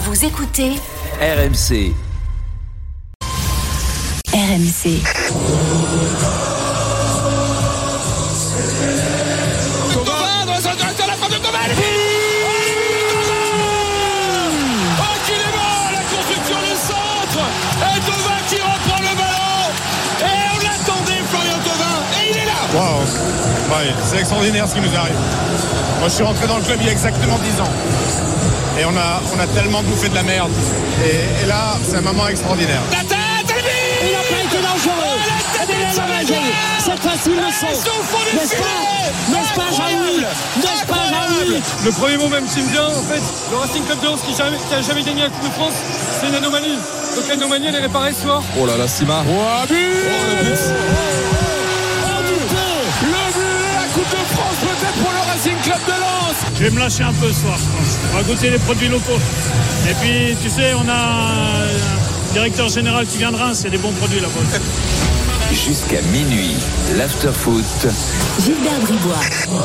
Vous écoutez RMC. RMC. Waouh, ouais, c'est extraordinaire ce qui nous arrive. Moi je suis rentré dans le club il y a exactement 10 ans. Et on a tellement bouffé de la merde. Et là, c'est un moment extraordinaire. Il n'a pas été dangereux. Cette fois-ci, le son. N'est-ce pas, Jean-Louis? N'est-ce pas, Jean-Louis? Le premier mot même qui me vient, en fait, le Racing Club de Lens qui n'a jamais gagné la Coupe de France, c'est une anomalie. Donc l'anomalie, elle est réparée ce soir. Oh là là, Sima. Oh, but Le but la Coupe de France peut-être pour le Racing Club de Lens. Je vais me lâcher un peu ce soir, je pense. On va goûter les produits locaux. Et puis, tu sais, on a un directeur général qui vient de Reims, c'est des bons produits là-bas. Jusqu'à minuit, l'after-foot. Gilbert Bribois.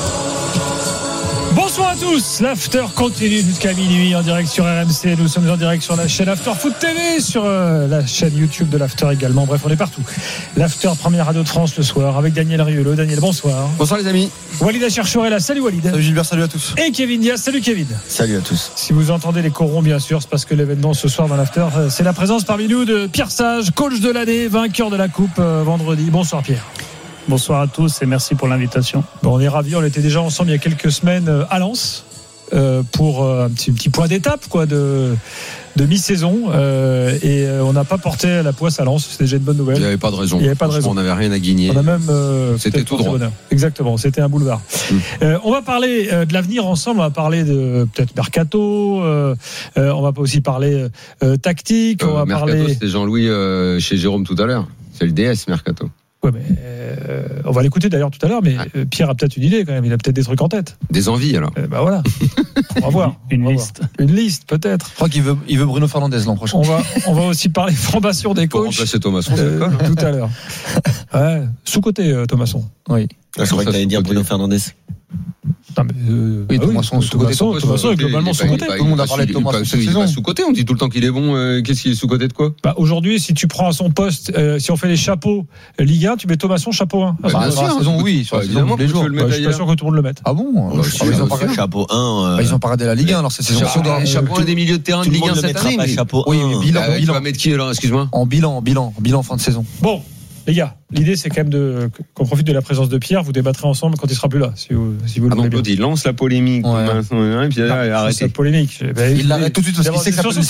Bonsoir à tous, l'after continue jusqu'à minuit en direct sur RMC. Nous sommes en direct sur la chaîne After Foot TV, sur la chaîne YouTube de l'after également. Bref, on est partout. L'after, première radio de France le soir avec Daniel Riolo. Daniel, bonsoir. Bonsoir les amis. Walid Acharchour est là. Salut Walid. Salut Gilbert, salut à tous. Et Kevin Diaz. Salut Kevin. Salut à tous. Si vous entendez les corons, bien sûr, c'est parce que l'événement ce soir dans l'after, c'est la présence parmi nous de Pierre Sage, coach de l'année, vainqueur de la Coupe vendredi. Bonsoir Pierre. Bonsoir à tous et merci pour l'invitation. Bon, on est ravis, on était déjà ensemble il y a quelques semaines à Lens pour un petit point d'étape quoi de mi-saison et on n'a pas porté la poisse à Lens, c'était déjà une bonne nouvelle. Il n'y avait pas de raison. On n'avait rien à guigner. On a même c'était tout droit. Exactement, c'était un boulevard. On va parler de l'avenir ensemble, on va parler de peut-être mercato, on va aussi parler tactique, on va mercato, parler. C'était Jean-Louis chez Jérôme tout à l'heure. C'est le DS mercato. Ouais, mais on va l'écouter d'ailleurs tout à l'heure, mais Pierre a peut-être une idée quand même, il a peut-être des trucs en tête. Des envies alors. Bah voilà. On va voir. Une liste. Une liste peut-être. Je crois qu'il veut Bruno Fernandes l'an prochain. On va aussi parler formation des Pour coachs. remplacer Thomasson, c'est pas tout à l'heure. Ouais, sous-côté Thomasson. Oui. C'est vrai que t'allais dire Bruno Fernandes. Non, mais, oui, Thomasson sous-côté. Thomasson est globalement sous-côté. Tout le monde a parlé de Thomasson cette Il est saison. pas sous-côté, on dit tout le temps qu'il est bon. Qu'est-ce qu'il est sous-côté de quoi? Bah, aujourd'hui, si tu prends à son poste, si on fait les chapeaux Ligue 1, tu mets Thomasson chapeau 1. Sur la saison, oui. Sur la saison, tous les jours. Je suis pas sûr que tout le monde le mette. Ah bon? Ils ont pas chapeau 1. Ils ont pas regardé la Ligue 1 alors cette saison. Chapeau 1 des milieux de terrain de Ligue 1 cette année. Oui, mais bilan. Tu vas mettre qui alors, excuse-moi? En bilan fin de saison. Bon. Les gars, l'idée c'est quand même qu'on profite de la présence de Pierre. Vous débattrez ensemble quand il sera plus là, si vous le voulez bien. Il lance la polémique. Ouais. Puis arrête la polémique. Il l'arrête tout de suite parce qu'il sait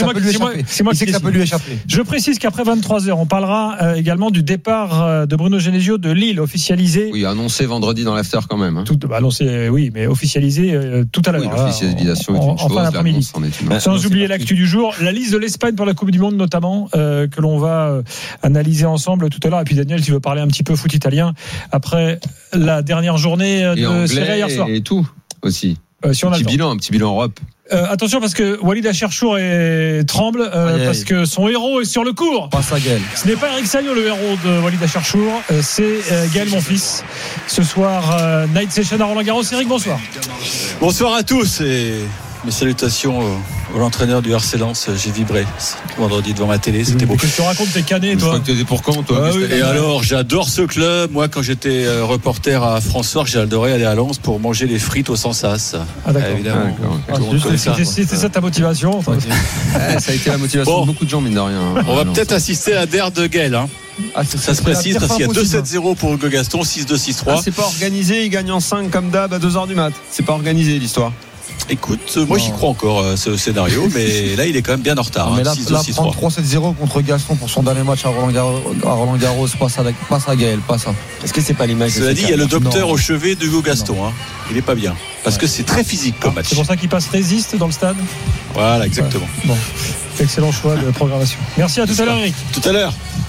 que ça peut lui échapper. Je précise qu'après 23h, on parlera également du départ de Bruno Genesio de Lille, officialisé. Oui, annoncé vendredi dans l'after quand même. Annoncé, oui, mais officialisé tout à l'heure. Oui, l'officialisation est une chose. En fin d'après-midi. Sans oublier l'actu du jour, la liste de l'Espagne pour la Coupe du Monde notamment, que l'on va analyser ensemble tout à l'heure. Et puis Daniel, tu veux parler un petit peu foot italien après la dernière journée de Serie A hier soir. Et tout aussi. Si on a un petit bilan Europe. Attention parce que Walid Acharchour tremble parce que son héros est sur le court. Passe à Gaël. Ce n'est pas Eric Salio le héros de Walid Acharchour, c'est Gaël Monfils. Ce soir, Night Session à Roland-Garros. Eric, bonsoir. Bonsoir à tous et mes salutations à l'entraîneur du RC Lens. J'ai vibré vendredi devant ma télé, c'était beau. Qu'est-ce que tu racontes, t'es cané toi? Je crois que t'étais pour quand toi? Et alors j'adore ce club. Moi quand j'étais reporter à France Soir, j'adorais aller à Lens pour manger les frites au Sansas. Ah d'accord. Évidemment. C'était ça ta motivation? Ça a été la motivation de beaucoup de gens mine de rien. On va peut-être assister à la DER de Gaël. Ça se précise parce qu'il y a 2-7-0 pour Hugo Gaston, 6-2-6-3. C'est pas organisé, il gagne en 5 comme d'hab à 2h du mat. C'est pas organisé l'histoire. Écoute, moi j'y crois encore ce scénario, mais là il est quand même bien en retard. Mais là, prendre 3-7-0 contre Gaston pour son dernier match à Roland-Garros, passe à Gaël, pas ça. Est-ce que c'est pas l'image? Cela dit, il y a le docteur au chevet de Hugo Gaston. Il est pas bien parce que c'est très physique comme match. C'est pour ça qu'il passe résiste dans le stade. Voilà, exactement. Bon, excellent choix de programmation. Merci à tout à l'heure, Eric. Tout à l'heure.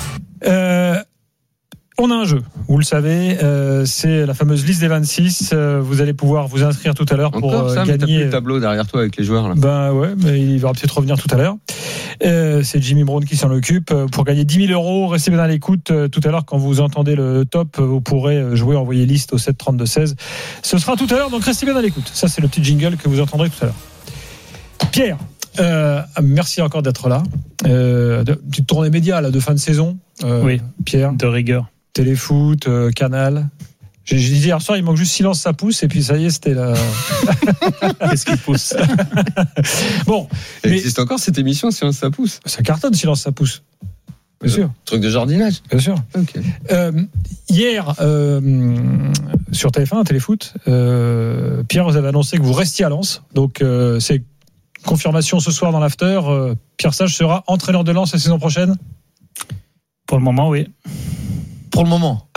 On a un jeu, vous le savez, c'est la fameuse liste des 26. Vous allez pouvoir vous inscrire tout à l'heure pour gagner. T'as plus le tableau derrière toi avec les joueurs là. Ben ouais, mais il va peut-être revenir tout à l'heure. C'est Jimmy Brown qui s'en occupe. Pour gagner 10 000 €, restez bien à l'écoute. Tout à l'heure, quand vous entendez le top, vous pourrez jouer, envoyer liste au 7 32 16. Ce sera tout à l'heure, donc restez bien à l'écoute. Ça, c'est le petit jingle que vous entendrez tout à l'heure. Pierre, Merci encore d'être là. Petite tournée média là, de fin de saison. Oui, Pierre. De rigueur. Téléfoot, Canal. J'ai dit hier soir, il manque juste Silence ça pousse et puis ça y est, c'était la. Qu'est-ce qui pousse? Bon, il existe encore cette émission Silence ça pousse. Ça cartonne Silence ça pousse. Bien sûr. Truc de jardinage. Bien sûr. Okay. Hier, sur TF1, Téléfoot, Pierre, vous avez annoncé que vous restiez à Lens. Donc, c'est confirmation ce soir dans l'after. Pierre Sage sera entraîneur de Lens la saison prochaine? Pour le moment, oui. Pour le moment.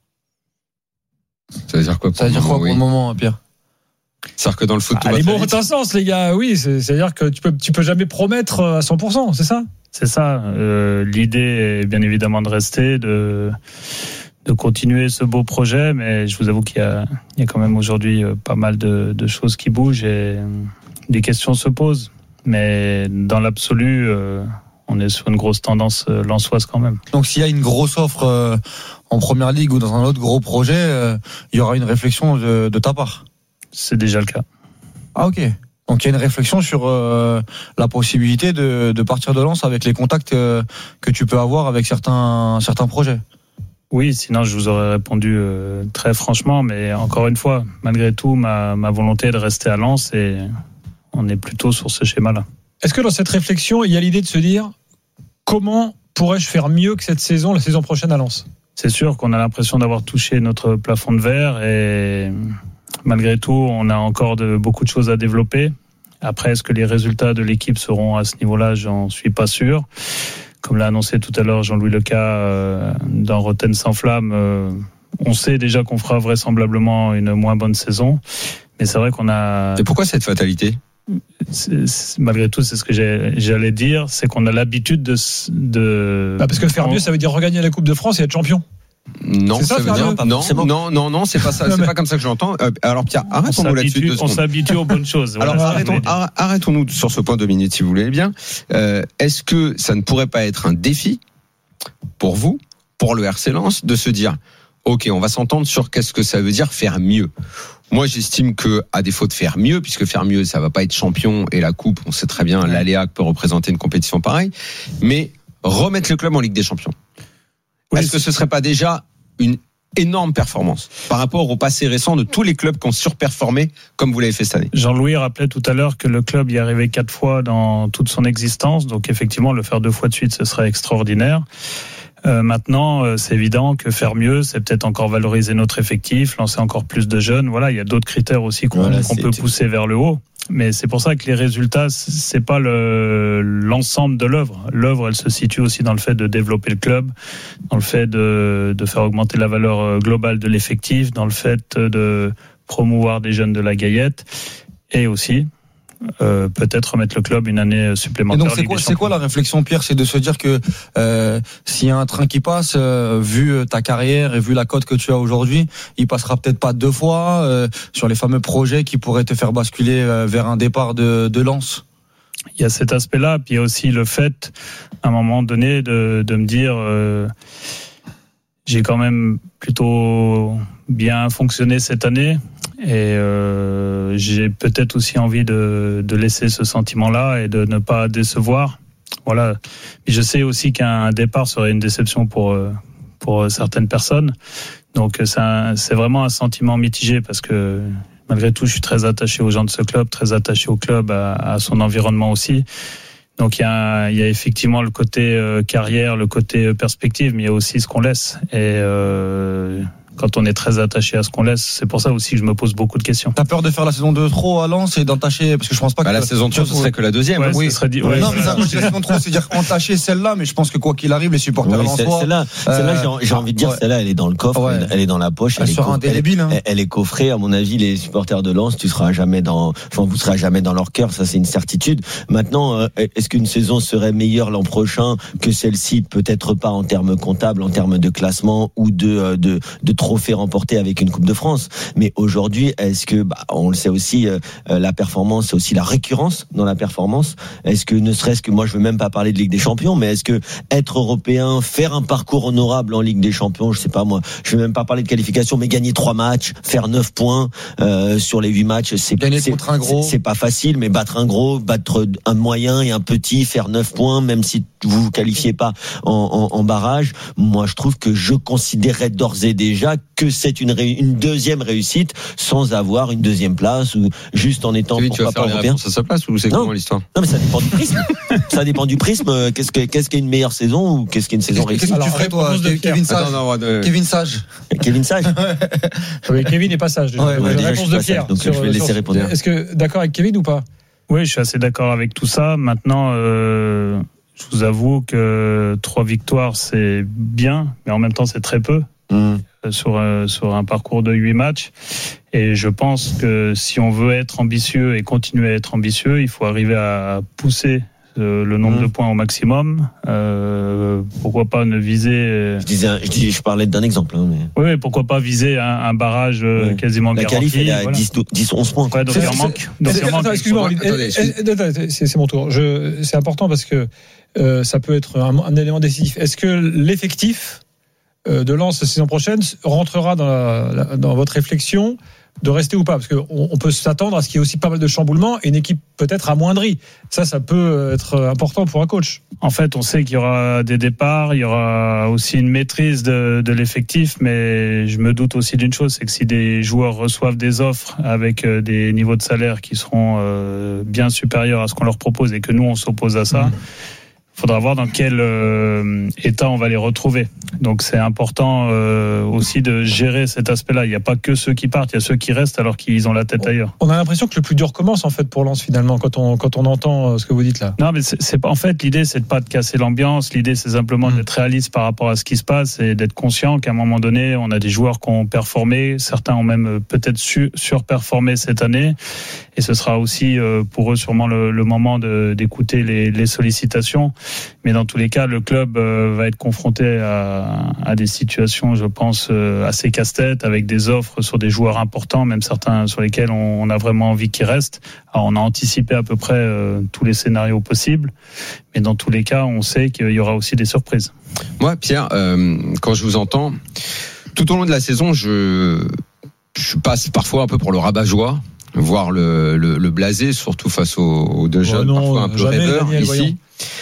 Ça veut dire quoi pour le moment, Pierre? C'est-à-dire que dans le foot, tout va les très mots ont un sens, les gars. Oui, c'est-à-dire que tu peux jamais promettre à 100%, c'est ça? C'est ça. L'idée est bien évidemment de rester, de continuer ce beau projet, mais je vous avoue qu'il y a quand même aujourd'hui pas mal de choses qui bougent et des questions se posent. Mais dans l'absolu, on est sur une grosse tendance lensoise quand même. Donc s'il y a une grosse offre en première ligue ou dans un autre gros projet, il y aura une réflexion de ta part? C'est déjà le cas. Ah ok. Donc il y a une réflexion sur la possibilité de partir de Lens avec les contacts que tu peux avoir avec certains projets. Oui, sinon je vous aurais répondu très franchement, mais encore une fois, malgré tout, ma volonté est de rester à Lens et on est plutôt sur ce schéma-là. Est-ce que dans cette réflexion, il y a l'idée de se dire comment pourrais-je faire mieux que cette saison, la saison prochaine à Lens? C'est sûr qu'on a l'impression d'avoir touché notre plafond de verre et malgré tout, on a encore beaucoup de choses à développer. Après, est-ce que les résultats de l'équipe seront à ce niveau-là? J'en suis pas sûr. Comme l'a annoncé tout à l'heure Jean-Louis Leca dans Rotten sans flamme, on sait déjà qu'on fera vraisemblablement une moins bonne saison. Mais c'est vrai qu'on a... Et pourquoi cette fatalité? Malgré tout, c'est ce que j'allais dire, c'est qu'on a l'habitude de... parce que faire mieux, ça veut dire regagner la Coupe de France et être champion. Non, ça veut dire non, c'est pas ça, c'est pas comme ça que je l'entends. Alors Pierre, arrêtons-nous là-dessus. On s'habitue aux bonnes choses. Alors arrêtons-nous sur ce point 2 minutes si vous voulez bien. Est-ce que ça ne pourrait pas être un défi pour vous, pour le RC Lens, de se dire OK, on va s'entendre sur qu'est-ce que ça veut dire faire mieux. Moi, j'estime que, à défaut de faire mieux, puisque faire mieux, ça va pas être champion et la coupe, on sait très bien l'aléa que peut représenter une compétition pareille, mais remettre le club en Ligue des Champions. Oui, est-ce que ce serait pas déjà une énorme performance par rapport au passé récent de tous les clubs qui ont surperformé comme vous l'avez fait cette année? Jean-Louis rappelait tout à l'heure que le club y est arrivé 4 fois dans toute son existence, donc effectivement, le faire 2 fois de suite, ce serait extraordinaire. Maintenant, c'est évident que faire mieux, c'est peut-être encore valoriser notre effectif, lancer encore plus de jeunes. Voilà, il y a d'autres critères aussi qu'on peut pousser vers le haut. Mais c'est pour ça que les résultats, c'est pas l'ensemble de l'œuvre. L'œuvre, elle se situe aussi dans le fait de développer le club, dans le fait de faire augmenter la valeur globale de l'effectif, dans le fait de promouvoir des jeunes de la Gaillette, et aussi peut-être remettre le club une année supplémentaire. Et donc c'est quoi la réflexion, Pierre? C'est de se dire que s'il y a un train qui passe, vu ta carrière et vu la cote que tu as aujourd'hui, il passera peut-être pas 2 fois sur les fameux projets qui pourraient te faire basculer vers un départ de Lens. Il y a cet aspect-là, puis il y a aussi le fait, à un moment donné, de me dire j'ai quand même plutôt bien fonctionné cette année. Et j'ai peut-être aussi envie de laisser ce sentiment-là et de ne pas décevoir. Voilà. Mais je sais aussi qu'un départ serait une déception pour certaines personnes. Donc c'est vraiment un sentiment mitigé parce que malgré tout, je suis très attaché aux gens de ce club, très attaché au club, à son environnement aussi. Donc il y a effectivement le côté carrière, le côté perspective, mais il y a aussi ce qu'on laisse. Et quand on est très attaché à ce qu'on laisse, c'est pour ça aussi que je me pose beaucoup de questions. T'as peur de faire la saison 2 trop à Lens et d'entacher, parce que je pense pas que la saison 3 ce serait que la deuxième. Ouais, oui, ce serait non, mais ça, la saison 3, c'est dire entacher celle-là, mais je pense que quoi qu'il arrive, les supporters lensois. Celle-là, j'ai envie de dire, celle-là, elle est dans le coffre, elle est dans la poche, elle est coffrée. À mon avis, les supporters de Lens, vous serez jamais dans leur cœur, ça c'est une certitude. Maintenant, est-ce qu'une saison serait meilleure l'an prochain que celle-ci? Peut-être pas en termes comptables, en termes de classement ou de trophée remporté avec une Coupe de France. Mais aujourd'hui, est-ce que, on le sait aussi, la performance, c'est aussi la récurrence dans la performance. Est-ce que, ne serait-ce que, moi je veux même pas parler de Ligue des Champions, mais est-ce que être européen, faire un parcours honorable en Ligue des Champions, je sais pas moi, je veux même pas parler de qualification, mais gagner 3 matchs, faire 9 points sur les 8 matchs, c'est pas facile, mais battre un gros, battre un moyen et un petit, faire 9 points, même si vous vous qualifiez pas en barrage, moi je trouve que je considérerais d'ores et déjà que c'est une deuxième réussite sans avoir une deuxième place ou juste en étant pourquoi pas européen. Ça sa place ou c'est comment l'histoire? Non, mais ça dépend du prisme. Ça dépend du prisme. Qu'est-ce qu'est une meilleure saison ou qu'est-ce qu'est une saison réussie? Qu'est-ce que tu ferais toi, Kevin Sage? Kevin Sage. Kevin Sage. Kevin n'est pas sage. Déjà. Déjà, réponse de Pierre. Donc je vais laisser répondre. Est-ce que d'accord avec Kevin ou pas? Oui, je suis assez d'accord avec tout ça. Maintenant, je vous avoue que 3 victoires, c'est bien, mais en même temps, c'est très peu sur un parcours de 8 matchs. Et je pense que si on veut être ambitieux et continuer à être ambitieux, il faut arriver à pousser le nombre de points au maximum. Pourquoi pas ne viser... Je parlais d'un exemple. Hein, mais... Oui, pourquoi pas viser un barrage quasiment la garanti. La qualif, elle est à 10-11 points. Ouais, donc il en manque. Excuse-moi, c'est mon tour. C'est important parce que ça peut être un élément décisif. Est-ce que l'effectif de Lens la saison prochaine rentrera dans votre réflexion de rester ou pas, parce qu'on peut s'attendre à ce qu'il y ait aussi pas mal de chamboulements et une équipe peut-être amoindrie. Ça peut être important pour un coach. En fait, on sait qu'il y aura des départs, il y aura aussi une maîtrise de l'effectif, mais je me doute aussi d'une chose, c'est que si des joueurs reçoivent des offres avec des niveaux de salaire qui seront bien supérieurs à ce qu'on leur propose et que nous on s'oppose à ça, faudra voir dans quel état on va les retrouver. Donc c'est important aussi de gérer cet aspect-là. Il n'y a pas que ceux qui partent, il y a ceux qui restent alors qu'ils ont la tête ailleurs. On a l'impression que le plus dur commence en fait pour Lens finalement quand on entend ce que vous dites là. Non, mais c'est pas, en fait l'idée c'est de pas de casser l'ambiance. L'idée c'est simplement d'être réaliste par rapport à ce qui se passe et d'être conscient qu'à un moment donné on a des joueurs qui ont performé, certains ont même peut-être surperformé cette année. Et ce sera aussi pour eux sûrement le moment d'écouter les sollicitations. Mais dans tous les cas, le club va être confronté à des situations, je pense, assez casse-tête, avec des offres sur des joueurs importants, même certains sur lesquels on a vraiment envie qu'ils restent. Alors, on a anticipé à peu près tous les scénarios possibles. Mais dans tous les cas, on sait qu'il y aura aussi des surprises. Moi, Pierre, quand je vous entends, tout au long de la saison, je passe parfois un peu pour le rabat-joie, voire le blasé, surtout face aux deux jeunes, parfois un peu rêveurs ici.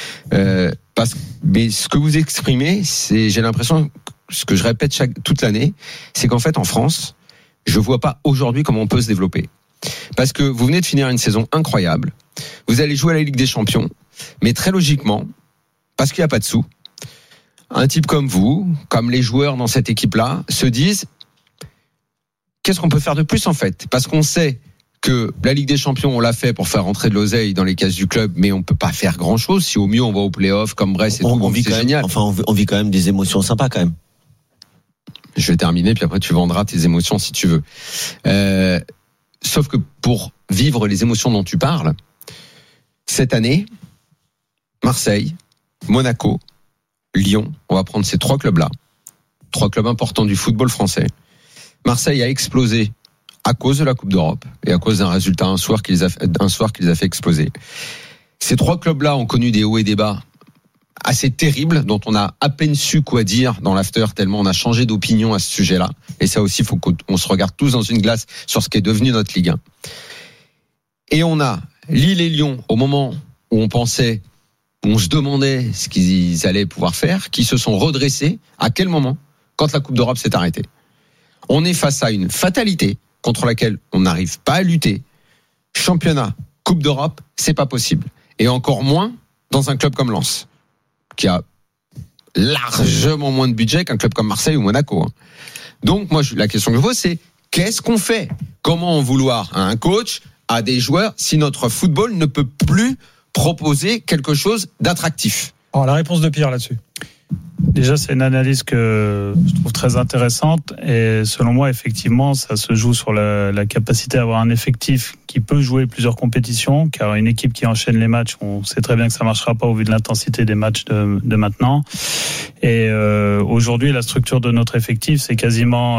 Mais ce que vous exprimez, j'ai l'impression, ce que je répète toute l'année, c'est qu'en fait en France, je vois pas aujourd'hui comment on peut se développer. Parce que vous venez de finir une saison incroyable, vous allez jouer à la Ligue des Champions, mais très logiquement, parce qu'il n'y a pas de sous, un type comme vous, comme les joueurs dans cette équipe-là, se disent qu'est-ce qu'on peut faire de plus en fait ? Parce qu'on sait que la Ligue des Champions, on l'a fait pour faire rentrer de l'oseille dans les caisses du club, mais on peut pas faire grand-chose. Si au mieux on va au play-off comme Brest et tout, c'est génial. Enfin, on vit quand même des émotions sympas quand même. Je vais terminer, puis après tu vendras tes émotions si tu veux. Sauf que pour vivre les émotions dont tu parles, cette année, Marseille, Monaco, Lyon, on va prendre ces 3 clubs-là, 3 clubs importants du football français. Marseille a explosé à cause de la Coupe d'Europe et à cause d'un résultat un soir qui les a fait exploser. Ces 3 clubs-là ont connu des hauts et des bas assez terribles, dont on a à peine su quoi dire dans l'after, tellement on a changé d'opinion à ce sujet-là. Et ça aussi, il faut qu'on se regarde tous dans une glace sur ce qui est devenu notre Ligue 1. Et on a Lille et Lyon, au moment où on pensait, où on se demandait ce qu'ils allaient pouvoir faire, qui se sont redressés. À quel moment ? Quand la Coupe d'Europe s'est arrêtée. On est face à une fatalité contre laquelle on n'arrive pas à lutter. Championnat, Coupe d'Europe, c'est pas possible. Et encore moins dans un club comme Lens, qui a largement moins de budget qu'un club comme Marseille ou Monaco. Donc, moi, la question que je pose, c'est qu'est-ce qu'on fait ? Comment en vouloir à un coach, à des joueurs, si notre football ne peut plus proposer quelque chose d'attractif ? Alors, la réponse de Pierre là-dessus. Déjà, c'est une analyse que je trouve très intéressante et selon moi, effectivement, ça se joue sur la capacité à avoir un effectif qui peut jouer plusieurs compétitions, car une équipe qui enchaîne les matchs, on sait très bien que ça marchera pas au vu de l'intensité des matchs de maintenant. Et aujourd'hui, la structure de notre effectif, c'est quasiment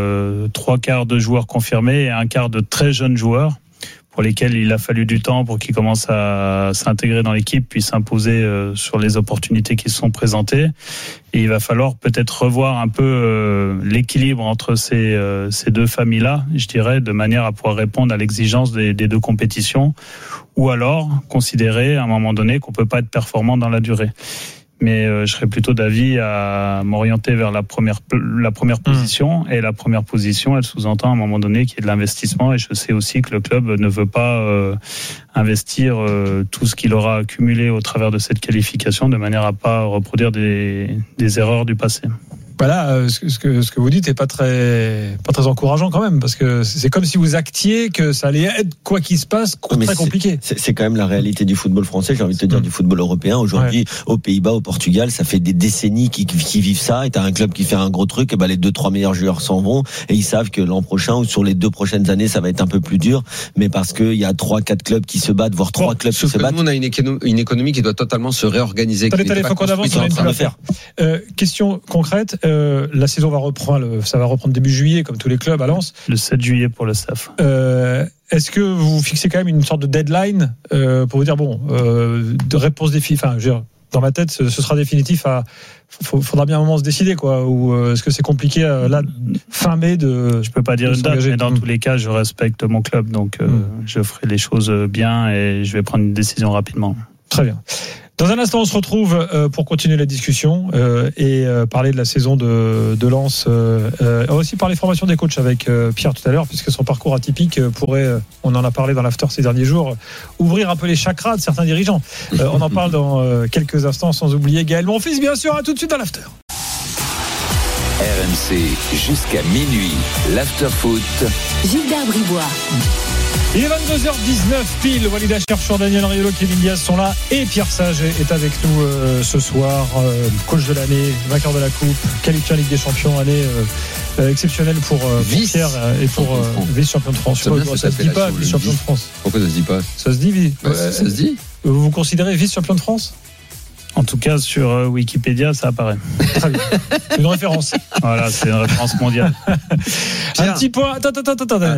3/4 de joueurs confirmés et 1/4 de très jeunes joueurs, pour lesquels il a fallu du temps pour qu'ils commencent à s'intégrer dans l'équipe, puis s'imposer sur les opportunités qui se sont présentées. Et il va falloir peut-être revoir un peu l'équilibre entre ces deux familles-là, je dirais, de manière à pouvoir répondre à l'exigence des deux compétitions, ou alors considérer à un moment donné qu'on peut pas être performant dans la durée. Mais je serais plutôt d'avis à m'orienter vers la première position. Et la première position, elle sous-entend à un moment donné qu'il y ait de l'investissement. Et je sais aussi que le club ne veut pas investir tout ce qu'il aura accumulé au travers de cette qualification, de manière à pas reproduire des erreurs du passé. Voilà, ce que vous dites est pas très encourageant quand même, parce que c'est comme si vous actiez que ça allait être, quoi qu'il se passe, très compliqué. C'est quand même la réalité du football français, j'ai envie de te dire, du football européen. Aujourd'hui, aux Pays-Bas, au Portugal, ça fait des décennies qu'ils vivent ça, et t'as un club qui fait un gros truc, et ben les 2-3 meilleurs joueurs s'en vont, et ils savent que l'an prochain, ou sur les 2 prochaines années, ça va être un peu plus dur, mais parce qu'il y a 3-4 clubs qui se battent, voire 3 clubs qui se battent. Nous, on a une économie qui doit totalement se réorganiser. Il faut qu'on avance, on a une affaire. Question concrète, la saison va reprendre début juillet, comme tous les clubs à Lens. Le 7 juillet pour le staff. Est-ce que vous fixez quand même une sorte de deadline pour vous dire, de réponse définitive, enfin, je veux dire, dans ma tête, ce sera définitif faudra bien un moment se décider, quoi, ou est-ce que c'est compliqué, là, fin mai Je peux pas dire une date, mais dans tous les cas, je respecte mon club, donc je ferai les choses bien et je vais prendre une décision rapidement. Très bien. Dans un instant, on se retrouve pour continuer la discussion et parler de la saison de Lens. Aussi parler formation des coachs avec Pierre tout à l'heure, puisque son parcours atypique pourrait, on en a parlé dans l'after ces derniers jours, ouvrir un peu les chakras de certains dirigeants. On en parle dans quelques instants, sans oublier Gaël Monfils, bien sûr. À tout de suite dans l'after. RMC jusqu'à minuit, l'after foot. Gilbert Bribois. Il est 22h19 pile. Walid Acharchour, Daniel Riolo, Kevin Diaz sont là et Pierre Sage est avec nous ce soir, coach de l'année, vainqueur de la coupe, qualifié en Ligue des Champions, année exceptionnelle pour Pierre et pour vice-champion de France. Ça se dit pas, vice-champion de France. Pourquoi ça se dit pas? Ça se dit, ça se dit. Vous vous considérez vice-champion de France? En tout cas, sur Wikipédia, ça apparaît. Très bien. Une référence. Voilà, c'est une référence mondiale. Un petit point. Attends. Un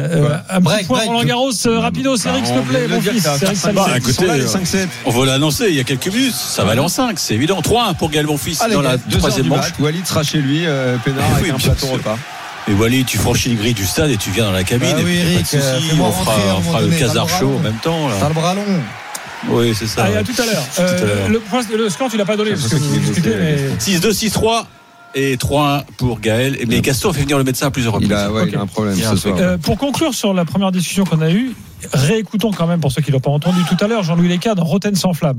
petit point Roland Garros, rapido, Eric, s'il te plaît, mon fils. Écoutez, on va l'annoncer il y a quelques minutes. Ça va aller en 5, c'est évident. 3-1 pour Gaël Monfils dans la 3e manche. Walid sera chez lui, peinard avec un plateau repas. Et Walid, tu franchis les grilles du stade et tu viens dans la cabine. Oui, Eric, on fera le casar show en même temps. T'as le bras long. Oui, c'est ça. Allez, à tout à l'heure. Le score, tu l'as pas donné parce que vous discutez, mais 6-2, 6-3 et 3-1 pour Gaël. Mais Gaston a fait venir le médecin à plusieurs reprises. Il a un problème ce soir. Pour conclure sur la première discussion qu'on a eue, réécoutons quand même, pour ceux qui l'ont pas entendu tout à l'heure, Jean-Louis Léca dans Rotten sans flamme.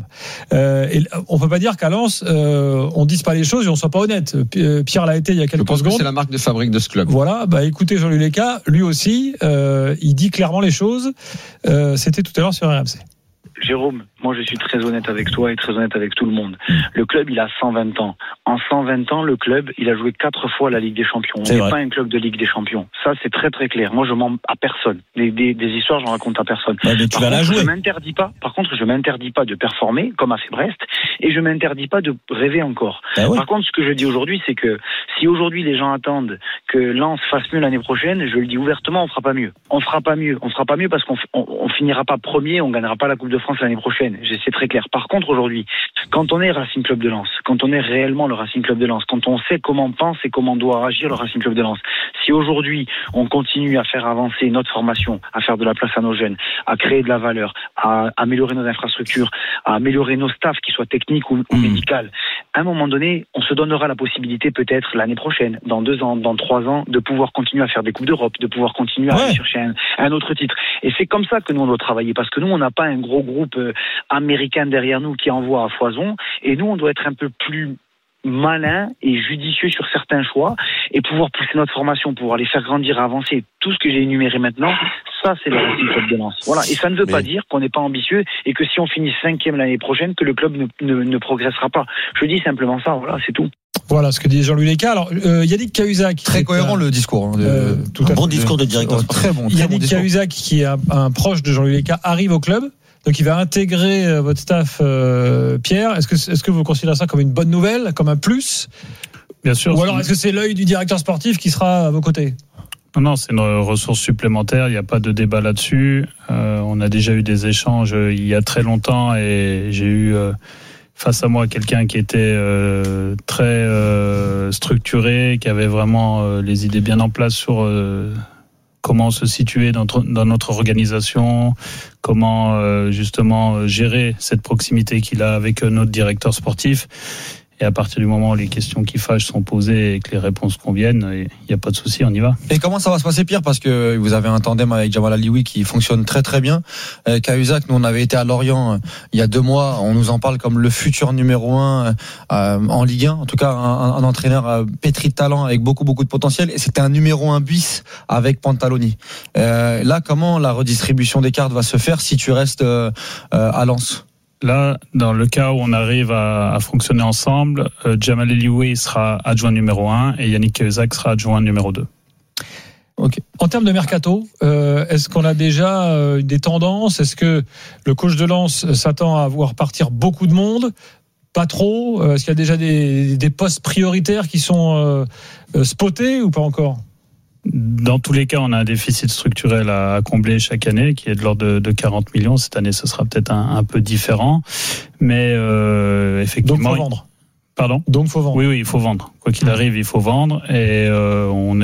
Et on peut pas dire qu'à Lens, on dise pas les choses et on soit pas honnête. Pierre l'a été il y a quelques secondes. Je pense que c'est la marque de fabrique de ce club. Voilà, écoutez Jean-Louis Léca, lui aussi, il dit clairement les choses. C'était tout à l'heure sur RMC. Jérôme, moi je suis très honnête avec toi et très honnête avec tout le monde. Le club, il a 120 ans. En 120 ans, le club, il a joué 4 fois la Ligue des Champions. On n'est pas un club de Ligue des Champions. Ça, c'est très très clair. Moi, je mens à personne. Des histoires, j'en raconte à personne. Mais tu vas la jouer. Par contre, je m'interdis pas de performer, comme a fait Brest, et je m'interdis pas de rêver encore. Par contre, ce que je dis aujourd'hui, c'est que si aujourd'hui les gens attendent que Lens fasse mieux l'année prochaine, je le dis ouvertement, on fera pas mieux. On fera pas mieux parce qu'on finira pas premier, on gagnera pas la Coupe de France l'année prochaine. C'est très clair. Par contre, aujourd'hui, quand on est Racing Club de Lens, quand on est réellement le Racing Club de Lens, quand on sait comment pense et comment doit agir le Racing Club de Lens, si aujourd'hui on continue à faire avancer notre formation, à faire de la place à nos jeunes, à créer de la valeur, à améliorer nos infrastructures, à améliorer nos staffs, qu'ils soient techniques ou médicales, à un moment donné, on se donnera la possibilité peut-être l'année prochaine, dans 2 ans, dans 3 ans, de pouvoir continuer à faire des Coupes d'Europe, de pouvoir continuer à aller chercher un autre titre. Et c'est comme ça que nous on doit travailler, parce que nous on n'a pas un gros groupe américain derrière nous qui envoie à foison, et nous on doit être un peu plus malin et judicieux sur certains choix et pouvoir pousser notre formation, pouvoir les faire grandir, avancer. Tout ce que j'ai énuméré maintenant, ça c'est le Racing Club de Lens. Voilà. Et ça ne veut pas dire qu'on n'est pas ambitieux et que si on finit 5e l'année prochaine, que le club ne progressera pas. Je dis simplement ça, voilà, c'est tout. Voilà ce que dit Jean-Louis Léca. Alors Yannick Cahuzac, très cohérent le discours. Un bon discours de directeur. Très bon. Yannick Cahuzac, qui est un proche de Jean-Louis Léca, arrive au club. Donc il va intégrer votre staff, Pierre. Est-ce que vous considérez ça comme une bonne nouvelle, comme un plus ? Bien sûr. Ou alors est-ce que c'est l'œil du directeur sportif qui sera à vos côtés ? Non, c'est une ressource supplémentaire. Il n'y a pas de débat là-dessus. On a déjà eu des échanges il y a très longtemps et j'ai eu face à moi quelqu'un qui était très structuré, qui avait vraiment les idées bien en place sur comment se situer dans notre organisation, comment justement gérer cette proximité qu'il a avec notre directeur sportif. Et à partir du moment où les questions qui fâchent sont posées et que les réponses conviennent, il n'y a pas de souci, on y va. Et comment ça va se passer, Pierre ? Parce que vous avez un tandem avec Jamal Alioui qui fonctionne très très bien. Cahuzac, nous on avait été à Lorient il y a 2 mois, on nous en parle comme le futur numéro 1 en Ligue 1. En tout cas, un entraîneur pétri de talent avec beaucoup de potentiel. Et c'était un numéro 1 bis avec Pantaloni. Là, comment la redistribution des cartes va se faire si tu restes à Lens ? Là, dans le cas où on arrive à fonctionner ensemble, Jamal Alioui sera adjoint numéro 1 et Yannick Cahuzac sera adjoint numéro 2. Okay. En termes de mercato, est-ce qu'on a déjà des tendances ? Est-ce que le coach de Lens s'attend à voir partir beaucoup de monde ? Pas trop ? Est-ce qu'il y a déjà des postes prioritaires qui sont spotés ou pas encore ? Dans tous les cas, on a un déficit structurel à combler chaque année qui est de l'ordre de 40 millions. Cette année, ce sera peut-être un peu différent. Mais effectivement... Donc, il faut vendre. Pardon ? Donc, il faut vendre. Oui, il faut vendre. Quoi qu'il arrive, il faut vendre. Et on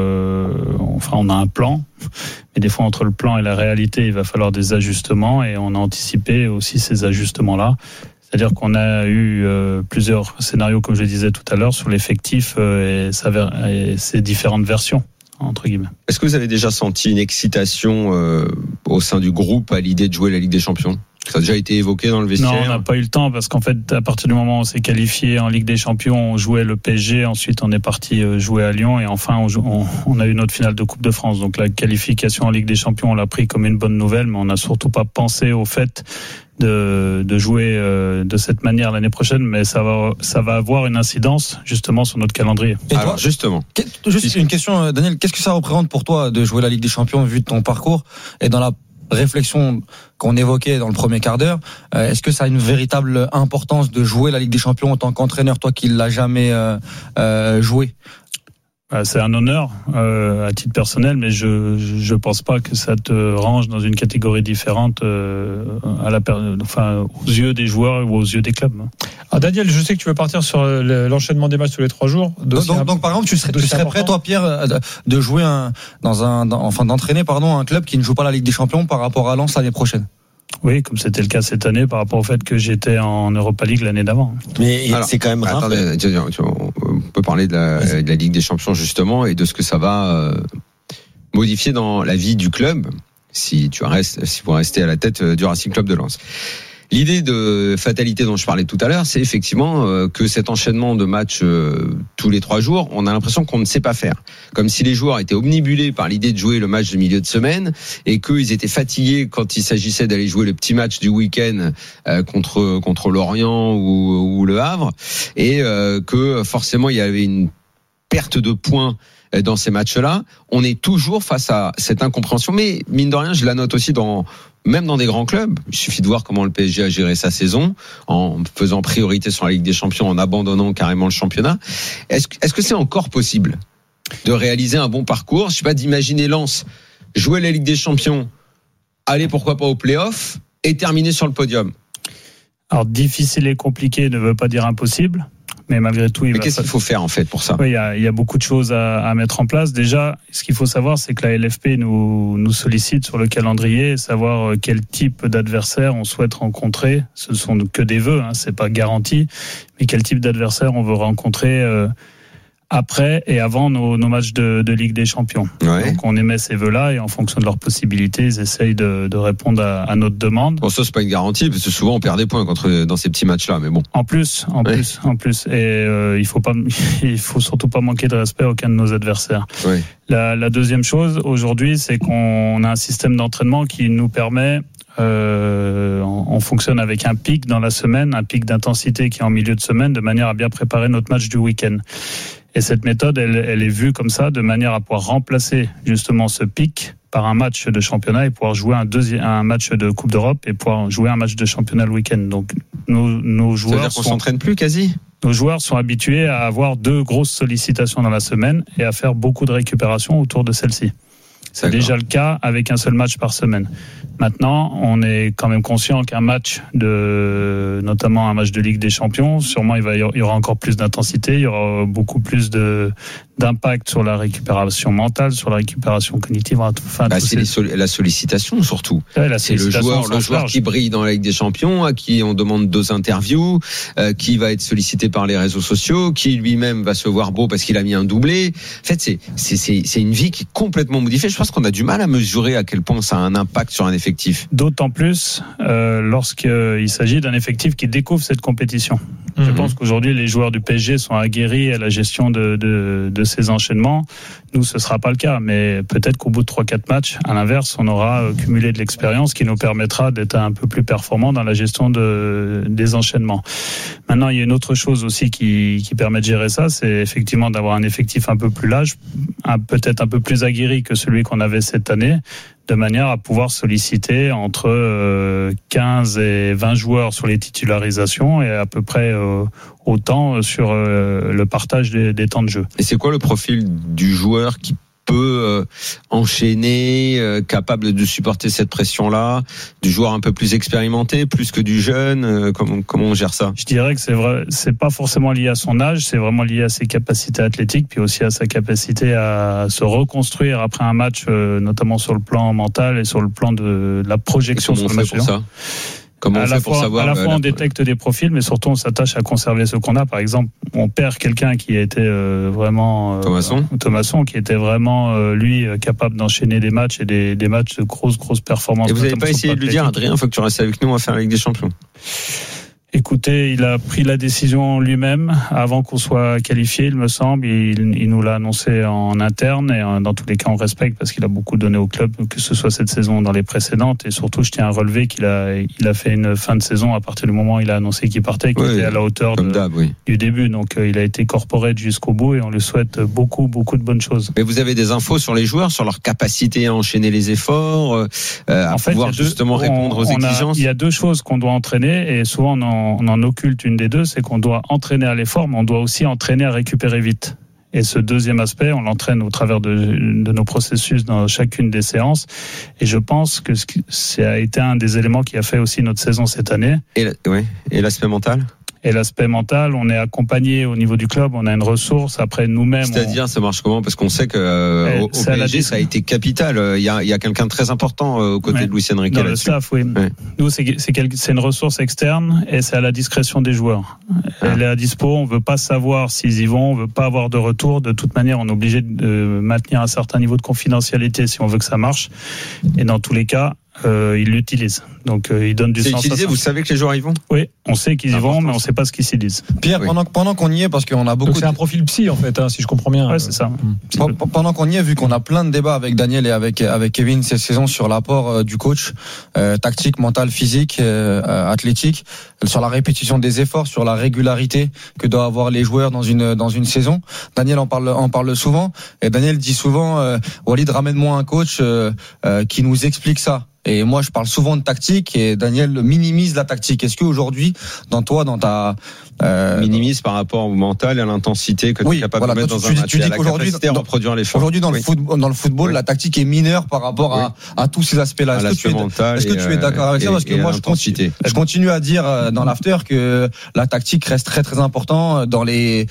a un plan. Mais des fois, entre le plan et la réalité, il va falloir des ajustements. Et on a anticipé aussi ces ajustements-là. C'est-à-dire qu'on a eu plusieurs scénarios, comme je disais tout à l'heure, sur l'effectif et ses différentes versions. Entre guillemets. Est-ce que vous avez déjà senti une excitation au sein du groupe à l'idée de jouer la Ligue des Champions ? Ça a déjà été évoqué dans le vestiaire ? Non, on n'a pas eu le temps parce qu'en fait, à partir du moment où on s'est qualifié en Ligue des Champions, on jouait le PSG, ensuite on est parti jouer à Lyon et enfin on a eu notre finale de Coupe de France. Donc la qualification en Ligue des Champions, on l'a pris comme une bonne nouvelle, mais on n'a surtout pas pensé au fait de jouer de cette manière l'année prochaine, mais ça va avoir une incidence justement sur notre calendrier. Et alors justement, juste une question, Daniel, qu'est-ce que ça représente pour toi de jouer la Ligue des Champions vu de ton parcours et dans la réflexion qu'on évoquait dans le premier quart d'heure, est-ce que ça a une véritable importance de jouer la Ligue des Champions en tant qu'entraîneur, toi qui l'as jamais joué ? C'est un honneur à titre personnel, mais je pense pas que ça te range dans une catégorie différente aux yeux des joueurs ou aux yeux des clubs. Alors Daniel, je sais que tu veux partir sur l'enchaînement des matchs tous les 3 jours. Donc par exemple, tu serais prêt, toi Pierre, de jouer d'entraîner un club qui ne joue pas la Ligue des Champions par rapport à Lens l'année prochaine ? Oui, comme c'était le cas cette année par rapport au fait que j'étais en Europa League l'année d'avant. Mais alors, c'est quand même rare. Attendez, on peut parler de la Ligue des Champions justement et de ce que ça va modifier dans la vie du club si vous restez à la tête du Racing Club de Lens. L'idée de fatalité dont je parlais tout à l'heure, c'est effectivement que cet enchaînement de matchs tous les 3 jours, on a l'impression qu'on ne sait pas faire. Comme si les joueurs étaient omnibulés par l'idée de jouer le match de milieu de semaine et qu'ils étaient fatigués quand il s'agissait d'aller jouer le petit match du week-end contre Lorient ou Le Havre et que forcément il y avait une perte de points dans ces matchs-là. On est toujours face à cette incompréhension, mais mine de rien, je la note aussi même dans des grands clubs. Il suffit de voir comment le PSG a géré sa saison en faisant priorité sur la Ligue des Champions, en abandonnant carrément le championnat. Est-ce que c'est encore possible de réaliser un bon parcours? Je sais pas, d'imaginer Lens jouer la Ligue des Champions, aller pourquoi pas au play-off et terminer sur le podium. Alors difficile et compliqué ne veut pas dire impossible. Mais malgré tout, qu'est-ce qu'il faut faire en fait pour ça? Oui, il y a beaucoup de choses à mettre en place. Déjà, ce qu'il faut savoir, c'est que la LFP nous sollicite sur le calendrier, savoir quel type d'adversaire on souhaite rencontrer. Ce ne sont que des vœux, c'est pas garanti, mais quel type d'adversaire on veut rencontrer après et avant nos matchs de Ligue des Champions. Ouais. Donc on émet ces vœux-là et en fonction de leurs possibilités, ils essayent de répondre à notre demande. Bon, ça c'est pas une garantie parce que souvent on perd des points dans ces petits matchs-là, mais bon. En plus. Et il faut surtout pas manquer de respect à aucun de nos adversaires. Ouais. La deuxième chose aujourd'hui, c'est qu'on a un système d'entraînement qui nous permet on fonctionne avec un pic dans la semaine, un pic d'intensité qui est en milieu de semaine, de manière à bien préparer notre match du week-end. Et cette méthode, elle est vue comme ça, de manière à pouvoir remplacer justement ce pic par un match de championnat et pouvoir jouer un match de Coupe d'Europe et pouvoir jouer un match de championnat le week-end. Donc nos joueurs, ça veut dire qu'on s'entraîne plus quasi. Nos joueurs sont habitués à avoir 2 grosses sollicitations dans la semaine et à faire beaucoup de récupération autour de celle-ci. C'est déjà le cas avec un seul match par semaine. Maintenant, on est quand même conscient qu'un match notamment un match de Ligue des Champions, sûrement il y aura encore plus d'intensité, il y aura beaucoup plus d'impact sur la récupération mentale, sur la récupération cognitive. Enfin, la sollicitation surtout. Ouais, c'est le joueur qui brille dans la Ligue des Champions, à qui on demande 2 interviews, qui va être sollicité par les réseaux sociaux, qui lui-même va se voir beau parce qu'il a mis un doublé. En fait, c'est une vie qui est complètement modifiée. Je pense qu'on a du mal à mesurer à quel point ça a un impact sur un effectif. D'autant plus lorsqu'il s'agit d'un effectif qui découvre cette compétition. Je pense qu'aujourd'hui, les joueurs du PSG sont aguerris à la gestion de ces enchaînements. Nous, ce sera pas le cas, mais peut-être qu'au bout de 3-4 matchs, à l'inverse, on aura cumulé de l'expérience qui nous permettra d'être un peu plus performants dans la gestion des enchaînements. Maintenant, il y a une autre chose aussi qui permet de gérer ça, c'est effectivement d'avoir un effectif un peu plus large, peut-être un peu plus aguerri que celui qu'on avait cette année, de manière à pouvoir solliciter entre 15 et 20 joueurs sur les titularisations et à peu près autant sur le partage des temps de jeu. Et c'est quoi le profil du joueur qui peut enchaîner, capable de supporter cette pression-là, du joueur un peu plus expérimenté, plus que du jeune, comment on gère ça? Je dirais que c'est pas forcément lié à son âge, c'est vraiment lié à ses capacités athlétiques, puis aussi à sa capacité à se reconstruire après un match, notamment sur le plan mental et sur le plan de la projection sur le match. Comment on fait pour savoir? À la fois, on détecte des profils, mais surtout, on s'attache à conserver ce qu'on a. Par exemple, on perd quelqu'un qui a été vraiment Thomasson, qui était vraiment lui capable d'enchaîner des matchs et des matchs de grosses performances. Et vous n'avez pas essayé de lui dire, Adrien, il faut que tu restes avec nous, on va faire la Ligue des Champions? Écoutez, il a pris la décision lui-même avant qu'on soit qualifié, il me semble. Il nous l'a annoncé en interne et dans tous les cas, on respecte parce qu'il a beaucoup donné au club, que ce soit cette saison ou dans les précédentes. Et surtout, je tiens à relever qu'il a fait une fin de saison à partir du moment où il a annoncé qu'il partait, qu'il était à la hauteur du début. Donc, il a été corporate jusqu'au bout et on lui souhaite beaucoup de bonnes choses. Mais vous avez des infos sur les joueurs, sur leur capacité à enchaîner les efforts, à pouvoir justement répondre aux exigences? Il y a 2 choses qu'on doit entraîner et souvent on en occulte une des 2, c'est qu'on doit entraîner à l'effort, mais on doit aussi entraîner à récupérer vite. Et ce deuxième aspect, on l'entraîne au travers de nos processus dans chacune des séances. Et je pense que ça a été un des éléments qui a fait aussi notre saison cette année. Et l'aspect mental? Et l'aspect mental, on est accompagné au niveau du club, on a une ressource. Après, nous-mêmes. C'est-à-dire, ça marche comment? Parce qu'on sait que au PSG, ça a été capital. Il y a quelqu'un de très important aux côtés de Luis Enrique dans là-dessus. Le staff, oui. Ouais. Nous, c'est une ressource externe et c'est à la discrétion des joueurs. Elle est à dispo. On veut pas savoir s'ils y vont. On veut pas avoir de retour. De toute manière, on est obligé de maintenir un certain niveau de confidentialité si on veut que ça marche. Et dans tous les cas, ils l'utilisent. Donc ils donnent du sens. C'est utilisé, vous savez que les joueurs y vont? Oui, on sait qu'ils y vont, mais on ne sait pas ce qu'ils s'y disent. Pierre, pendant qu'on y est, parce qu'on a beaucoup. Donc c'est un profil psy en fait, si je comprends bien. Ouais, c'est ça. Pendant qu'on y est, vu qu'on a plein de débats avec Daniel et avec Kevin cette saison sur l'apport du coach, tactique, mental, physique, athlétique, sur la répétition des efforts, sur la régularité que doivent avoir les joueurs dans une saison. Daniel en parle souvent, et Daniel dit souvent, Walid, ramène-moi un coach qui nous explique ça. Et moi, je parle souvent de tactique et Daniel minimise la tactique. Est-ce qu'aujourd'hui, dans ta minimise par rapport au mental et à l'intensité que tu es capable de mettre dans un match, tu dis qu'aujourd'hui, à reproduire l'effort. Aujourd'hui, dans le football, la tactique est mineure par rapport à tous ces aspects-là. Est-ce que tu es d'accord avec ça? Parce que moi, je continue à dire dans l'after que la tactique reste très très important dans les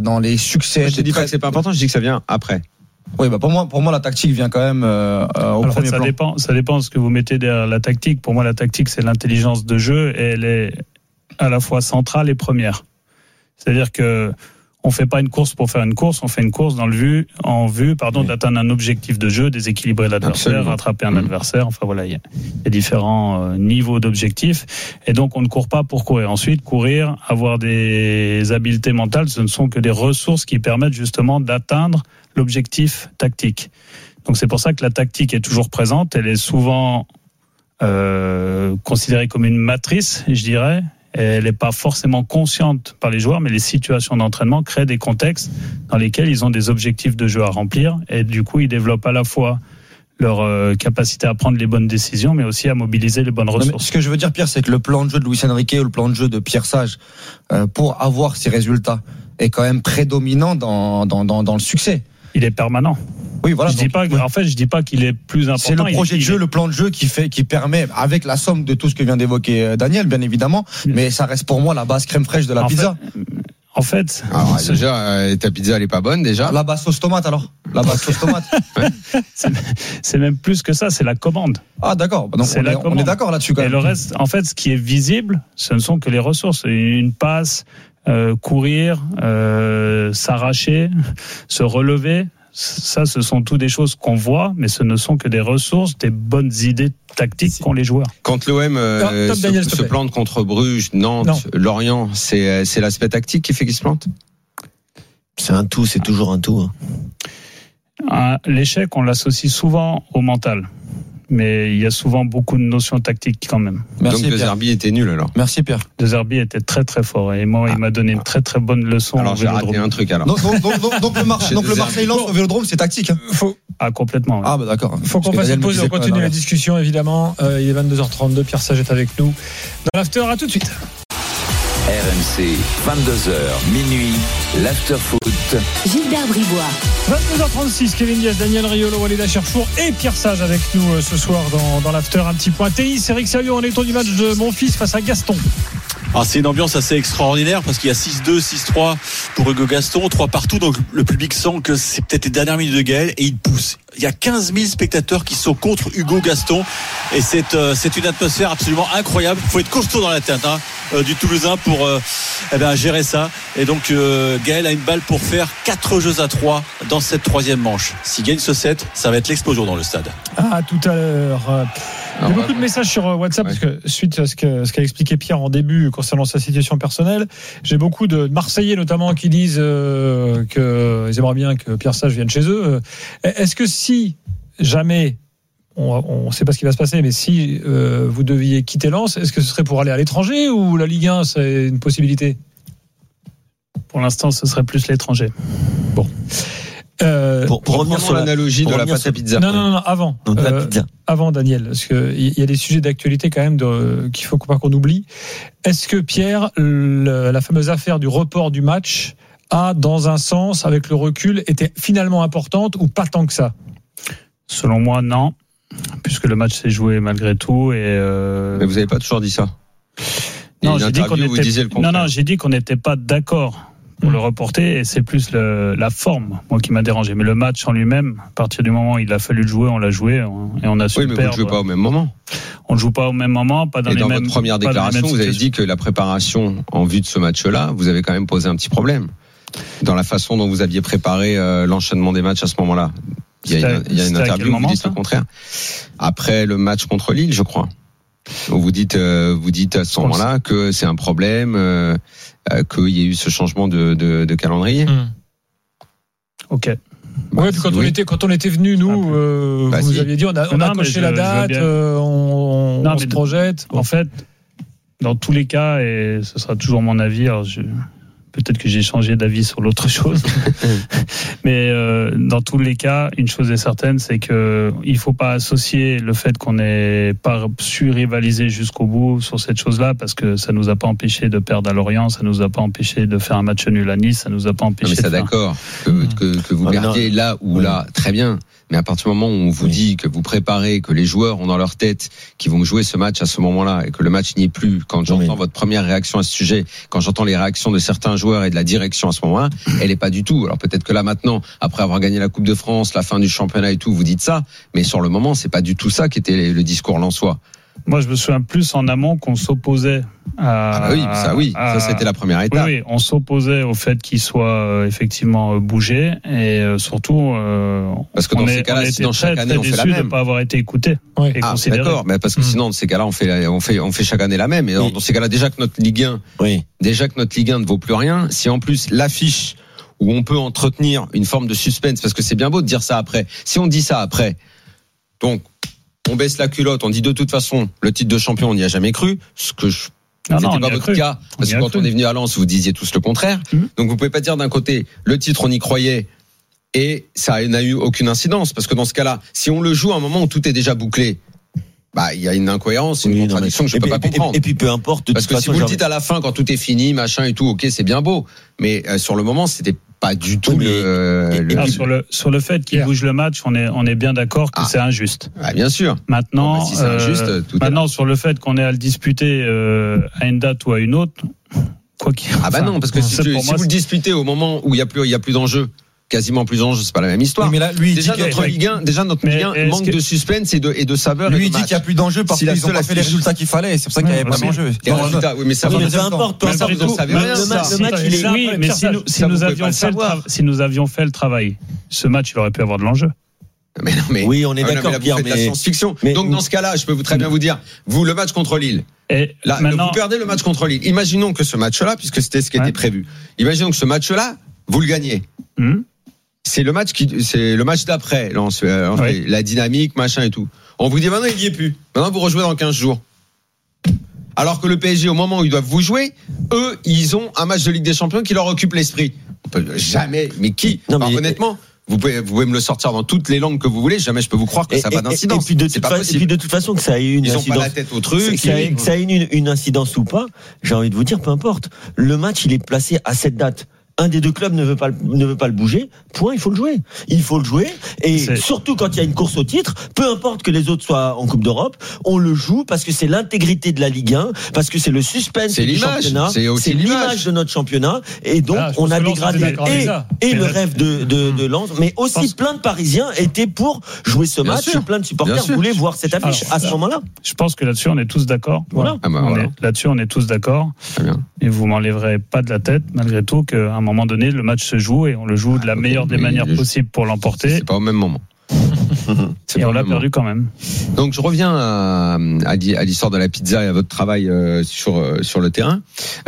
succès. Je dis pas que c'est pas important, je dis que ça vient après. Oui, pour moi, la tactique vient quand même au premier plan. Ça dépend de ce que vous mettez derrière la tactique. Pour moi, la tactique, c'est l'intelligence de jeu et elle est à la fois centrale et première. C'est-à-dire que on fait pas une course pour faire une course, on fait une course en vue d'atteindre un objectif de jeu, déséquilibrer l'adversaire, rattraper un adversaire. Enfin voilà, il y a différents niveaux d'objectifs. Et donc on ne court pas pour courir. Ensuite, courir, avoir des habiletés mentales, ce ne sont que des ressources qui permettent justement d'atteindre l'objectif tactique. Donc c'est pour ça que la tactique est toujours présente. Elle est souvent considérée comme une matrice, je dirais. Elle n'est pas forcément consciente par les joueurs, mais les situations d'entraînement créent des contextes dans lesquels ils ont des objectifs de jeu à remplir, et du coup ils développent à la fois leur capacité à prendre les bonnes décisions, mais aussi à mobiliser les bonnes ressources. Ce que je veux dire, Pierre, c'est que le plan de jeu de Luis Enrique ou le plan de jeu de Pierre Sage, pour avoir ces résultats, est quand même prédominant dans le succès. Il est permanent. Oui, voilà. Je dis pas qu'il est plus important. C'est le projet de jeu, le plan de jeu qui permet, avec la somme de tout ce que vient d'évoquer Daniel, bien évidemment, mais ça reste pour moi la base crème fraîche de la pizza. En fait, alors, déjà, ta pizza elle est pas bonne déjà. La base sauce tomate alors. La base sauce tomate. c'est même plus que ça, c'est la commande. Ah d'accord. Donc on est d'accord là-dessus quand même. Et le reste, en fait, ce qui est visible, ce ne sont que les ressources. Une passe, courir, s'arracher, se relever. Ça, ce sont toutes des choses qu'on voit, mais ce ne sont que des ressources, des bonnes idées tactiques qu'ont les joueurs. Quand l'OM se plante contre Bruges, Nantes, Lorient, c'est l'aspect tactique qui fait qu'il se plante ? C'est un tout, c'est toujours un tout. L'échec, on l'associe souvent au mental. Mais il y a souvent beaucoup de notions tactiques quand même. Merci. Donc De Zerbi était nul alors. Merci Pierre. De Zerbi était très très fort et moi il m'a donné une très très bonne leçon. Alors j'ai raté un truc alors. Donc le Marseille-Lens au Vélodrome c'est tactique. Complètement. Oui. Ah bah d'accord. Faut qu'on fasse une pause et on continue la discussion évidemment. Il est 22h32, Pierre Sage est avec nous dans l'after. À tout de suite. RMC, 22h, minuit, l'after-foot. Gilbert Bribois. 22h36, Kevin Diaz, Daniel Riolo, Walid Cherfour et Pierre Sage avec nous ce soir dans l'after. Un petit point tennis. Eric Salio, on est autour du match de mon fils face à Gaston. Alors c'est une ambiance assez extraordinaire parce qu'il y a 6-2, 6-3 pour Hugo Gaston, 3 partout, donc le public sent que c'est peut-être les dernières minutes de Gaël et il pousse. Il y a 15 000 spectateurs qui sont contre Hugo Gaston et c'est une atmosphère absolument incroyable. Il faut être costaud dans la tête du Toulousain pour gérer ça. Et donc Gaël a une balle pour faire 4 jeux à 3 dans cette troisième manche. S'il gagne ce set, ça va être l'explosion dans le stade. À tout à l'heure. Il y a beaucoup de messages sur WhatsApp parce que suite à ce qu'a expliqué Pierre en début concernant sa situation personnelle, j'ai beaucoup de Marseillais notamment qui disent qu'ils aimeraient bien que Pierre Sage vienne chez eux. Est-ce que si jamais, on ne sait pas ce qui va se passer, mais si vous deviez quitter Lens, est-ce que ce serait pour aller à l'étranger ou la Ligue 1 c'est une possibilité ? Pour l'instant, ce serait plus l'étranger. Bon. Pour revenir sur l'analogie de la pâte à pizza. Non, avant. Avant, Daniel, parce qu'il y a des sujets d'actualité quand même qu'il faut pas qu'on oublie. Est-ce que Pierre, la fameuse affaire du report du match a, dans un sens, avec le recul, été finalement importante ou pas tant que ça ? Selon moi, non, puisque le match s'est joué malgré tout. Mais vous n'avez pas toujours dit ça. Non, j'ai dit qu'on n'était pas d'accord pour le reporter, et c'est plus la forme moi qui m'a dérangé, mais le match en lui-même, à partir du moment où il a fallu le jouer, on l'a joué et on a su perdre. Oui, mais vous ne jouez pas au même moment. On ne joue pas au même moment, pas dans les mêmes. Et dans votre première déclaration, vous avez dit que la préparation en vue de ce match-là, vous avez quand même posé un petit problème dans la façon dont vous aviez préparé l'enchaînement des matchs à ce moment-là. Il y a une interview où vous dites le contraire. Après le match contre Lille, je crois. Vous dites à ce moment-là que c'est un problème, qu'il y a eu ce changement de calendrier. Ok. Ouais, puis quand on était venu, nous, vous aviez dit on a coché la date, on se projette. En fait, dans tous les cas, et ce sera toujours mon avis, alors peut-être que j'ai changé d'avis sur l'autre chose, mais dans tous les cas, une chose est certaine, c'est que il faut pas associer le fait qu'on n'ait pas su rivaliser jusqu'au bout sur cette chose-là, parce que ça nous a pas empêché de perdre à Lorient, ça nous a pas empêché de faire un match nul à Nice, ça nous a pas empêché. Mais ça d'accord que vous perdiez là ou là, très bien. Mais à partir du moment où on vous dit que vous préparez, que les joueurs ont dans leur tête qu'ils vont jouer ce match à ce moment-là et que le match n'y est plus, quand j'entends votre première réaction à ce sujet, quand j'entends les réactions de certains joueurs et de la direction à ce moment-là, elle est pas du tout. Alors peut-être que là maintenant, après avoir gagné la Coupe de France, la fin du championnat et tout, vous dites ça, mais sur le moment, c'est pas du tout ça qui était le discours lensois. Moi, je me souviens plus en amont qu'on s'opposait à... ça c'était la première étape. Oui, on s'opposait au fait qu'il soit effectivement bougé et surtout parce que dans ces cas-là, si dans chaque année on fait la même, de ne pas avoir été écouté. Et considéré. D'accord, mais parce que sinon dans ces cas-là on fait chaque année la même. Et dans ces cas-là, déjà que notre Ligue 1, ne vaut plus rien. Si en plus l'affiche où on peut entretenir une forme de suspense, parce que c'est bien beau de dire ça après. Si on dit ça après, donc on baisse la culotte, on dit de toute façon, le titre de champion, on n'y a jamais cru. Ce que c'était pas votre cas, parce que quand on est venu à Lens, vous disiez tous le contraire. Donc vous pouvez pas dire d'un côté, le titre, on y croyait, et ça n'a eu aucune incidence, parce que dans ce cas-là, si on le joue à un moment où tout est déjà bouclé, il y a une incohérence, une contradiction que je peux pas comprendre. Et puis peu importe. Parce que si vous le dites à la fin, quand tout est fini, machin et tout, ok, c'est bien beau, mais sur le moment, c'était pas du tout sur le fait qu'il bouge le match, on est bien d'accord que c'est injuste. Bien sûr. Maintenant, si c'est injuste, maintenant sur le fait qu'on ait à le disputer à une date ou à une autre, quoi qu'il. Non, parce que si vous le disputez au moment où il y a plus d'enjeu, quasiment plus d'enjeux, c'est pas la même histoire. Oui, mais là, lui, déjà notre Ligue 1 manque de suspense et de saveur. Lui, il dit qu'il y a plus d'enjeux parce qu'ils ont pas fait les résultats qu'il fallait. C'est pour ça qu'il n'y avait pas d'enjeux. Oui, mais ça, peu importe. Vous en savez rien. Le match, il est. Oui, mais si nous avions fait le travail, ce match, il aurait pu avoir de l'enjeu. Mais oui, on est d'accord, Pierre. Mais la science-fiction. Donc dans ce cas-là, je peux très bien vous dire, vous le match contre Lille. Vous perdez le match contre Lille. Imaginons que ce match-là, puisque c'était ce qui était prévu. Imaginons que ce match-là, vous le gagnez. C'est le match d'après, la dynamique, machin et tout. On vous dit maintenant il n'y est plus. Maintenant vous rejouez dans 15 jours. Alors que le PSG, au moment où ils doivent vous jouer, eux, ils ont un match de Ligue des Champions qui leur occupe l'esprit. On peut jamais. Mais qui ? Honnêtement. Vous pouvez me le sortir dans toutes les langues que vous voulez. Jamais je peux vous croire que ça n'a pas d'incidence. Et puis de toute façon que ça ait une incidence. Ils ont pas la tête au truc. Que ça ait une incidence ou pas. J'ai envie de vous dire, peu importe. Le match, il est placé à cette date. Un des deux clubs ne veut pas le bouger. Point, il faut le jouer. Il faut le jouer. Et surtout quand il y a une course au titre, peu importe que les autres soient en Coupe d'Europe, on le joue parce que c'est l'intégrité de la Ligue 1, parce que c'est le suspense du championnat. C'est l'image de notre championnat. Et donc, on a dégradé le rêve de Lens, mais aussi plein de Parisiens étaient pour jouer ce match. Plein de supporters voulaient voir cette affiche à ce moment-là. Je pense que là-dessus, on est tous d'accord. Là-dessus, on est tous d'accord. Et vous m'enlèverez pas de la tête, malgré tout, qu'à un moment donné, le match se joue et on le joue de la meilleure des manières possibles pour l'emporter. C'est pas au même moment. Et on l'a perdu quand même. Donc je reviens à l'histoire de la pizza et à votre travail sur le terrain.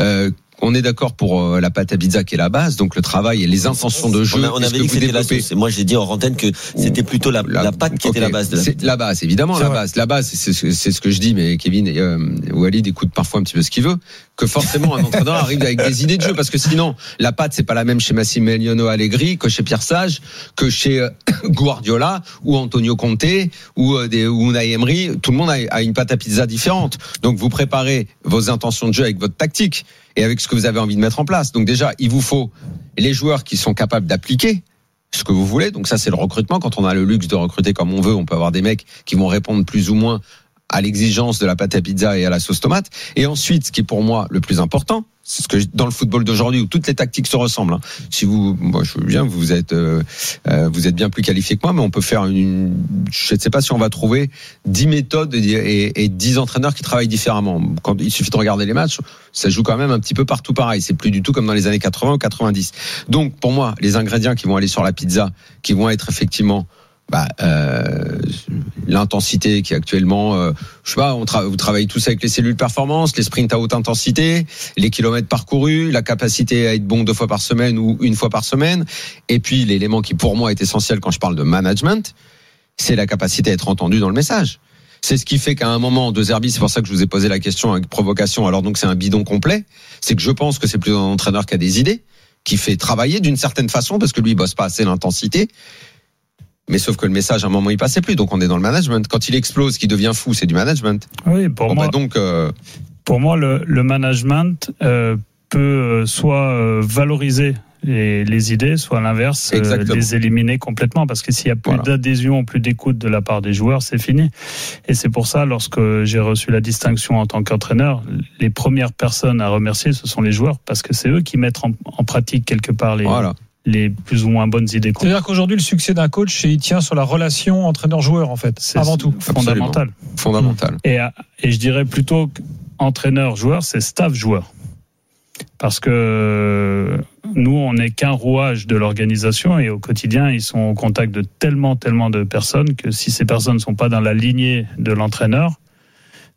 On est d'accord pour la pâte à pizza qui est la base, donc le travail et les intentions de jeu. On avait dit que c'était la sauce. Et moi, j'ai dit en antenne que c'était plutôt la pâte qui était la base de la pizza. C'est la base, évidemment, la base. La base, c'est ce que je dis, mais Kevin et Walid écoutent parfois un petit peu ce qu'il veut. Que forcément un entraîneur arrive avec des idées de jeu, parce que sinon la pâte c'est pas la même chez Massimiliano Allegri que chez Pierre Sage, que chez Guardiola ou Antonio Conte ou Unai Emery. Tout le monde a une pâte à pizza différente. Donc vous préparez vos intentions de jeu avec votre tactique et avec ce que vous avez envie de mettre en place. Donc déjà, il vous faut les joueurs qui sont capables d'appliquer ce que vous voulez. Donc ça, c'est le recrutement. Quand on a le luxe de recruter comme on veut, on peut avoir des mecs qui vont répondre plus ou moins à l'exigence de la pâte à pizza et à la sauce tomate. Et ensuite, ce qui est pour moi le plus important, c'est ce que dans le football d'aujourd'hui où toutes les tactiques se ressemblent. Si moi je veux bien, vous êtes bien plus qualifié que moi, mais on peut faire je ne sais pas si on va trouver 10 méthodes et 10 entraîneurs qui travaillent différemment. Quand il suffit de regarder les matchs, ça joue quand même un petit peu partout pareil. C'est plus du tout comme dans les années 80 ou 90. Donc pour moi, les ingrédients qui vont aller sur la pizza, qui vont être effectivement l'intensité qui est actuellement, je sais pas, vous travaillez tous avec les cellules performance, les sprints à haute intensité, les kilomètres parcourus, la capacité à être bon 2 fois par semaine ou 1 fois par semaine, et puis l'élément qui pour moi est essentiel quand je parle de management, c'est la capacité à être entendu dans le message. C'est ce qui fait qu'à un moment, De Zerbi, c'est pour ça que je vous ai posé la question avec provocation, alors donc c'est un bidon complet, c'est que je pense que c'est plutôt un entraîneur qui a des idées, qui fait travailler d'une certaine façon, parce que lui il bosse pas assez l'intensité. Mais sauf que le message, à un moment, il passait plus. Donc, on est dans le management. Quand il explose, qu'il devient fou, c'est du management. Oui, pour moi, pour moi, le management peut soit valoriser les idées, soit à l'inverse, les éliminer complètement. Parce que s'il y a plus d'adhésion, plus d'écoute de la part des joueurs, c'est fini. Et c'est pour ça, lorsque j'ai reçu la distinction en tant qu'entraîneur, les premières personnes à remercier, ce sont les joueurs. Parce que c'est eux qui mettent en pratique quelque part les plus ou moins bonnes idées. C'est-à-dire qu'aujourd'hui, le succès d'un coach, il tient sur la relation entraîneur-joueur, en fait, avant tout. Fondamental. Et je dirais plutôt qu'entraîneur-joueur, c'est staff-joueur. Parce que nous, on n'est qu'un rouage de l'organisation et au quotidien, ils sont au contact de tellement de personnes que si ces personnes ne sont pas dans la lignée de l'entraîneur,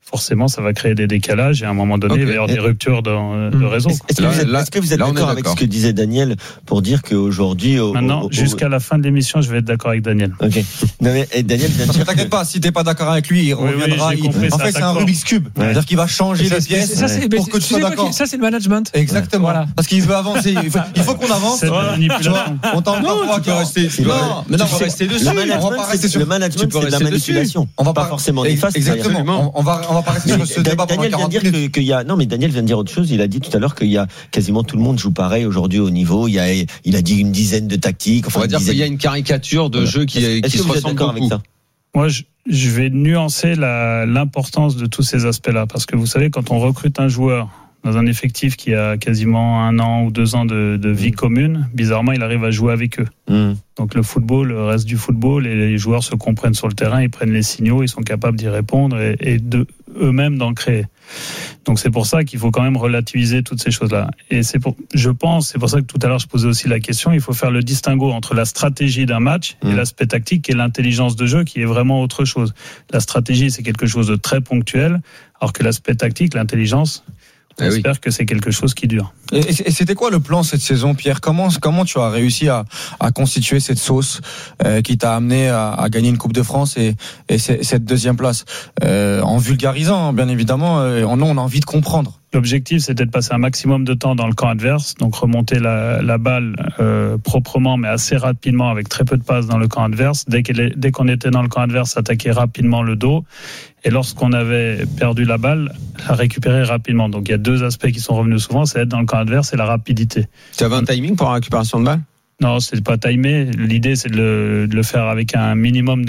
forcément, ça va créer des décalages et à un moment donné, il va y avoir des ruptures de réseau. Est-ce que vous êtes d'accord avec ce que disait Daniel pour dire qu'aujourd'hui... Maintenant, jusqu'à la fin de l'émission, je vais être d'accord avec Daniel. Ok. Non, mais Daniel vient de dire... T'inquiète pas, si t'es pas d'accord avec lui, il reviendra. En fait, c'est un Rubik's Cube. C'est-à-dire qu'il va changer les pièces pour que tu sois d'accord. Ça, c'est le management. Exactement. Parce qu'il veut avancer. Il faut qu'on avance. C'est de la manipulation. On t'en parle qu'il rester. Non, mais non, on va rester dessus. Le management, c'est de la manipulation. On va pas forcément néfaste. Exactement. On va pas rester sur ce débat pendant 40 minutes. Non, mais Daniel vient de dire autre chose. Il a dit tout à l'heure qu'il y a quasiment tout le monde joue pareil aujourd'hui au niveau. Il a dit une dizaine de tactiques. On va dire qu'il y a une caricature de jeu qui se ressemble beaucoup. Moi, je vais nuancer l'importance de tous ces aspects-là. Parce que vous savez, quand on recrute un joueur dans un effectif qui a quasiment 1 an ou 2 ans de vie commune, bizarrement, il arrive à jouer avec eux. Donc le football, le reste du football, et les joueurs se comprennent sur le terrain, ils prennent les signaux, ils sont capables d'y répondre et de eux-mêmes d'en créer. Donc c'est pour ça qu'il faut quand même relativiser toutes ces choses-là. Et c'est pour ça que tout à l'heure je posais aussi la question, il faut faire le distinguo entre la stratégie d'un match et l'aspect tactique et l'intelligence de jeu qui est vraiment autre chose. La stratégie, c'est quelque chose de très ponctuel, alors que l'aspect tactique, l'intelligence, j'espère que c'est quelque chose qui dure. Et c'était quoi le plan cette saison, Pierre ? Comment tu as réussi à constituer cette sauce qui t'a amené à gagner une Coupe de France et cette 2e place en vulgarisant, bien évidemment, on a envie de comprendre. L'objectif, c'était de passer un maximum de temps dans le camp adverse, donc remonter la balle proprement, mais assez rapidement, avec très peu de passes dans le camp adverse. Dès qu'on était dans le camp adverse, attaquer rapidement le dos. Et lorsqu'on avait perdu la balle, la récupérer rapidement. Donc il y a 2 aspects qui sont revenus souvent, c'est être dans le camp adverse et la rapidité. Tu avais un timing pour la récupération de balle ? Non, c'est pas timé. L'idée, c'est de le faire avec un minimum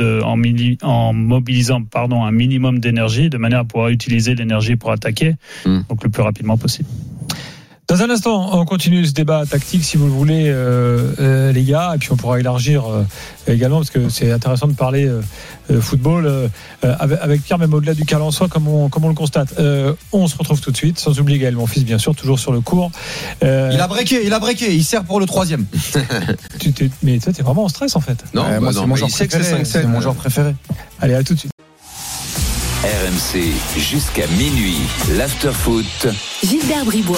en mobilisant un minimum d'énergie, de manière à pouvoir utiliser l'énergie pour attaquer, donc le plus rapidement possible. Dans un instant, on continue ce débat tactique, si vous le voulez, les gars, et puis on pourra élargir également, parce que c'est intéressant de parler football avec Pierre, même au-delà du cas en soi, comme on le constate. On se retrouve tout de suite, sans oublier Gaël, mon fils, bien sûr, toujours sur le court. Il a breaké, il sert pour le 3e. Mais toi, t'es vraiment en stress, en fait. Non, c'est mon genre préféré. C'est mon genre préféré. Allez, à tout de suite. RMC jusqu'à minuit, l'after-foot. Gilbert Bribois.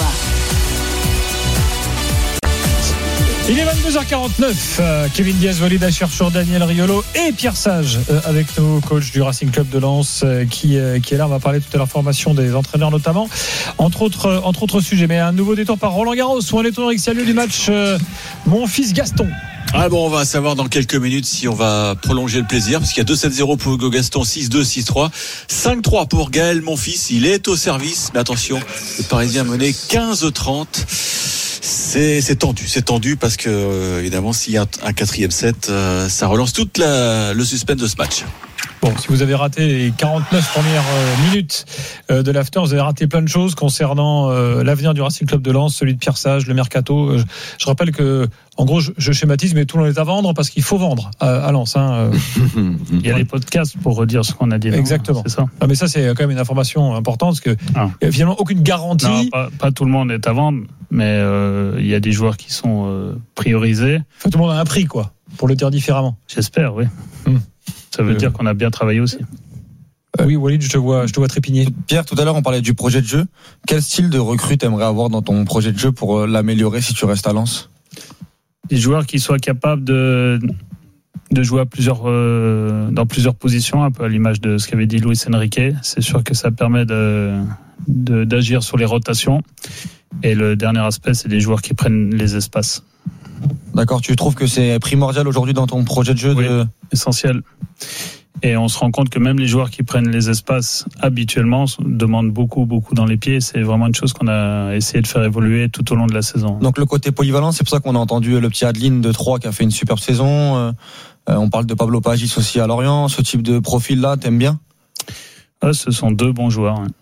Il est 22h49. Kevin Diaz, Walid Acharchour, Daniel Riolo et Pierre Sage avec nous, coach du Racing Club de Lens, qui est là. On va parler tout à l'heure formation des entraîneurs notamment, entre autres sujets. Mais un nouveau détour par Roland Garros, où on est au lieu du match Mon Fils Gaston. On va savoir dans quelques minutes si on va prolonger le plaisir, parce qu'il y a 2-7-0 pour Hugo Gaston, 6-2, 6-3, 5-3 pour Gaël Monfils. Il est au service, mais attention, le Parisien mené 15-30. C'est tendu parce que évidemment, s'il y a un 4e set, ça relance toute le suspense de ce match. Bon, si vous avez raté les 49 premières minutes de l'after, vous avez raté plein de choses concernant l'avenir du Racing Club de Lens, celui de Pierre Sage, le mercato. Je rappelle que, en gros, je schématise, mais tout le monde est à vendre parce qu'il faut vendre à Lens. Il y a les podcasts pour redire ce qu'on a dit. Exactement. C'est ça. Mais ça, c'est quand même une information importante, parce que il y a finalement aucune garantie. Non, pas tout le monde est à vendre, mais il y a des joueurs qui sont priorisés. Tout le monde a un prix, quoi, pour le dire différemment. J'espère, oui. Ça veut dire qu'on a bien travaillé aussi. Oui, Walid, je te vois trépigner. Pierre, tout à l'heure, on parlait du projet de jeu. Quel style de recrue t'aimerais avoir dans ton projet de jeu pour l'améliorer si tu restes à Lens ? Des joueurs qui soient capables de jouer dans plusieurs positions, un peu à l'image de ce qu'avait dit Luis Enrique. C'est sûr que ça permet d'agir sur les rotations. Et le dernier aspect, c'est des joueurs qui prennent les espaces. D'accord, tu trouves que c'est primordial aujourd'hui dans ton projet de jeu ? Oui, essentiel. Et on se rend compte que même les joueurs qui prennent les espaces habituellement demandent beaucoup dans les pieds. C'est vraiment une chose qu'on a essayé de faire évoluer tout au long de la saison. Donc le côté polyvalent, c'est pour ça qu'on a entendu le petit Adeline de Troyes qui a fait une superbe saison. On parle de Pablo Pagis aussi à Lorient. Ce type de profil-là, t'aimes bien ? Ce sont 2 bons joueurs. Hein.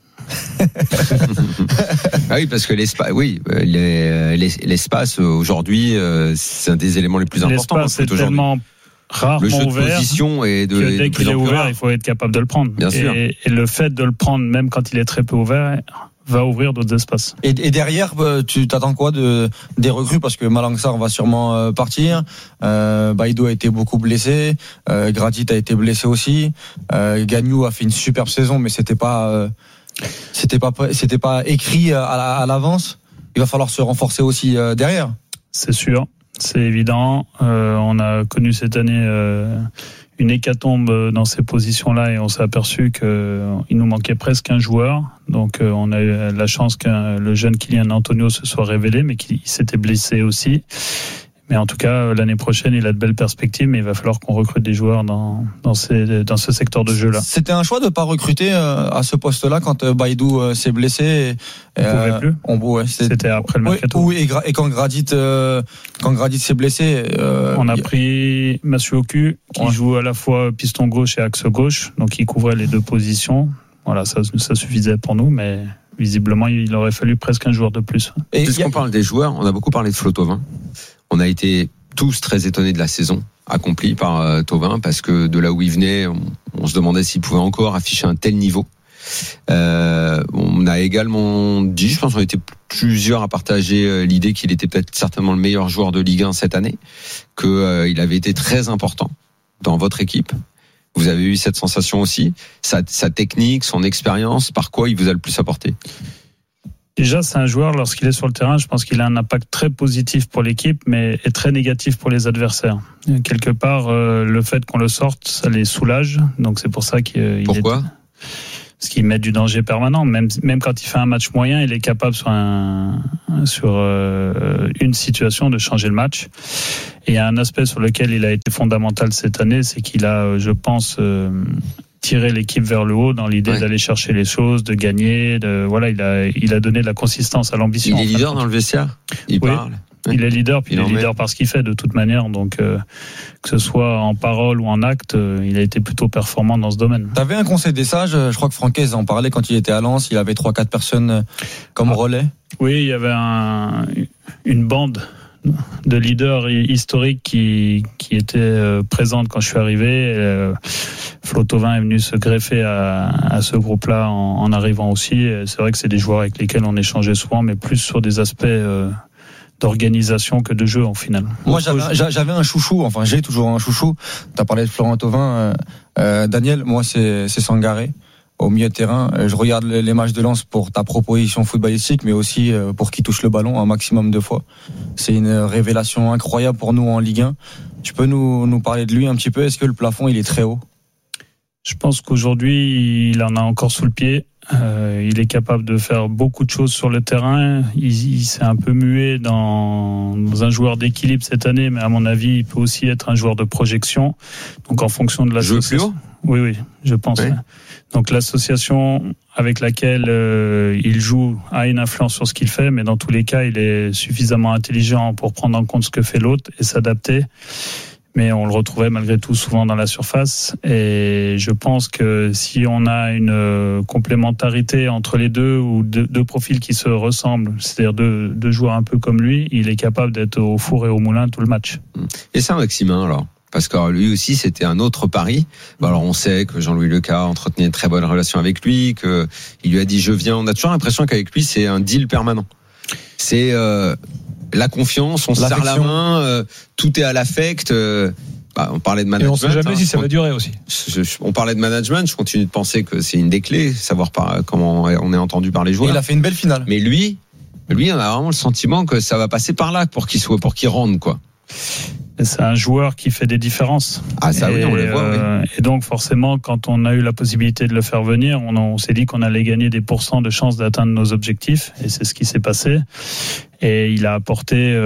Oui, parce que l'espace aujourd'hui, c'est un des éléments les plus importants. L'espace est tellement rarement le jeu de ouvert, position et de dès qu'il est ouvert, il faut être capable de le prendre. Bien sûr. Et le fait de le prendre, même quand il est très peu ouvert, va ouvrir d'autres espaces. Et derrière, tu t'attends quoi des recrues, parce que Malang Sarr va sûrement partir. Baïdou a été beaucoup blessé. Gradit a été blessé aussi. Gagnou a fait une superbe saison, mais c'était pas écrit à l'avance. Il va falloir se renforcer aussi derrière. C'est sûr, c'est évident. On a connu cette année une hécatombe dans ces positions-là et on s'est aperçu qu'il nous manquait presque un joueur. Donc on a eu la chance que le jeune Kylian Antonio se soit révélé, mais qu'il s'était blessé aussi. Mais en tout cas, l'année prochaine, il a de belles perspectives, mais il va falloir qu'on recrute des joueurs dans ce secteur de jeu-là. C'était un choix de ne pas recruter à ce poste-là quand Baïdou s'est blessé. On ne pouvait plus. C'était après le mercato. Oui, et quand Gradit s'est blessé. On a pris Masuoku, qui joue à la fois piston gauche et axe gauche, donc il couvrait les deux positions. Voilà, ça suffisait pour nous, mais visiblement, il aurait fallu presque un joueur de plus. Et puisqu'on parle des joueurs, on a beaucoup parlé de Flo Thauvin. On a été tous très étonnés de la saison accomplie par Thauvin, parce que de là où il venait, on se demandait s'il pouvait encore afficher un tel niveau. On a également dit, je pense qu'on était plusieurs à partager l'idée qu'il était peut-être certainement le meilleur joueur de Ligue 1 cette année, qu'il avait été très important dans votre équipe. Vous avez eu cette sensation aussi, sa technique, son expérience, par quoi il vous a le plus apporté? Déjà, c'est un joueur, lorsqu'il est sur le terrain, je pense qu'il a un impact très positif pour l'équipe, mais est très négatif pour les adversaires. Quelque part, le fait qu'on le sorte, ça les soulage. Donc c'est pour ça qu'il Pourquoi ? Parce qu'il met du danger permanent. Même quand il fait un match moyen, il est capable sur une situation de changer le match. Et il y a un aspect sur lequel il a été fondamental cette année, c'est qu'il a, je pense, tiré l'équipe vers le haut dans l'idée d'aller chercher les choses, de gagner. Il a donné de la consistance à l'ambition. Il est leader dans le vestiaire. Il parle. Il est leader, puis il est leader par ce qu'il fait de toute manière. Donc, que ce soit en parole ou en acte, il a été plutôt performant dans ce domaine. T'avais un conseil des sages, je crois que Franquez en parlait quand il était à Lens, il avait 3-4 personnes comme relais. Oui, il y avait une bande de leaders historiques qui étaient présentes quand je suis arrivé. Flo Thauvin est venu se greffer à ce groupe-là en arrivant aussi. C'est vrai que c'est des joueurs avec lesquels on échangeait souvent, mais plus sur des aspects d'organisation que de jeu en final. Moi j'avais un chouchou, enfin j'ai toujours un chouchou. T'as parlé de Florent Thauvin, Daniel, moi c'est Sangaré au milieu de terrain. Je regarde les matchs de Lens pour ta proposition footballistique, mais aussi pour qu'il touche le ballon un maximum de fois. C'est une révélation incroyable pour nous en Ligue 1. Tu peux nous parler de lui un petit peu? Est-ce que le plafond il est très haut? Je pense qu'aujourd'hui il en a encore sous le pied. Il est capable de faire beaucoup de choses sur le terrain. Il s'est un peu mué dans un joueur d'équilibre cette année, mais à mon avis, il peut aussi être un joueur de projection. Donc, en fonction de l'association. Oui, je pense. Oui. Donc, l'association avec laquelle il joue a une influence sur ce qu'il fait, mais dans tous les cas, il est suffisamment intelligent pour prendre en compte ce que fait l'autre et s'adapter. Mais on le retrouvait malgré tout souvent dans la surface. Et je pense que si on a une complémentarité entre les deux, ou deux profils qui se ressemblent, c'est-à-dire deux joueurs un peu comme lui, il est capable d'être au four et au moulin tout le match. Et ça, Maximin, alors? Parce que lui aussi, c'était un autre pari. Alors, on sait que Jean-Louis Leca entretenait une très bonne relation avec lui, qu'il lui a dit « je viens ». On a toujours l'impression qu'avec lui, c'est un deal permanent. C'est la confiance, on se serre la main, tout est à l'affect. On parlait de management. Et on ne sait jamais si ça va durer aussi. On parlait de management, je continue de penser que c'est une des clés, savoir comment on est entendu par les joueurs. Et il a fait une belle finale. Mais lui, on a vraiment le sentiment que ça va passer par là pour qu'il rende, quoi. C'est un joueur qui fait des différences. Ah ça oui, on le voit. Oui. Et donc forcément, quand on a eu la possibilité de le faire venir, on s'est dit qu'on allait gagner des pourcents de chances d'atteindre nos objectifs, et c'est ce qui s'est passé. Et il a apporté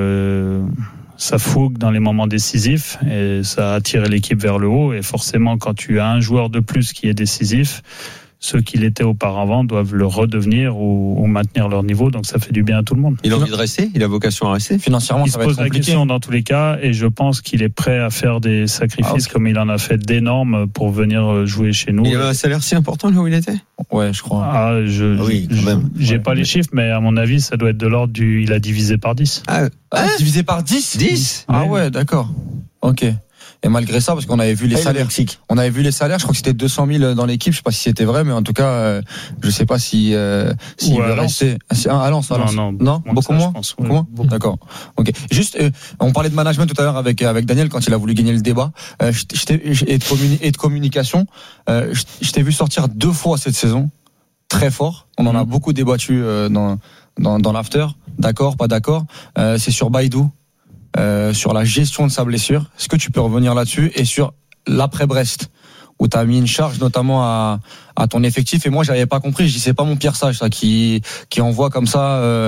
sa fougue dans les moments décisifs, et ça a attiré l'équipe vers le haut. Et forcément, quand tu as un joueur de plus qui est décisif, ceux qui l'étaient auparavant doivent le redevenir ou maintenir leur niveau, donc ça fait du bien à tout le monde. Il a envie de rester? Il a vocation à rester? Financièrement, ça va être compliqué. Il se pose la question dans tous les cas, et je pense qu'il est prêt à faire des sacrifices comme il en a fait d'énormes pour venir jouer chez nous. Il avait un salaire si important là où il était? Ouais, je crois. Oui, quand même. J'ai pas les chiffres, mais à mon avis, ça doit être de l'ordre il a divisé par 10. Divisé par 10? 10? Ah ouais, d'accord. Ok. Et malgré ça, parce qu'on avait vu les salaires, je crois que c'était 200 000 dans l'équipe. Je sais pas si c'était vrai, mais en tout cas, je sais pas si à Lens. Non, beaucoup moins. D'accord. Ok. Juste, on parlait de management tout à l'heure avec Daniel quand il a voulu gagner le débat. Et de communication. Je t'ai vu sortir 2 fois cette saison, très fort. On en a beaucoup débattu dans l'after. D'accord, pas d'accord. C'est sur Baïdou, sur la gestion de sa blessure. Est-ce que tu peux revenir là-dessus et sur l'après-Brest, où tu as mis une charge notamment à ton effectif, et moi j'avais pas compris, je dis c'est pas mon Pierre Sage ça qui envoie comme ça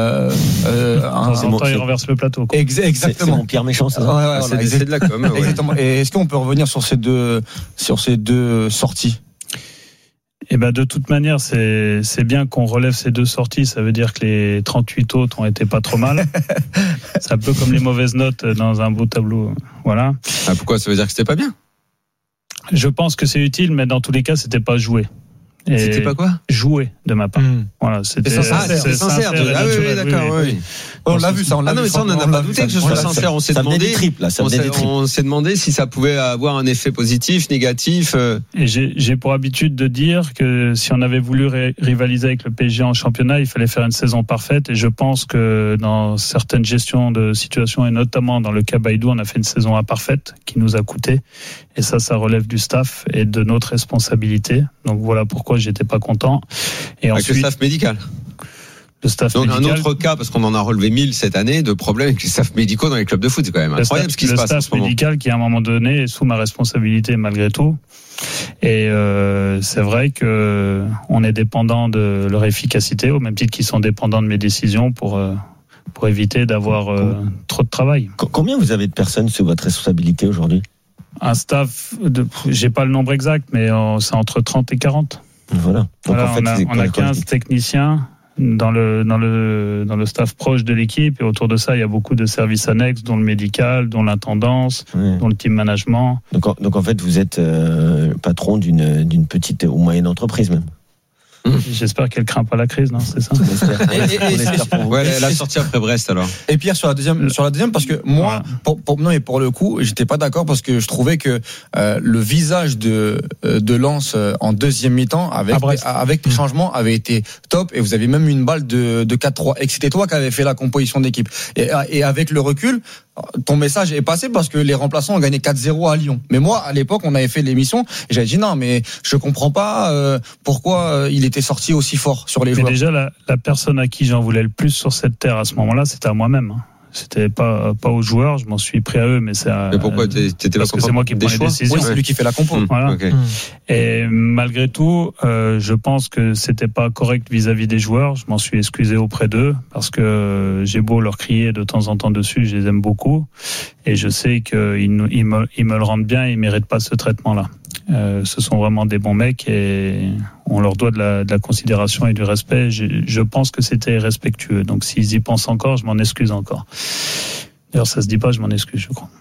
il renverse le plateau quoi. Exactement. C'est mon Pierre méchant ça. C'est de la com. Exactement. Et est-ce qu'on peut revenir sur ces deux sorties? Eh ben de toute manière, c'est bien qu'on relève ces 2 sorties. Ça veut dire que les 38 autres ont été pas trop mal. C'est un peu comme les mauvaises notes dans un beau tableau. Voilà. Pourquoi ça veut dire que c'était pas bien? Je pense que c'est utile, mais dans tous les cas, c'était pas joué. Et c'était pas quoi? Joué de ma part. Voilà, c'était sincère. Ah oui, d'accord. Oui. On l'a vu ça. On en a pas douté que ce soit sincère. On s'est demandé si ça pouvait avoir un effet positif, négatif. Et j'ai pour habitude de dire que si on avait voulu rivaliser avec le PSG en championnat, il fallait faire une saison parfaite. Et je pense que dans certaines gestions de situation, et notamment dans le cas Baïdou, on a fait une saison imparfaite qui nous a coûté. Et ça relève du staff et de notre responsabilité. Donc voilà pourquoi j'étais pas content. Et avec ensuite, le staff médical. Donc un autre cas, parce qu'on en a relevé 1000 cette année, de problèmes avec les staffs médicaux dans les clubs de foot. C'est quand même incroyable ce qui se passe en ce moment. Le staff médical qui à un moment donné est sous ma responsabilité malgré tout. Et c'est vrai que on est dépendant de leur efficacité, au même titre qu'ils sont dépendants de mes décisions pour éviter d'avoir trop de travail. Combien vous avez de personnes sous votre responsabilité aujourd'hui? Un staff, j'ai pas le nombre exact, mais c'est entre 30 et 40. Voilà. Donc en fait, on a 15 techniciens dans le staff proche de l'équipe, et autour de ça, il y a beaucoup de services annexes, dont le médical, dont l'intendance, dont le team management. Donc en fait, vous êtes patron d'une petite ou moyenne entreprise même. J'espère qu'elle craint pas la crise, non, c'est ça. La sortie après Brest alors. Et Pierre sur la deuxième, parce que moi, pour le coup, j'étais pas d'accord parce que je trouvais que le visage de Lens en deuxième mi-temps avec les changements avait été top, et vous avez même eu une balle de 4-3 et que c'était toi qui avais fait la composition d'équipe. Et avec le recul, ton message est passé parce que les remplaçants ont gagné 4-0 à Lyon. Mais moi, à l'époque, on avait fait l'émission et j'avais dit non, mais je comprends pas pourquoi il était sorti aussi fort sur les joueurs. Mais déjà, la personne à qui j'en voulais le plus sur cette terre à ce moment-là, c'était à moi-même. C'était pas aux joueurs, je m'en suis pris à eux, mais c'est Mais pourquoi t'étais parce que c'est moi qui prends les décisions. Oui, c'est lui qui fait la compo. Voilà. Okay. Et malgré tout, je pense que c'était pas correct vis-à-vis des joueurs. Je m'en suis excusé auprès d'eux parce que j'ai beau leur crier de temps en temps dessus, je les aime beaucoup et je sais qu'ils me le rendent bien et ils méritent pas ce traitement-là. Ce sont vraiment des bons mecs et on leur doit de la considération et du respect. Je pense que c'était respectueux. Donc s'ils y pensent encore, je m'en excuse encore. D'ailleurs, ça se dit pas, je m'en excuse, je crois.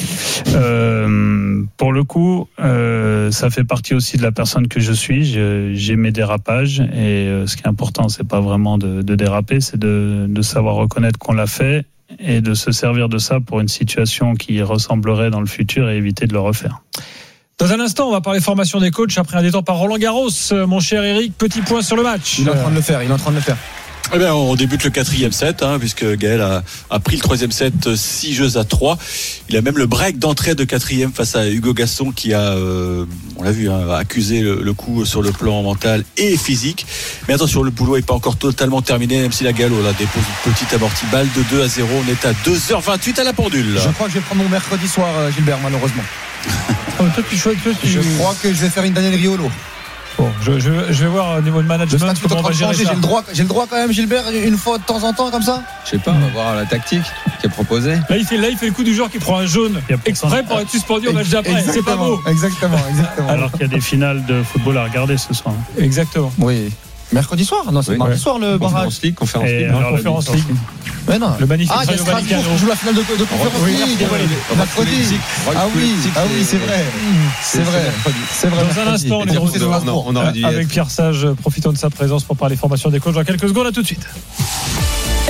Pour le coup, ça fait partie aussi de la personne que je suis. J'ai mes dérapages et ce qui est important, c'est pas vraiment de déraper, c'est de savoir reconnaître qu'on l'a fait et de se servir de ça pour une situation qui ressemblerait dans le futur et éviter de le refaire. Dans un instant, on va parler formation des coachs après un détour par Roland Garros. Mon cher Eric, petit point sur le match. Il est en train de le faire. Eh bien, on débute le 4e set, puisque Gaël a pris le 3e set 6-3. Il a même le break d'entrée de 4e face à Hugo Gaston qui a, on l'a vu, accusé le coup sur le plan mental et physique. Mais attention, le boulot n'est pas encore totalement terminé, même si la Gallo dépose une petite amortie balle de 2-0. On est à 2h28 à la pendule. Je crois que je vais prendre mon mercredi soir, Gilbert, malheureusement. Je crois que je vais faire une Daniel Riolo. Bon, je vais voir au niveau de management comment on va gérer ça. J'ai le droit quand même, Gilbert, une fois de temps en temps comme ça. Je sais pas, on va voir la tactique qui est proposée. Là il fait le coup du joueur qui prend un jaune exprès pour être suspendu au match d'après. C'est pas beau. Exactement. Alors qu'il y a des finales de football à regarder ce soir. Exactement. Oui. Mercredi soir? Non, c'est mardi soir le barrage. Conférence League. Mais non. Le magnifique il y a Strasbourg qui joue la finale de Conférence League. Mercredi. Ah oui, c'est vrai. Dans un instant, les gros avec Pierre Sage, profitons de sa présence pour parler formation des coachs dans quelques secondes. À tout de suite.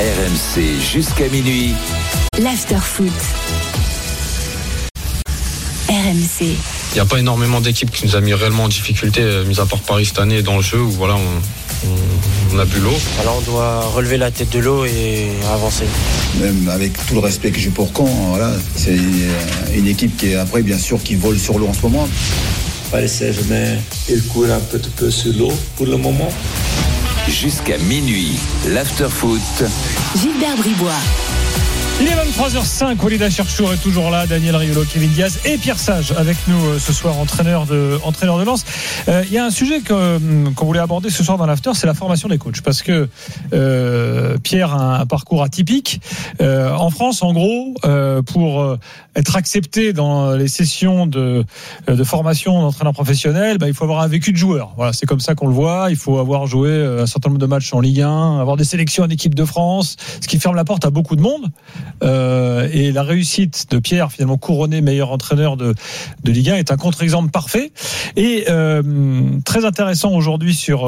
RMC jusqu'à minuit. L'after foot. RMC. Il n'y a pas énormément d'équipes qui nous a mis réellement en difficulté, mis à part Paris cette année dans le jeu où voilà, on a bu l'eau. Alors on doit relever la tête de l'eau et avancer. Même avec tout le respect que j'ai pour Caen, voilà, c'est une équipe qui est après bien sûr qui vole sur l'eau en ce moment. Paris Saint-Germain, il court un petit peu sur l'eau pour le moment. Jusqu'à minuit, l'after-foot. Gilbert Bribois. Il est 23h05, Walid Acharchour est toujours là, Daniel Riolo, Kevin Diaz et Pierre Sage avec nous ce soir, entraîneur de Lens. Il y a un sujet qu'on voulait aborder ce soir dans l'after, c'est la formation des coachs. Parce que Pierre a un parcours atypique. En France, en gros, pour être accepté dans les sessions de formation d'entraîneur professionnel, il faut avoir un vécu de joueur. Voilà, c'est comme ça qu'on le voit. Il faut avoir joué un certain nombre de matchs en Ligue 1, avoir des sélections en équipe de France, ce qui ferme la porte à beaucoup de monde. Et la réussite de Pierre, finalement couronné meilleur entraîneur de Ligue 1, est un contre-exemple parfait. Et très intéressant aujourd'hui sur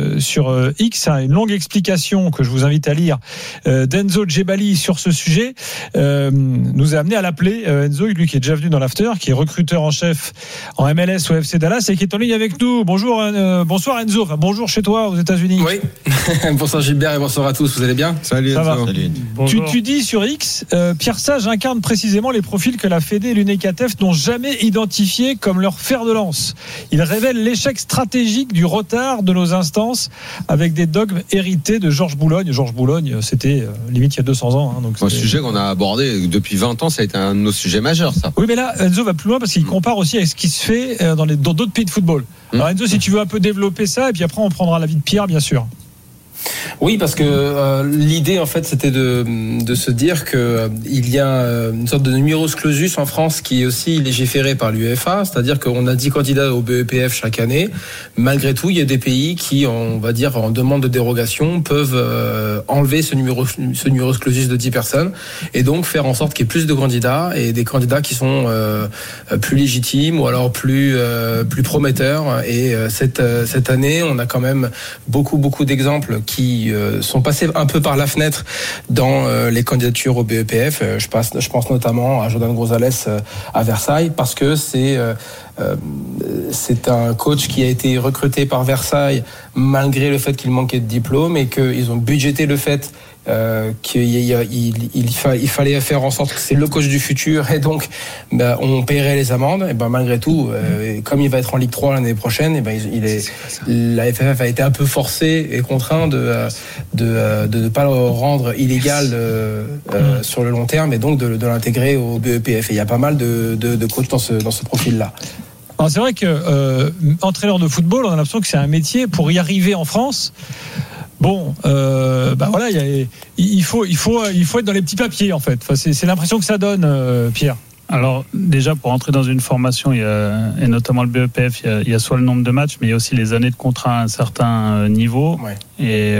X, une longue explication que je vous invite à lire d'Enzo Djebali sur ce sujet nous a amené à l'appeler. Enzo, lui qui est déjà venu dans l'after, qui est recruteur en chef en MLS au FC Dallas et qui est en ligne avec nous. Bonjour, bonsoir Enzo. Enfin, bonjour chez toi aux États-Unis. Oui. Bonsoir Gilbert et bonsoir à tous. Vous allez bien ? Salut Enzo. Salut. Tu dis sur X, Pierre Sage incarne précisément les profils que la Fédé et l'UNECATF n'ont jamais identifiés comme leur fer de lance. Il révèle l'échec stratégique du retard de nos instances avec des dogmes hérités de Georges Boulogne. Georges Boulogne, c'était limite il y a 200 ans. Donc un sujet qu'on a abordé depuis 20 ans, ça a été un de nos sujets majeurs, ça. Oui, mais là, Enzo va plus loin parce qu'il compare aussi avec ce qui se fait dans d'autres pays de football. Alors Enzo, si tu veux un peu développer ça, et puis après on prendra l'avis de Pierre, bien sûr. Oui, parce que l'idée en fait c'était de se dire que il y a une sorte de numerus clausus en France qui est aussi légiféré par l'UEFA, c'est-à-dire qu'on a 10 candidats au BEPF chaque année. Malgré tout, il y a des pays qui, on va dire, en demande de dérogation, peuvent enlever ce numerus clausus de 10 personnes et donc faire en sorte qu'il y ait plus de candidats et des candidats qui sont plus légitimes ou alors plus prometteurs. Et cette année, on a quand même beaucoup d'exemples qui sont passés un peu par la fenêtre dans les candidatures au BEPF. Je pense notamment à Jordan Gonzalez à Versailles parce que c'est un coach qui a été recruté par Versailles malgré le fait qu'il manquait de diplôme et qu'ils ont budgété le fait qu'il fallait faire en sorte que c'est le coach du futur et donc on paierait les amendes. Et malgré tout, comme il va être en Ligue 3 l'année prochaine, la FFF a été un peu forcée et contraint de ne pas le rendre illégal sur le long terme et donc de l'intégrer au BEPF. Et il y a pas mal de coachs dans ce profil-là. Alors c'est vrai que entraîneur de football, on a l'impression que c'est un métier pour y arriver en France. Bon, voilà, il faut être dans les petits papiers en fait. Enfin, c'est l'impression que ça donne, Pierre. Alors déjà pour entrer dans une formation, et notamment le BEPF, il y a soit le nombre de matchs, mais il y a aussi les années de contrat à un certain niveau. Ouais. Et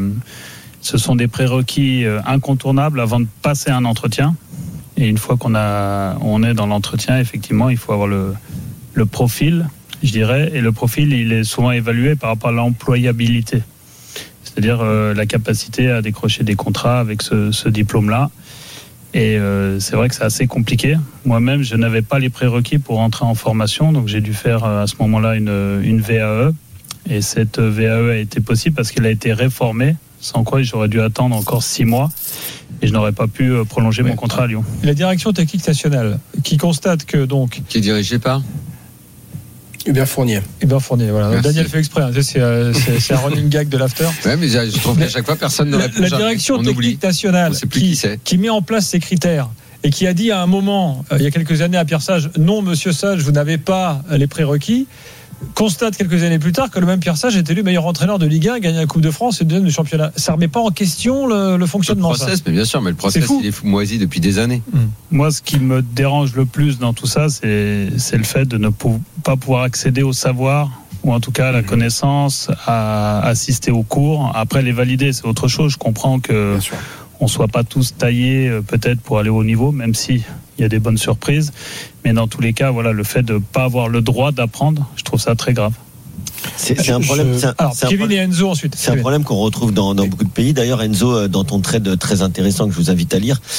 ce sont des prérequis incontournables avant de passer un entretien. Et une fois on est dans l'entretien, effectivement, il faut avoir le profil, je dirais, et le profil, il est souvent évalué par rapport à l'employabilité. C'est-à-dire la capacité à décrocher des contrats avec ce diplôme-là. Et c'est vrai que c'est assez compliqué. Moi-même, je n'avais pas les prérequis pour entrer en formation, donc j'ai dû faire à ce moment-là une VAE. Et cette VAE a été possible parce qu'elle a été réformée, sans quoi j'aurais dû attendre encore 6 mois et je n'aurais pas pu prolonger mon contrat à Lyon. La direction technique nationale, qui constate que donc... Qui est dirigée par Hubert Fournier, voilà. Merci. Daniel fait exprès, c'est un running gag de l'after. Ouais, mais je trouve qu'à chaque fois, personne ne répond. La direction technique nationale qui met en place ces critères et qui a dit à un moment, il y a quelques années à Pierre Sage, non, monsieur Sage, vous n'avez pas les prérequis, constate quelques années plus tard que le même Pierre Sage est élu meilleur entraîneur de Ligue 1, gagne la Coupe de France et deuxième du championnat. Ça ne remet pas en question le fonctionnement. Le process, mais bien sûr, mais le process, il est moisi depuis des années. Moi, ce qui me dérange le plus dans tout ça, c'est le fait de ne pas pouvoir accéder au savoir, ou en tout cas à la connaissance, à assister aux cours. Après, les valider, c'est autre chose. Je comprends que on ne soit pas tous taillés peut-être pour aller au niveau, même si il y a des bonnes surprises. Mais dans tous les cas, voilà, le fait de ne pas avoir le droit d'apprendre, je trouve ça très grave. C'est un problème. Kevin et Enzo ensuite. C'est un problème qu'on retrouve dans beaucoup de pays. D'ailleurs, Enzo, dans ton trade très intéressant que je vous invite à lire,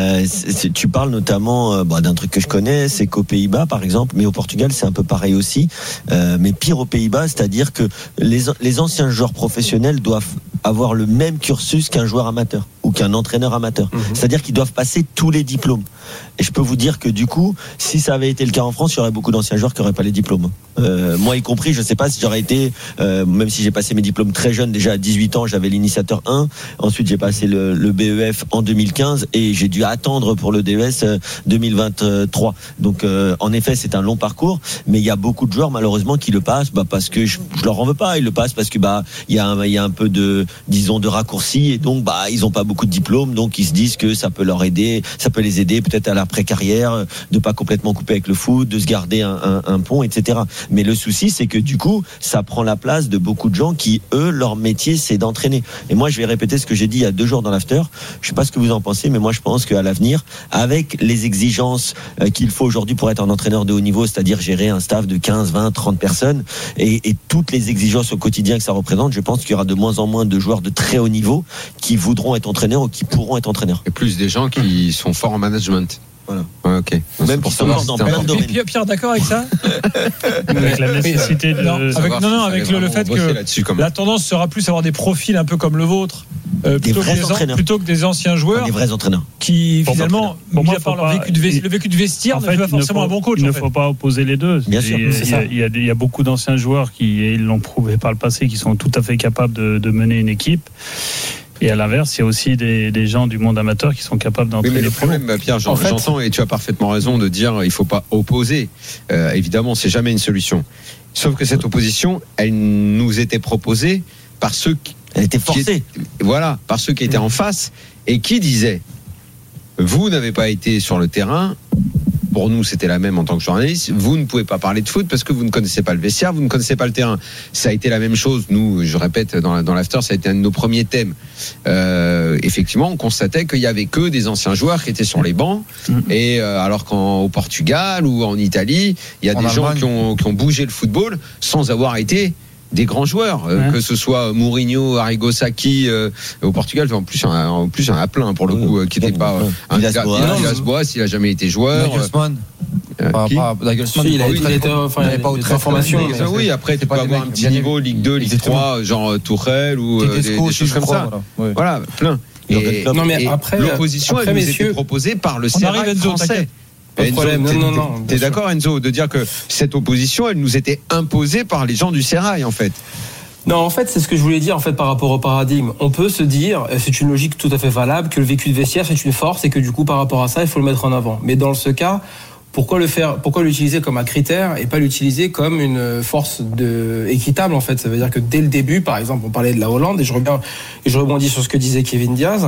tu parles notamment d'un truc que je connais, c'est qu'aux Pays-Bas, par exemple, mais au Portugal, c'est un peu pareil aussi. Mais pire aux Pays-Bas, c'est-à-dire que les anciens joueurs professionnels doivent avoir le même cursus qu'un joueur amateur ou qu'un entraîneur amateur. C'est-à-dire qu'ils doivent passer tous les diplômes. Et je peux vous dire que du coup, si ça avait été le cas en France, il y aurait beaucoup d'anciens joueurs qui n'auraient pas les diplômes. Moi y compris, je ne sais pas si j'aurais été, même si j'ai passé mes diplômes très jeunes, déjà à 18 ans, j'avais l'initiateur 1. Ensuite, j'ai passé le BEF en 2015 et j'ai dû attendre pour le DES 2023. Donc, en effet, c'est un long parcours, mais il y a beaucoup de joueurs malheureusement qui le passent, parce que je leur en veux pas. Ils le passent parce que il y a un peu de raccourci et donc ils n'ont pas beaucoup de diplômes, donc ils se disent que ça peut leur aider, ça peut les aider peut-être à l'après-carrière, de pas complètement couper avec le foot, de se garder un pont, etc. Mais le souci, c'est que du coup, ça prend la place de beaucoup de gens qui, eux, leur métier, c'est d'entraîner. Et moi, je vais répéter ce que j'ai dit il y a 2 jours dans l'after. Je sais pas ce que vous en pensez, mais moi, je pense qu'à l'avenir, avec les exigences qu'il faut aujourd'hui pour être un entraîneur de haut niveau, c'est-à-dire gérer un staff de 15, 20, 30 personnes et toutes les exigences au quotidien que ça représente, je pense qu'il y aura de moins en moins de joueurs de très haut niveau qui voudront être entraîneurs ou qui pourront être entraîneurs. Et plus des gens qui sont forts en management. Voilà. Ouais, ok. Même pour savoir dans plein de domaines. Pierre, d'accord avec ça? Avec la nécessité de. Avec le fait que la tendance sera plus à avoir des profils un peu comme le vôtre. Plutôt que des anciens joueurs. Des vrais entraîneurs. Qui finalement, mis à part le vécu de vestiaire, ne fait pas forcément un bon coach. Il ne faut pas opposer les deux. Bien sûr. Il y a beaucoup d'anciens joueurs qui l'ont prouvé par le passé, qui sont tout à fait capables de mener une équipe. Et à l'inverse, il y a aussi des gens du monde amateur qui sont capables d'entraîner. Oui, mais le problème, Pierre, j'entends et tu as parfaitement raison de dire il ne faut pas opposer. Évidemment, c'est jamais une solution. Sauf que cette opposition, elle nous était proposée par ceux qui... Elle était forcée. Par ceux qui étaient en face et qui disaient vous n'avez pas été sur le terrain. Pour nous, c'était la même en tant que journaliste. Vous ne pouvez pas parler de foot parce que vous ne connaissez pas le vestiaire, vous ne connaissez pas le terrain. Ça a été la même chose. Nous, je répète, dans l'after, ça a été un de nos premiers thèmes. Effectivement, on constatait qu'il y avait que des anciens joueurs qui étaient sur les bancs. Et alors qu'au Portugal ou en Italie, il y a des gens qui ont bougé le football sans avoir été des grands joueurs, que ce soit Mourinho, Arrigo Sacchi au Portugal. En plus, il y en a plein pour le coup qui n'étaient pas. Villas-Boas, il a jamais été joueur. Nagelsmann. Il n'avait pas autre information. Oui, après tu peux avoir un petit niveau Ligue 2, Ligue 3, genre Tourelle ou des choses comme ça. Voilà, plein. Non mais après, l'opposition elle nous était proposée par le CRA français. Pas de problème. Non. T'es d'accord, Enzo, de dire que cette opposition, elle nous était imposée par les gens du Sérail, en fait? Non, en fait, c'est ce que je voulais dire, en fait, par rapport au paradigme. On peut se dire, c'est une logique tout à fait valable, que le vécu de vestiaire, c'est une force et que du coup, par rapport à ça, il faut le mettre en avant. Mais dans ce cas, pourquoi l'utiliser comme un critère et pas l'utiliser comme une force équitable, en fait? Ça veut dire que dès le début, par exemple, on parlait de la Hollande et je rebondis sur ce que disait Kevin Diaz,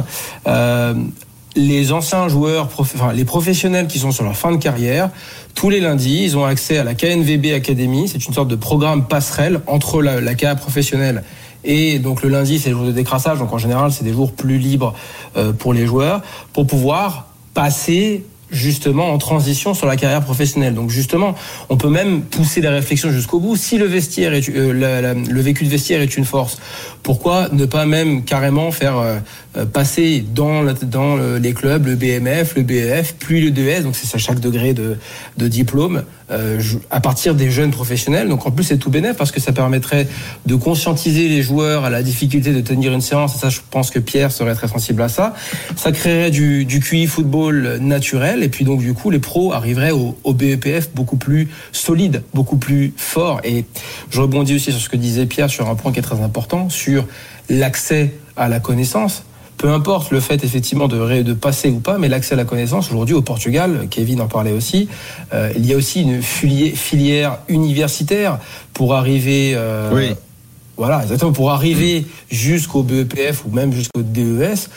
les anciens joueurs, les professionnels qui sont sur leur fin de carrière, tous les lundis, ils ont accès à la KNVB Academy. C'est une sorte de programme passerelle entre la carrière professionnelle et donc le lundi, c'est le jour de décrassage. Donc en général, c'est des jours plus libres pour les joueurs pour pouvoir passer justement en transition sur la carrière professionnelle. Donc justement, on peut même pousser la réflexion jusqu'au bout. Si le vestiaire le vécu de vestiaire est une force, pourquoi ne pas même carrément faire passer dans les clubs le BMF, le BEF, puis le DES, donc c'est à chaque degré de diplôme, à partir des jeunes professionnels. Donc en plus c'est tout bénef parce que ça permettrait de conscientiser les joueurs à la difficulté de tenir une séance, et ça je pense que Pierre serait très sensible à ça. Ça créerait du QI football naturel, et puis donc du coup les pros arriveraient au BEPF beaucoup plus solides, beaucoup plus forts. Et je rebondis aussi sur ce que disait Pierre sur un point qui est très important, sur l'accès à la connaissance. Peu importe le fait effectivement de passer ou pas, mais l'accès à la connaissance aujourd'hui au Portugal, Kevin en parlait aussi, il y a aussi une filière universitaire pour arriver. Voilà, exactement, pour arriver jusqu'au BEPF ou même jusqu'au DES.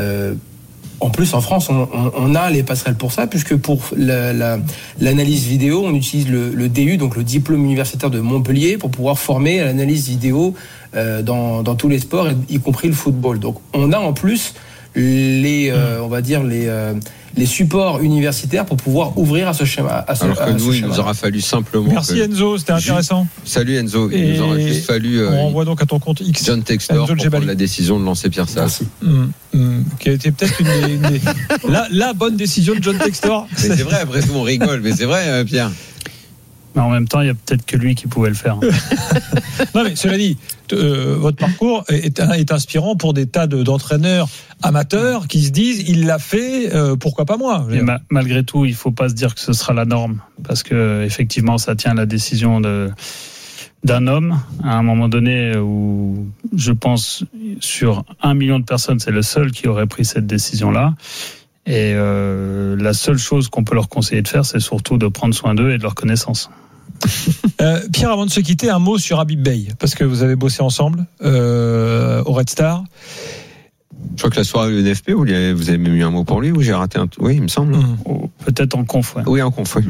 En plus, en France, on a les passerelles pour ça, puisque pour l'analyse vidéo, on utilise le DU, donc le diplôme universitaire de Montpellier, pour pouvoir former à l'analyse vidéo dans tous les sports, y compris le football. Donc, on a en plus on va dire les supports universitaires pour pouvoir ouvrir à ce schéma. Alors que nous, il nous aura fallu simplement. Merci Enzo, c'était intéressant. Salut Enzo, il nous aura juste fallu. On renvoie donc à ton compte X. John Textor pour prendre la décision de lancer Pierre Sass. Qui a été peut-être la bonne décision de John Textor. Mais c'est vrai, après tout on rigole, mais c'est vrai Pierre. Mais en même temps, il y a peut-être que lui qui pouvait le faire. Non, mais cela dit, votre parcours est inspirant pour des tas d'entraîneurs amateurs qui se disent il l'a fait, pourquoi pas moi. Malgré tout, il ne faut pas se dire que ce sera la norme, parce que effectivement, ça tient à la décision d'un homme à un moment donné où je pense sur 1 million de personnes, c'est le seul qui aurait pris cette décision-là. Et la seule chose qu'on peut leur conseiller de faire, c'est surtout de prendre soin d'eux et de leur connaissance. Pierre, avant de se quitter, un mot sur Habib Beye, parce que vous avez bossé ensemble au Red Star. Je crois que la soirée de l'UNFP, vous avez même eu un mot pour lui, ou j'ai raté un... Oui, il me semble. Peut-être en conf. Ouais. Oui, en conf, oui.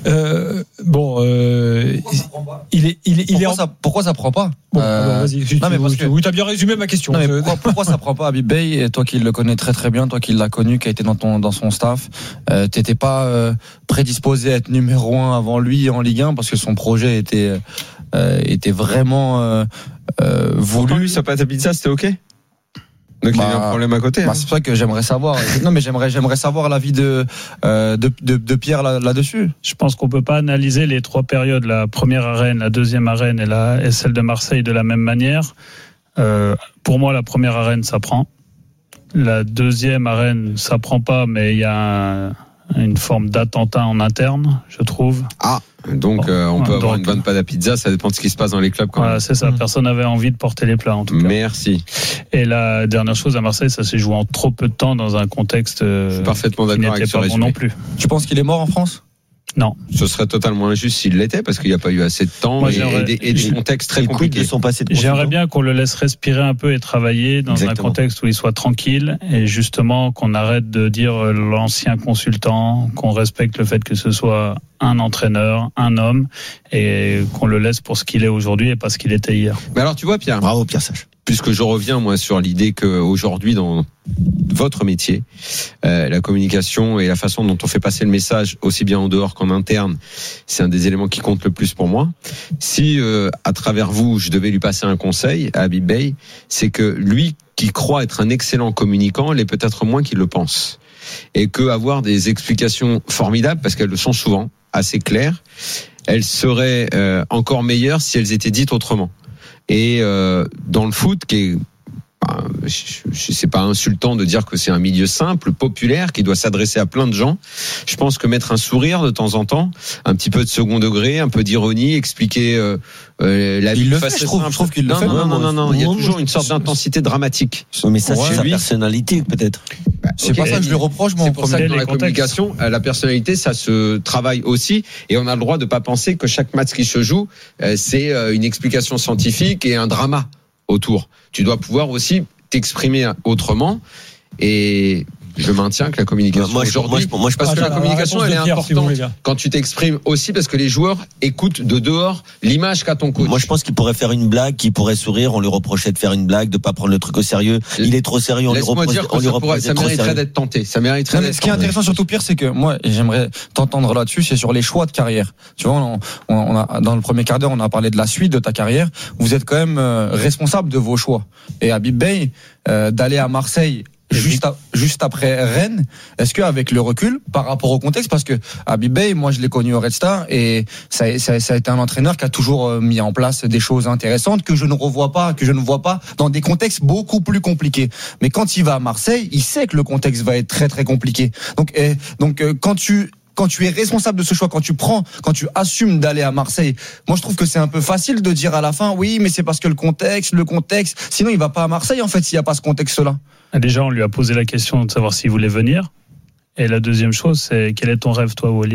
Pourquoi ça prend pas? Bon, vas-y. Oui, t'as bien résumé ma question. Non, mais pourquoi ça prend pas Habib Beye, toi qui le connais très très bien, toi qui l'as connu, qui a été dans son staff, t'étais pas prédisposé à être numéro 1 avant lui en Ligue 1 parce que son projet était vraiment voulu. Ça passe à pizza, c'était ok? Donc il y a un problème à côté. C'est pour ça que j'aimerais savoir. Non, mais j'aimerais savoir l'avis de Pierre là-dessus. Je pense qu'on peut pas analyser les 3 périodes, la première arène, la deuxième arène et celle de Marseille de la même manière. Pour moi, la première arène, ça prend. La deuxième arène, ça prend pas, mais il y a une forme d'attentat en interne, je trouve. Donc on peut avoir une bonne pâte à pizza, ça dépend de ce qui se passe dans les clubs quand même. C'est ça, personne n'avait envie de porter les plats en tout cas. Merci. Et la dernière chose à Marseille, ça s'est joué en trop peu de temps dans un contexte je suis parfaitement d'accord avec ce pas bon non plus. Tu penses qu'il est mort en France? Non. Ce serait totalement injuste s'il l'était parce qu'il n'y a pas eu assez de temps et des contextes très compliqués. J'aimerais bien qu'on le laisse respirer un peu et travailler dans un contexte où il soit tranquille et justement qu'on arrête de dire l'ancien consultant, qu'on respecte le fait que ce soit un entraîneur, un homme et qu'on le laisse pour ce qu'il est aujourd'hui et pas ce qu'il était hier. Mais alors tu vois Pierre. Bravo Pierre Sage. Puisque je reviens moi sur l'idée qu'aujourd'hui dans votre métier, la communication et la façon dont on fait passer le message aussi bien en dehors qu'en interne, c'est un des éléments qui compte le plus pour moi. Si à travers vous, je devais lui passer un conseil à Habib Beye, c'est que lui qui croit être un excellent communicant l'est peut-être moins qu'il le pense. Et qu'avoir des explications formidables, parce qu'elles le sont souvent, assez claires, elles seraient encore meilleures si elles étaient dites autrement. Et dans le foot, qui est, c'est pas insultant de dire que c'est un milieu simple, populaire, qui doit s'adresser à plein de gens. Je pense que mettre un sourire de temps en temps, un petit peu de second degré, un peu d'ironie, expliquer la vie face je trouve qu'il le fait. Non, il y a toujours une sorte d'intensité dramatique. Mais ça, c'est sa personnalité, peut-être. C'est pas ça que je lui reproche, moi. C'est pour ça que dans la communication, la personnalité, ça se travaille aussi, et on a le droit de pas penser que chaque match qui se joue, c'est une explication scientifique et un drama autour. Tu dois pouvoir aussi t'exprimer autrement, et je maintiens que la communication aujourd'hui, parce que la communication elle est importante quand tu t'exprimes aussi, parce que les joueurs écoutent de dehors l'image qu'a ton coach. Moi je pense qu'il pourrait faire une blague, qu'il pourrait sourire, on lui reprochait de faire une blague, de pas prendre le truc au sérieux. Il est trop sérieux, on lui reproche. Ça mériterait d'être tenté. Ça mériterait d'être. Ce qui est intéressant surtout Pierre, c'est que moi j'aimerais t'entendre là-dessus, c'est sur les choix de carrière. Tu vois, on a dans le premier quart d'heure on a parlé de la suite de ta carrière. Vous êtes quand même responsable de vos choix. Et Habib Beye d'aller à Marseille juste après Rennes, est-ce qu'avec le recul par rapport au contexte, parce que Habib Beye, moi je l'ai connu au Red Star et ça a été un entraîneur qui a toujours mis en place des choses intéressantes que je ne vois pas dans des contextes beaucoup plus compliqués. Mais quand il va à Marseille, il sait que le contexte va être très très compliqué. Donc quand tu es responsable de ce choix, quand tu assumes d'aller à Marseille, moi je trouve que c'est un peu facile de dire à la fin, oui, mais c'est parce que le contexte, sinon il va pas à Marseille en fait s'il n'y a pas ce contexte-là. Déjà, on lui a posé la question de savoir s'il voulait venir. Et la deuxième chose, c'est quel est ton rêve, toi, Walid ?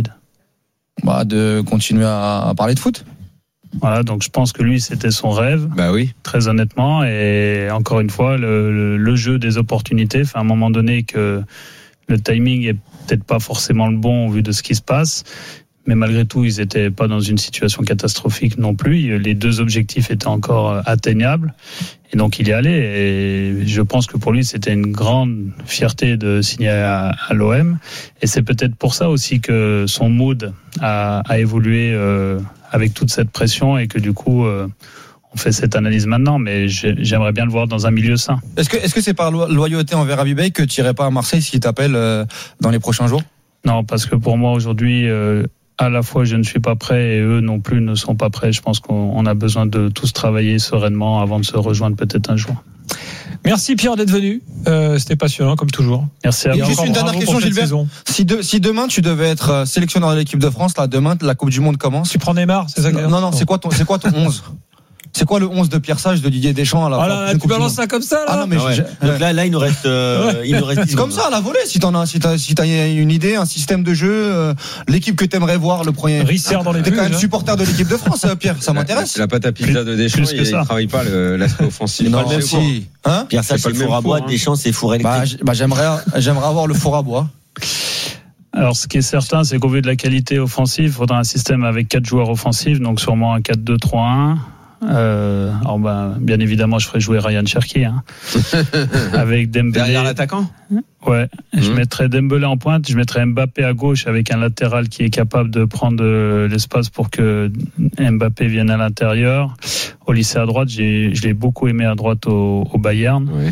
De continuer à parler de foot. Voilà, donc je pense que lui, c'était son rêve. Bah oui. Très honnêtement. Et encore une fois, le jeu des opportunités fait à un moment donné que le timing est peut-être pas forcément le bon au vu de ce qui se passe. Mais malgré tout, ils n'étaient pas dans une situation catastrophique non plus. Les 2 objectifs étaient encore atteignables. Et donc, il y allait. Et je pense que pour lui, c'était une grande fierté de signer à l'OM. Et c'est peut-être pour ça aussi que son mood a évolué avec toute cette pression et que du coup, on fait cette analyse maintenant. Mais j'aimerais bien le voir dans un milieu sain. Est-ce que c'est par loyauté envers Abibay que tu n'irais pas à Marseille s'il t'appelle dans les prochains jours ? Non, parce que pour moi, aujourd'hui... à la fois je ne suis pas prêt et eux non plus ne sont pas prêts. Je pense qu'on a besoin de tous travailler sereinement avant de se rejoindre peut-être un jour. Merci Pierre d'être venu. C'était passionnant comme toujours. Merci à vous. Juste une dernière question, Gilbert. Si demain tu devais être sélectionneur de l'équipe de France, là demain la Coupe du Monde commence. Tu prends Neymar, c'est ça que Non, c'est quoi ton 11 ? C'est quoi le 11 de Pierre Sage, de Didier Deschamps à la fin? Tu balances ça comme ça, là? Ah non, mais donc là, il nous reste, c'est comme ça, à la volée. Si t'as une idée, un système de jeu, l'équipe que t'aimerais voir, le premier. Risser dans les T'es quand même supporter de l'équipe de France, Pierre. Ça m'intéresse. La pâte à pizza de Deschamps, il travaille pas l'aspect offensif. Non, même si. Pierre Sage, c'est four à bois. Deschamps, c'est four électrique. J'aimerais avoir le four à bois. Alors, ce qui est certain, c'est qu'au vu de la qualité offensive, il faudra un système avec 4 joueurs offensifs, donc sûrement un 4-2-3-1. Alors bien évidemment, je ferai jouer Ryan Cherki avec Dembélé derrière l'attaquant. Ouais, je mettrai Dembélé en pointe, je mettrai Mbappé à gauche avec un latéral qui est capable de prendre l'espace pour que Mbappé vienne à l'intérieur. Olysée à droite, je l'ai beaucoup aimé à droite au Bayern. Ouais.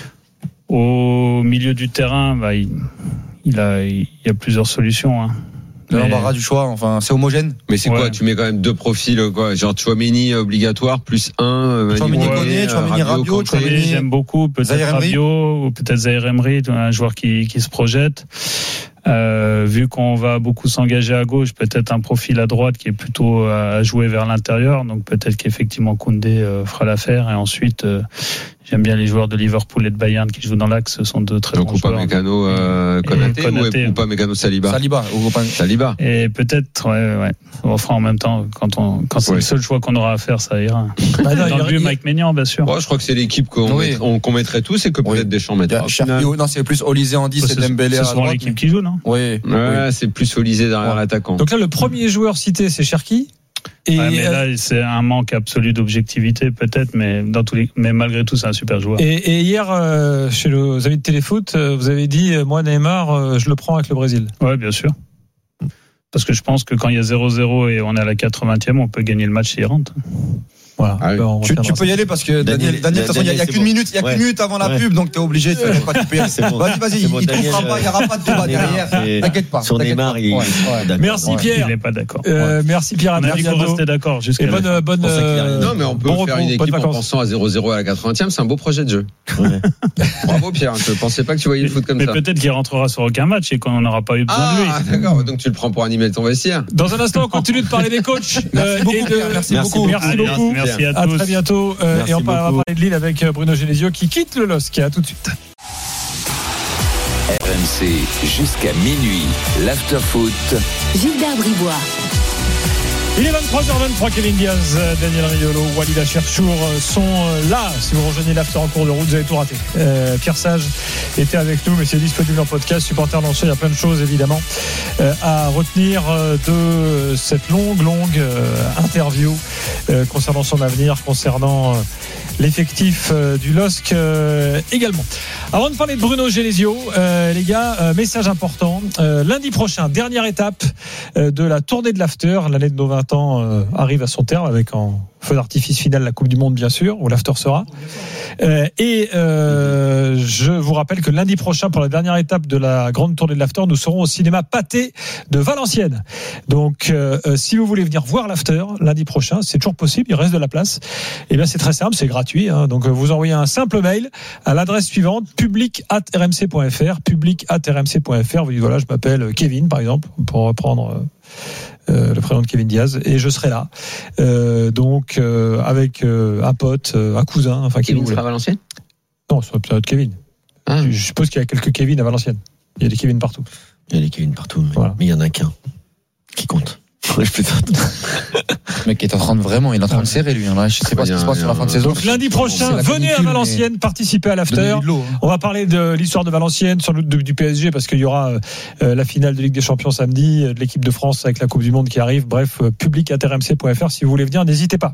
Au milieu du terrain, il y a plusieurs solutions. L'embarras du choix, enfin, c'est homogène. Mais c'est quoi? Tu mets quand même 2 profils, quoi. Genre, Tchouaméni obligatoire, plus 1. Tchouaméni Koné, Tchouaméni Rabiot, Tchouaméni. J'aime beaucoup. Peut-être Rabiot, ou peut-être Zaïre Emery, un joueur qui se projette. Vu qu'on va beaucoup s'engager à gauche, peut-être un profil à droite qui est plutôt à jouer vers l'intérieur. Donc peut-être qu'effectivement Koundé fera l'affaire. Et ensuite, j'aime bien les joueurs de Liverpool et de Bayern qui jouent dans l'axe. Ce sont 2 très bons joueurs. Donc Upamecano, Konaté ou Upamecano Saliba. Saliba. Et peut-être, ouais. Enfin, en même temps, quand c'est le seul choix qu'on aura à faire, ça ira. Dans le but, Mike Maignan, bien sûr. Je crois que c'est l'équipe qu'on mettrait tous et que peut-être Deschamps mettra. Non, c'est plus Olysée en 10 et Dembélé à droite. C'est souvent l'équipe qui joue, non? Oui. C'est plus Olysée derrière l'attaquant. Donc là, le premier joueur cité, c'est Cherki. Mais là, c'est un manque absolu d'objectivité, peut-être, mais malgré tout, c'est un super joueur. Et hier, chez nos amis de Téléfoot, vous avez dit, moi, Neymar, je le prends avec le Brésil. Ouais, bien sûr. Parce que je pense que quand il y a 0-0 et on est à la 80e, on peut gagner le match s'il rentre. Voilà. Tu peux y aller parce que Daniel, de toute façon, il y a qu'une minute, avant la pub, donc t'es obligé. Tu peux y aller. Vas-y, il ne trouvera pas, il n'y aura pas de débat derrière. T'inquiète pas. Sur Neymar, merci Pierre. Il n'est pas d'accord. Merci Pierre. On a dit qu'on restait d'accord jusqu'à la fin. Non, mais on peut faire une équipe en pensant à 0-0 à la 80e, c'est un beau projet de jeu. Bravo Pierre, je ne pensais pas que tu voyais le foot comme ça. Mais peut-être qu'il rentrera sur aucun match et qu'on n'aura pas eu besoin de lui. Ah d'accord, donc tu le prends pour animer ton vestiaire. Dans un instant, on continue de parler des coachs. Merci beaucoup. Merci beaucoup. Merci à très bientôt. Et on va parler de Lille avec Bruno Genesio qui quitte le LOSC. À tout de suite. RMC jusqu'à minuit. L'afterfoot. Gilbert Bribois. Il est 23h23, Kevin Diaz, Daniel Riolo, Walid Cherchour sont là. Si vous rejoignez l'after en cours de route, vous avez tout raté. Pierre Sage était avec nous, mais c'est disponible en podcast. Supporter lancé, il y a plein de choses évidemment à retenir de cette longue interview concernant son avenir, concernant l'effectif du LOSC également. Avant de parler de Bruno Genesio, les gars, message important. Lundi prochain, dernière étape de la tournée de l'after. L'année de nos 20 ans arrive à son terme avec en feu d'artifice final la Coupe du Monde, bien sûr, où l'after sera. Je vous rappelle que lundi prochain, pour la dernière étape de la grande tournée de l'after, nous serons au cinéma Pathé de Valenciennes. Donc, si vous voulez venir voir l'after lundi prochain, c'est toujours possible, il reste de la place. Et bien, c'est très simple, c'est gratuit. Donc, vous envoyez un simple mail à l'adresse suivante, public@rmc.fr, public@rmc.fr. Vous dites, voilà, je m'appelle Kevin, par exemple, pour reprendre le prénom de Kevin Diaz, et je serai là. Donc, avec un pote, un cousin, enfin, Kevin sera à Valenciennes? Non, c'est peut-être Kevin. Je suppose qu'il y a quelques Kevin à Valenciennes. Il y a des Kevin partout. Il y a des Kevin partout, mais il y en a qu'un qui compte. Le mec est en train de serrer lui. Là, je sais pas ce qui se passe sur la fin de saison. Donc, lundi prochain, venez à Valenciennes participer à l'after. On va parler de l'histoire de Valenciennes, sans doute du PSG, parce qu'il y aura la finale de Ligue des Champions samedi, de l'équipe de France avec la Coupe du Monde qui arrive. Bref, public@rmc.fr si vous voulez venir, n'hésitez pas.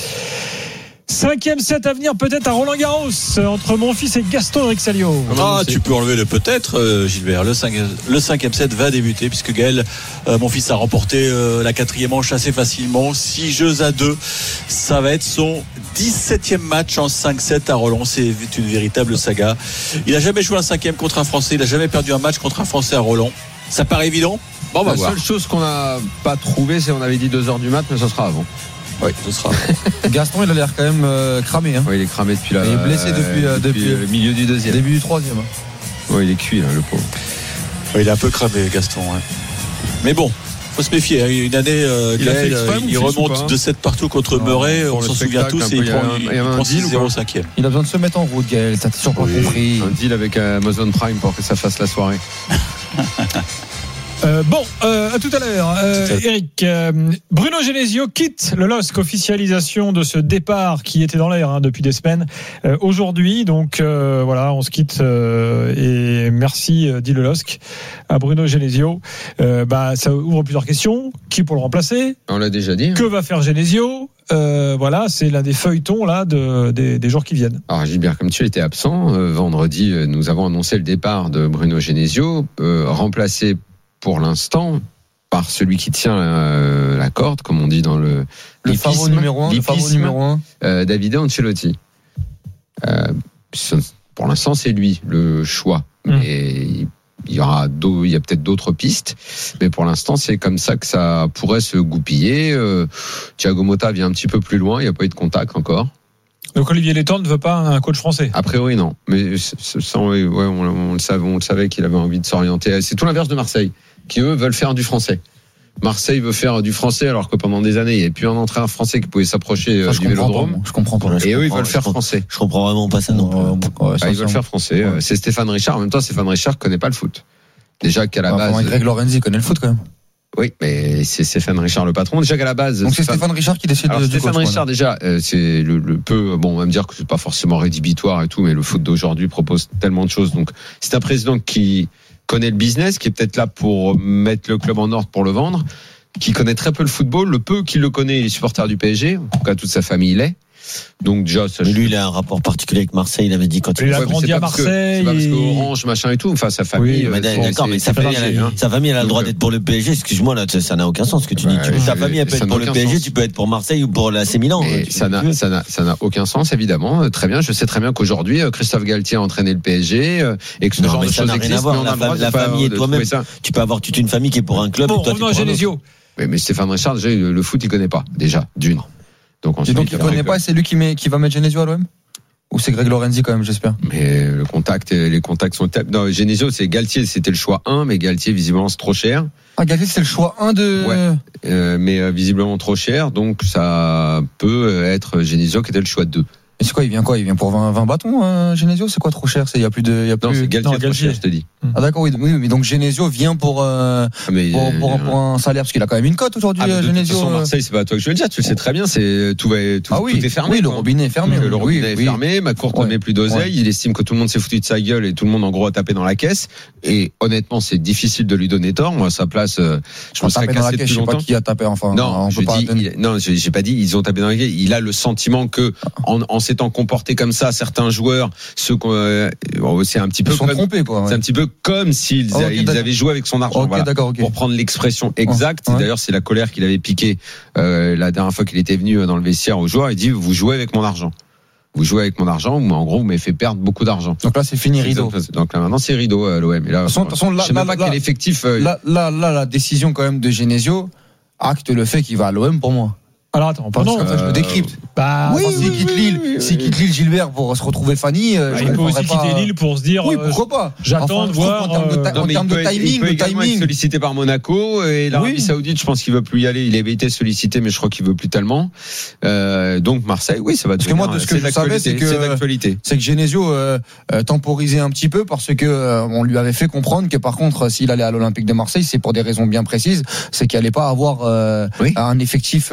5e set à venir peut-être à Roland-Garros entre mon fils et Gaston Rixalio. Tu peux enlever le peut-être, Gilbert. Le 5e set va débuter puisque Gaël, mon fils, a remporté la 4e manche assez facilement. 6-2. Ça va être son 17e match en 5-7 à Roland. C'est une véritable saga. Il n'a jamais joué un 5e contre un Français. Il n'a jamais perdu un match contre un Français à Roland. Ça paraît évident. Bon, on va voir. La seule chose qu'on n'a pas trouvé, c'est on avait dit 2h du mat, mais ça sera avant. Oui, ce sera. Gaston, il a l'air quand même cramé. Hein. Oui, il est cramé depuis là. Il est blessé depuis le milieu du deuxième. Début du troisième. Oui, il est cuit, là, le pauvre. Oui, il est un peu cramé, Gaston. Ouais. Mais bon, faut se méfier. Une année, il remonte de 7 partout contre Murray. On s'en souvient tous. Et il prend 6-0 5e. Il a besoin de se mettre en route, Gaël. T'as toujours pas compris. Un deal avec Amazon Prime pour que ça fasse la soirée. À tout à l'heure. Eric, Bruno Genesio quitte le LOSC, officialisation de ce départ qui était dans l'air depuis des semaines. Aujourd'hui, donc on se quitte et merci, dit le LOSC, à Bruno Genesio. Ça ouvre plusieurs questions. Qui pour le remplacer ? On l'a déjà dit. Que va faire Genesio ? C'est l'un des feuilletons là des jours qui viennent. Alors Gilbert, comme tu étais absent, vendredi, nous avons annoncé le départ de Bruno Genesio, remplacé pour l'instant par celui qui tient la corde, comme on dit dans le pharo numéro 1, Davide Ancelotti. Pour l'instant, c'est lui le choix. Et il y a peut-être d'autres pistes, mais pour l'instant, c'est comme ça que ça pourrait se goupiller. Thiago Motta vient un petit peu plus loin, il n'y a pas eu de contact encore. Donc Olivier Létang ne veut pas un coach français. A priori non, mais on le savait qu'il avait envie de s'orienter. C'est tout l'inverse de Marseille, qui eux veulent faire du français. Marseille veut faire du français alors que pendant des années il n'y avait plus un entraîneur français qui pouvait s'approcher du Vélodrome. Je comprends pas. Et eux ils veulent faire français. Je comprends vraiment pas ça non plus. Ils veulent faire français. Ouais. C'est Stéphane Richard. En même temps, Stéphane Richard connaît pas le foot. Déjà qu'à la base. Greg Lorenzi connaît le foot quand même. Oui, mais c'est Stéphane Richard le patron. Déjà qu'à la base. Donc c'est Stéphane Richard qui décide de. Stéphane Richard déjà, c'est le peu. Bon, on va me dire que c'est pas forcément rédhibitoire et tout, mais le foot d'aujourd'hui propose tellement de choses. Donc c'est un président qui connaît le business, qui est peut-être là pour mettre le club en ordre pour le vendre, qui connaît très peu le football, le peu qu'il le connaît, il est supporter du PSG, en tout cas toute sa famille l'est. Donc déjà, mais lui, il a un rapport particulier avec Marseille. Il avait dit quand il a grandi à Marseille. C'est pas parce que Orange, machin et tout. Enfin, sa famille. Oui, d'accord, mais sa famille, elle a le droit d'être pour le PSG. Excuse-moi, là, ça n'a aucun sens ce que tu dis. Ta famille, elle peut être pour le PSG. Tu peux être pour Marseille ou pour l'AC Milan. Ça n'a aucun sens, évidemment. Très bien. Je sais très bien qu'aujourd'hui, Christophe Galtier a entraîné le PSG et que ce genre de choses existe. La famille et toi-même, tu peux avoir toute une famille qui est pour un club. Bon, revenons à Genesio. Mais Stéphane Richard, déjà, le foot, il connaît pas. Déjà, d'une. Donc il ne connaît pas, c'est lui qui va mettre Genesio à l'OM ? Ou c'est Greg Lorenzi quand même, j'espère. Mais les contacts sont... Non, Genesio, c'est Galtier, c'était le choix 1, mais Galtier, visiblement, c'est trop cher. Ah, Galtier, c'est le choix 1 de... Ouais, mais visiblement trop cher, donc ça peut être Genesio qui était le choix 2. Et c'est quoi ? Il vient pour 20 bâtons, Genesio ? C'est quoi trop cher ? Il y a plus de... Non, c'est Galtier trop cher, je te dis. Ah d'accord, oui, mais donc Genesio vient pour un salaire, parce qu'il a quand même une cote aujourd'hui, Genesio. De Marseille, c'est pas à toi que je veux le dire, tu le sais très bien, tout est fermé. Oui, le robinet est fermé. Le robinet est fermé, McCourt ne met plus d'oseille, il estime que tout le monde s'est foutu de sa gueule et tout le monde en gros a tapé dans la caisse. Et honnêtement, c'est difficile de lui donner tort. Moi, à sa place, je me serais cassé depuis longtemps. Je sais pas qui a tapé, enfin. Non, j'ai pas dit, ils ont tapé dans la caisse. Il a le sentiment que, en s'étant comporté comme ça, certains joueurs, c'est un petit peu. Ils sont trompés, quoi. C'est un petit peu comme s'ils avaient joué avec son argent. Pour prendre l'expression exacte. D'ailleurs, c'est la colère qu'il avait piquée la dernière fois qu'il était venu dans le vestiaire aux joueurs. Il dit, vous jouez avec mon argent. Vous jouez avec mon argent, ou en gros, vous m'avez fait perdre beaucoup d'argent. Donc là, c'est fini, rideau. Donc là, maintenant, c'est rideau à l'OM. Et là, je sais même pas quel effectif. La décision quand même de Genesio acte le fait qu'il va à l'OM pour moi. Alors attends, je le décrypte. S'il quitte Lille, Gilbert, pour se retrouver Fanny, il peut aussi quitter Lille pour se dire. Oui, pourquoi pas. J'attends de voir. En termes de timing, il peut être sollicité par Monaco et l'Arabie Saoudite, je pense qu'il veut plus y aller. Il avait été sollicité, mais je crois qu'il veut plus tellement. Donc Marseille, oui, ça va. Parce que moi, de ce que je savais, c'est que Genesio temporisait un petit peu parce que on lui avait fait comprendre que par contre, s'il allait à l'Olympique de Marseille, c'est pour des raisons bien précises, c'est qu'il allait pas avoir un effectif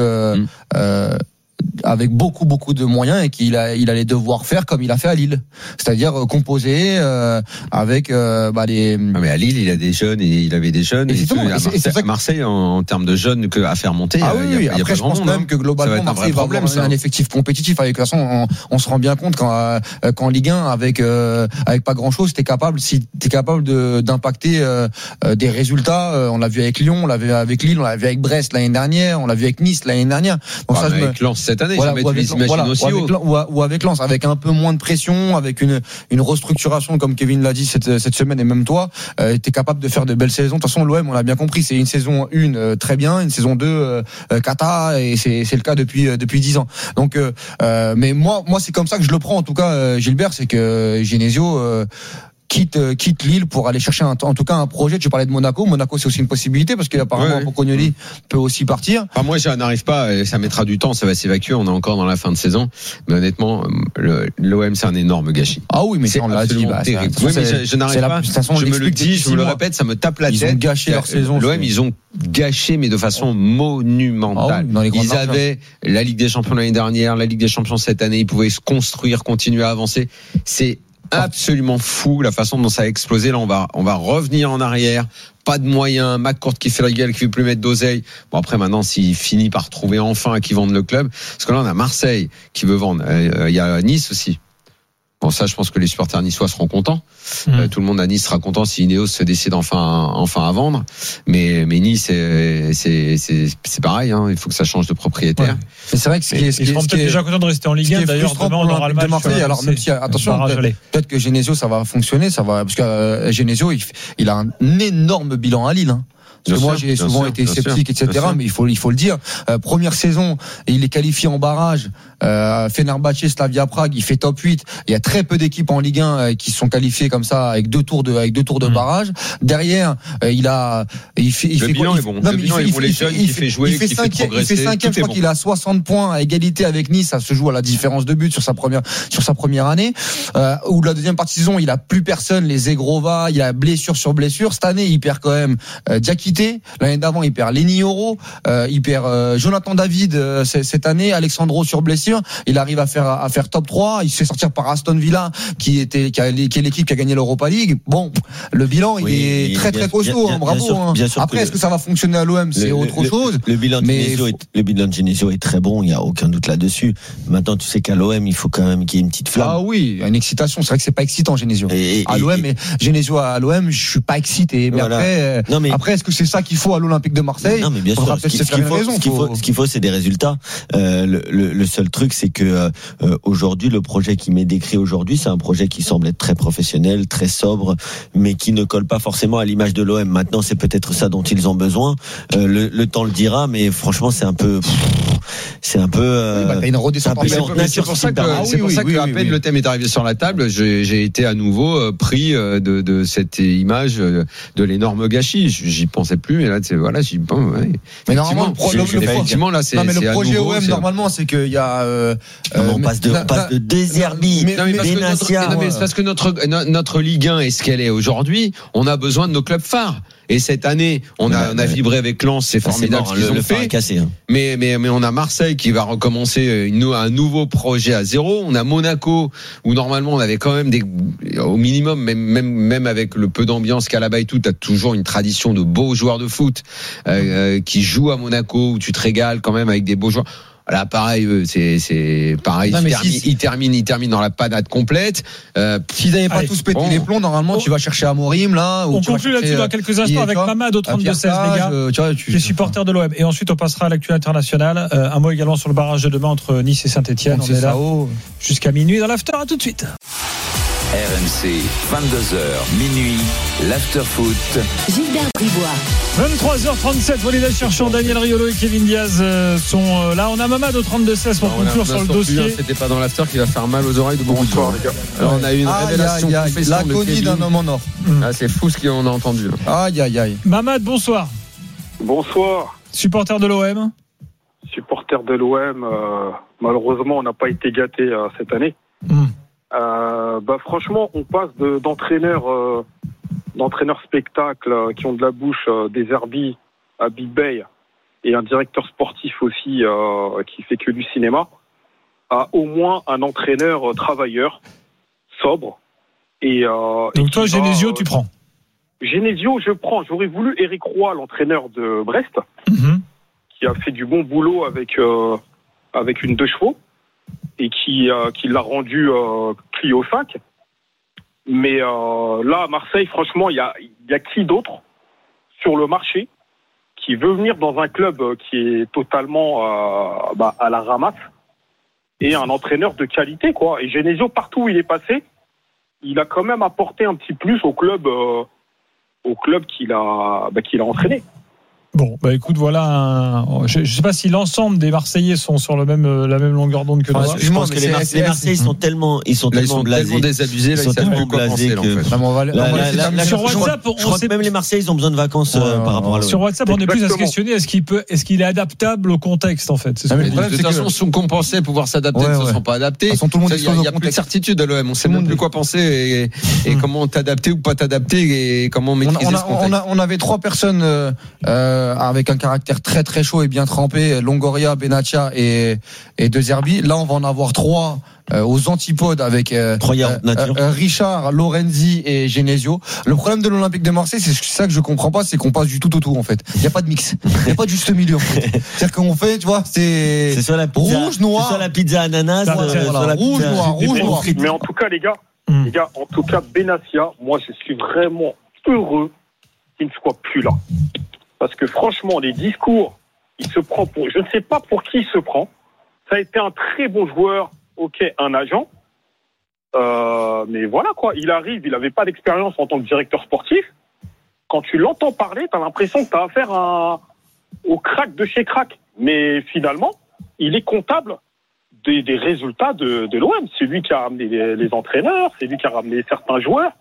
avec beaucoup de moyens et qu'il allait devoir faire comme il a fait à Lille, c'est-à-dire composer avec les. Mais à Lille, il a des jeunes et il avait des jeunes. À Marseille, en termes de jeunes à faire monter. Après, je pense même que globalement, Marseille va avoir un effectif compétitif. Avec de toute façon, on se rend bien compte qu'en Ligue 1, avec pas grand-chose, t'es capable d'impacter des résultats. On l'a vu avec Lyon, on l'a vu avec Lille, on l'a vu avec Brest l'année dernière, on l'a vu avec Nice l'année dernière. Donc avec Lens cette année, ou avec Lens, avec un peu moins de pression, avec une restructuration comme Kevin l'a dit cette semaine et même toi, t'es capable de faire de belles saisons. De toute façon, l'OM, on l'a bien compris, c'est une saison 1 très bien, une saison 2 cata, et c'est le cas depuis 10 ans. Donc, mais moi c'est comme ça que je le prends en tout cas, Gilbert, c'est que Genesio quitte Lille pour aller chercher en tout cas un projet. Tu parlais de Monaco. Monaco, c'est aussi une possibilité parce qu'apparemment Pocognoli peut aussi partir. Enfin, moi, je n'arrive pas. Ça mettra du temps. Ça va s'évacuer. On est encore dans la fin de saison. Mais honnêtement, l'OM, c'est un énorme gâchis. Ah oui, mais c'est on l'a dit. Terrible. Oui, mais je n'arrive pas. Je me le dis, je me le répète, ça me tape la tête. Ils ont gâché leur saison. L'OM, ils ont gâché, mais de façon monumentale. Ils avaient la Ligue des Champions l'année dernière, la Ligue des Champions cette année. Ils pouvaient se construire, continuer à avancer. C'est absolument fou la façon dont ça a explosé. Là, on va revenir en arrière. Pas de moyens. McCourt qui fait la gueule, qui veut plus mettre d'oseille. Bon, après, maintenant, s'il finit par trouver enfin qui vendent le club. Parce que là, on a Marseille qui veut vendre. Il y a Nice aussi. Bon, ça, je pense que les supporters niçois seront contents. Tout le monde à Nice sera content si Ineos se décide enfin à vendre. Mais Nice, c'est pareil, hein. Il faut que ça change de propriétaire. Ouais. Mais c'est vrai que ils seront peut-être déjà contents de rester en Ligue 1. D'ailleurs, demain, on aura le match. Alors, même si, attention, peut-être que Genesio, ça va fonctionner, parce que Genesio, il a un énorme bilan à Lille, hein. Parce que moi, j'ai souvent été sceptique, etc. Mais il faut le dire. Première saison, il est qualifié en barrage. Fenerbahçe, Slavia Prague, il fait top 8. Il y a très peu d'équipes en Ligue 1 qui sont qualifiées comme ça avec deux tours de barrage. Derrière, il fait bilan est bon. Le bilan est bon, les jeunes qui fait jouer, qui fait progresser. Il fait 5e, je crois qu'il a 60 points à égalité avec Nice. Ça se joue à la différence de but sur sa première année. Où la deuxième partie de saison, il a plus personne, les Zegrova, il a blessure sur blessure. Cette année, il perd quand même Diakité. L'année d'avant, il perd Lenny Yoro, il perd Jonathan David cette année, Alexandro sur blessure. Il arrive à faire top 3. Il se fait sortir par Aston Villa, qui est l'équipe qui a gagné l'Europa League. Bon, le bilan, il est très très costaud. Bravo. Après, est-ce que ça va fonctionner à l'OM? C'est autre chose. Le bilan de Genesio est très bon. Il n'y a aucun doute là-dessus. Maintenant, tu sais qu'à l'OM, il faut quand même qu'il y ait une petite flamme. Ah oui, une excitation. C'est vrai que c'est pas excitant, Genesio. À l'OM, Genesio à l'OM, je suis pas excité. Mais voilà. Après, est-ce que c'est ça qu'il faut à l'Olympique de Marseille? Non, mais bien sûr. Ce qu'il faut, c'est des résultats. Le seul truc, c'est que aujourd'hui, le projet qui m'est décrit aujourd'hui, c'est un projet qui semble être très professionnel, très sobre, mais qui ne colle pas forcément à l'image de l'OM. Maintenant, c'est peut-être ça dont ils ont besoin. Le temps le dira, mais franchement, c'est un peu. C'est un peu. C'est pour ça que à peine le thème est arrivé sur la table, j'ai été à nouveau pris de cette image de l'énorme gâchis. J'y pensais plus, mais là, voilà, j'y pense. Ouais. Mais normalement, effectivement, là, c'est. Non, mais le projet OM, normalement, c'est qu'il y a. On passe de Deserbi, Benatia. Mais c'est parce que notre Ligue 1 est ce qu'elle est aujourd'hui. On a besoin de nos clubs phares. Et cette année, on a vibré avec Lens, c'est formidable ce qu'ils ont fait. Cassé, hein. Mais on a Marseille qui va recommencer un nouveau projet à zéro. On a Monaco où normalement on avait quand même au minimum, même avec le peu d'ambiance qu'a là-bas et tout, t'as toujours une tradition de beaux joueurs de foot qui jouent à Monaco où tu te régales quand même avec des beaux joueurs. Là, pareil, c'est pareil. Il termine dans la panade complète. S'ils n'avaient pas tous pété les plombs, normalement, tu vas chercher Amorim, là. On conclut là-dessus dans quelques instants avec Mamad au 32-16, les gars, qui est supporter de l'OM. Et ensuite, on passera à l'actu internationale. Un mot également sur le barrage de demain entre Nice et Saint-Etienne. On est là jusqu'à minuit dans l'after. À tout de suite. RMC, 22h, minuit, l'after-foot. Gilbert Bribois. 23h37, Walid Cherchant, Daniel Riolo et Kevin Diaz sont là. On a Mamad au 32-16 pour conclure sur le dossier. C'était pas dans l'after qui va faire mal aux oreilles de beaucoup de gens. Alors on a eu une révélation. L'agonie d'un homme en or. C'est fou ce qu'on a entendu. Aïe, aïe, aïe. Mamad, bonsoir. Bonsoir. Supporter de l'OM. Supporter de l'OM, malheureusement, on n'a pas été gâtés cette année. Franchement, on passe d'entraîneurs spectacle qui ont de la bouche, des Herbie à Big Bay et un directeur sportif aussi qui fait que du cinéma, à au moins un entraîneur travailleur, sobre. Donc toi, Genesio, tu prends? Genesio, je prends. J'aurais voulu Eric Roy, l'entraîneur de Brest, qui a fait du bon boulot avec une 2 chevaux et qui l'a rendu Clio 5. Mais là, à Marseille, franchement, il y a qui d'autre sur le marché qui veut venir dans un club qui est totalement à la ramasse et un entraîneur de qualité, quoi. Et Genesio, partout où il est passé, il a quand même apporté un petit plus au club qu'il a entraîné. Bon, écoute, voilà. Je sais pas si l'ensemble des Marseillais sont sur la même longueur d'onde que toi. Je pense que les Marseillais sont tellement blasés, désabusés, ils sont tellement blasés que sur WhatsApp, je crois que même les Marseillais ils ont besoin de vacances par rapport à l'OM. Sur WhatsApp, on est plus à se questionner est-ce qu'il est adaptable au contexte en fait. De toute façon, si on compensait pouvoir s'adapter, ils ne se sont pas adaptés. Il y a plus de certitude à l'OM. On sait même plus quoi penser et comment t'adapter ou pas t'adapter et comment maîtriser ce contexte. On avait 3 personnes avec un caractère très très chaud et bien trempé, Longoria, Benatia et De Zerbi. Là, on va en avoir 3 aux antipodes avec Richard, Lorenzi et Genesio. Le problème de l'Olympique de Marseille, c'est ça que je comprends pas, c'est qu'on passe du tout au tout en fait. Il y a pas de mix, il y a pas de juste milieu en fait. C'est-à-dire qu'on fait, tu vois, c'est soit la pizza, rouge noir, soit la pizza ananas, rouge noir. Mais en tout cas, les gars, en tout cas, Benatia, moi, je suis vraiment heureux qu'il ne soit plus là. Parce que franchement, les discours, il se prend pour... Je ne sais pas pour qui il se prend. Ça a été un très bon joueur, un agent. Mais voilà, quoi. Il arrive, il n'avait pas d'expérience en tant que directeur sportif. Quand tu l'entends parler, tu as l'impression que tu as affaire au crack de chez crack. Mais finalement, il est comptable des résultats de l'OM. C'est lui qui a ramené les entraîneurs, c'est lui qui a ramené certains joueurs.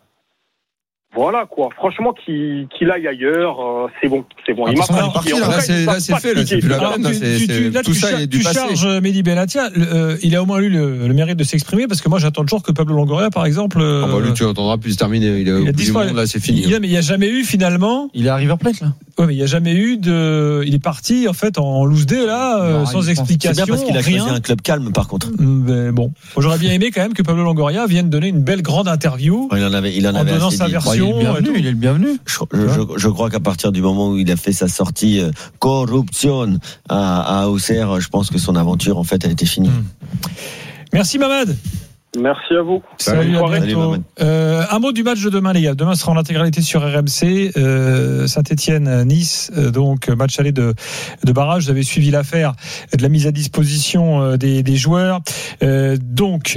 Voilà quoi, franchement qu'il aille ailleurs, c'est bon. Il m'a pas parti, là c'est fait, là, c'est plus la peine, tout ça est du passé. Tu charges Mehdi Benatia, il a au moins eu le mérite de s'exprimer parce que moi j'attends toujours que Pablo Longoria par exemple. Lui tu l'entendras plus terminer, il est 10 fois là, c'est fini. Mais il y a jamais eu finalement. Il est à River Plate là. Ouais, mais il y a jamais eu il est parti en fait en loose day là, sans explication. C'est bien parce qu'il a choisi un club calme par contre. Mais bon, j'aurais bien aimé quand même que Pablo Longoria vienne donner une belle grande interview. Il en avait en donnant sa version. Il est le bienvenu. Je crois qu'à partir du moment où il a fait sa sortie corruption à Auxerre, je pense que son aventure en fait elle était finie. Merci Mamad. Merci à vous. Salut, à bientôt. Un mot du match de demain, les gars. Demain sera en intégralité sur RMC. Saint-Etienne-Nice, donc match aller de barrage. Vous avez suivi l'affaire de la mise à disposition des joueurs. Donc,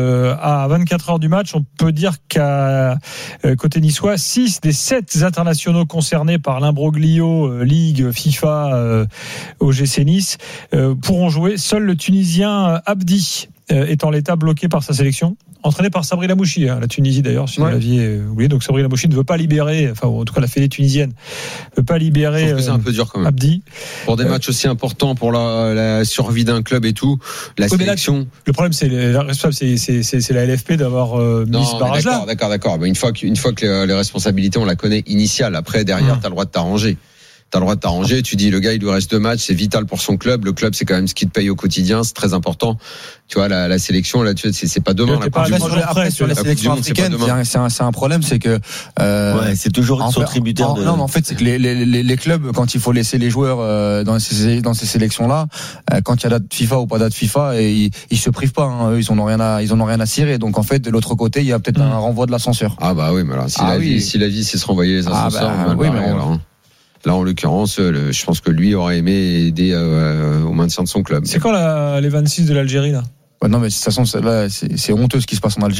à 24 heures du match, on peut dire qu'à côté niçois, 6 des 7 internationaux concernés par l'imbroglio Ligue, FIFA, OGC Nice pourront jouer. Seul le Tunisien Abdi est en l'état bloqué par sa sélection, entraîné par Sabri Lamouchi, la Tunisie d'ailleurs, si vous l'aviez oublié. Donc Sabri Lamouchi ne veut pas libérer, enfin en tout cas la fédé tunisienne ne veut pas libérer. C'est un peu dur quand même. Abdi. Pour des matchs aussi importants, pour la survie d'un club et tout, la sélection. Là, le problème c'est la responsable, c'est la LFP d'avoir mis ce barrage-là. D'accord. Mais une fois que les responsabilités on la connaît initiale, après derrière t'as le droit de t'arranger. T'as le droit de t'arranger, tu dis le gars il lui reste 2 matchs, c'est vital pour son club, le club c'est quand même ce qui te paye au quotidien, c'est très important. Tu vois la sélection là, tu vois, c'est pas demain. Après sur la sélection africaine, c'est un problème, c'est que c'est toujours ils sont tributaires de. Non, mais en fait c'est que les clubs quand il faut laisser les joueurs dans ces sélections là, quand il y a date FIFA ou pas date FIFA, et ils se privent pas, hein, eux, ils en ont rien à cirer. Donc en fait de l'autre côté il y a peut-être un renvoi de l'ascenseur. Ah bah oui, mais alors si la vie c'est se renvoyer les ascenseurs, là, en l'occurrence, je pense que lui aurait aimé aider au maintien de son club. C'est quand les 26 de l'Algérie là? Non, mais de toute façon, là, c'est honteux ce qui se passe en Algérie.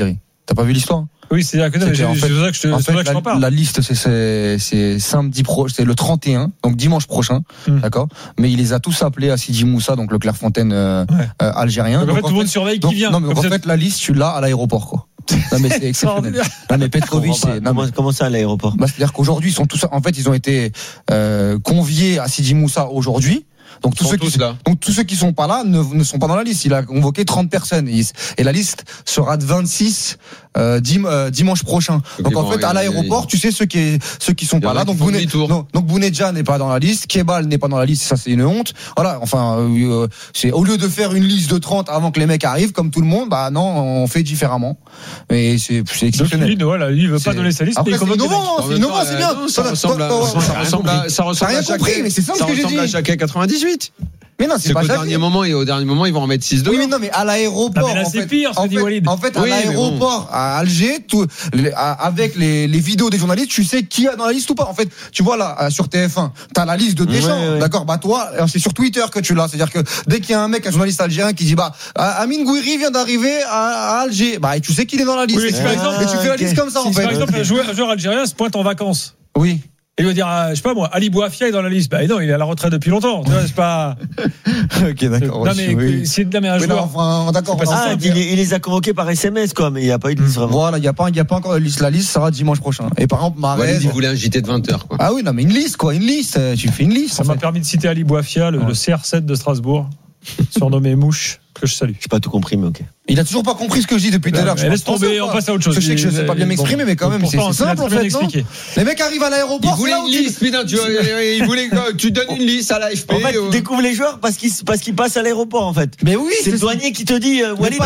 T'as pas vu l'histoire? Oui, c'est ça que je t'en parle. La liste, c'est samedi c'est le 31, donc dimanche prochain, d'accord. Mais il les a tous appelés à Sidi Moussa, donc le Clairefontaine algérien. Donc en fait, tout le monde surveille qui vient. Non, mais en fait, la liste, tu l'as à l'aéroport, quoi. Non, mais c'est exceptionnel. Non, mais Petrovic, comment ça à l'aéroport? C'est-à-dire qu'aujourd'hui, ils sont tous, en fait, ils ont été conviés à Sidi Moussa aujourd'hui. Donc tous ceux qui sont pas là ne sont pas dans la liste. Il a convoqué 30 personnes et la liste sera de 26 dimanche prochain. Donc en fait à l'aéroport, tu sais ceux qui sont pas là. Donc Bounedjah n'est pas dans la liste, Kebal n'est pas dans la liste, ça c'est une honte. Voilà, enfin c'est au lieu de faire une liste de 30 avant que les mecs arrivent comme tout le monde, bah non, on fait différemment. Mais c'est exceptionnel. Donc il veut pas donner sa liste. Après c'est innovant, c'est bien. Ça ressemble à compris, mais c'est ça ce que j'ai dit. Ça ressemble à Jacquet 98. Mais non, c'est pas au dernier moment ils vont en mettre 6 de. Oui, mais non, mais à l'aéroport. Là, c'est pire, ce que dit Walid. En fait, à l'aéroport, à Alger, avec les vidéos des journalistes, tu sais qui est dans la liste ou pas. En fait, tu vois là, sur TF1, t'as la liste de Deschamps. D'accord, bah toi, c'est sur Twitter que tu l'as. C'est-à-dire que dès qu'il y a un journaliste algérien qui dit, Amine Gouiri vient d'arriver à Alger, bah, tu sais qu'il est dans la liste. Oui, et tu fais la liste comme ça, en fait. Par exemple, un joueur algérien se pointe en vacances. Oui. Et il va dire, je sais pas moi, Ali Bouafia est dans la liste. Bah non, il est à la retraite depuis longtemps. Tu vois, c'est pas. Ok, d'accord. Non, mais c'est de un joueur. Enfin, d'accord. Il les a convoqués par SMS, quoi, mais il n'y a pas eu de liste. Voilà, il n'y a pas encore de liste. La liste sera dimanche prochain. Et par exemple, Mahrez. Il voulait un JT de 20h, quoi. Ah oui, non, mais une liste, quoi. Une liste. Tu fais une liste. Ça m'a permis de citer Ali Bouafia, le CR7 de Strasbourg, surnommé Mouche, que je salue. J'ai pas tout compris, mais ok. Il a toujours pas compris ce que je dis depuis tout à l'heure. Laisse tomber, on passe à autre chose. Je sais que je sais pas bien m'exprimer, mais quand même, c'est simple en fait. Les mecs arrivent à l'aéroport. Il voulait une liste, putain, il voulait que tu donnes une liste à l'AFP. En fait, tu découvres les joueurs parce qu'ils passent à l'aéroport, en fait. Mais oui, c'est le douanier qui te dit, Walid,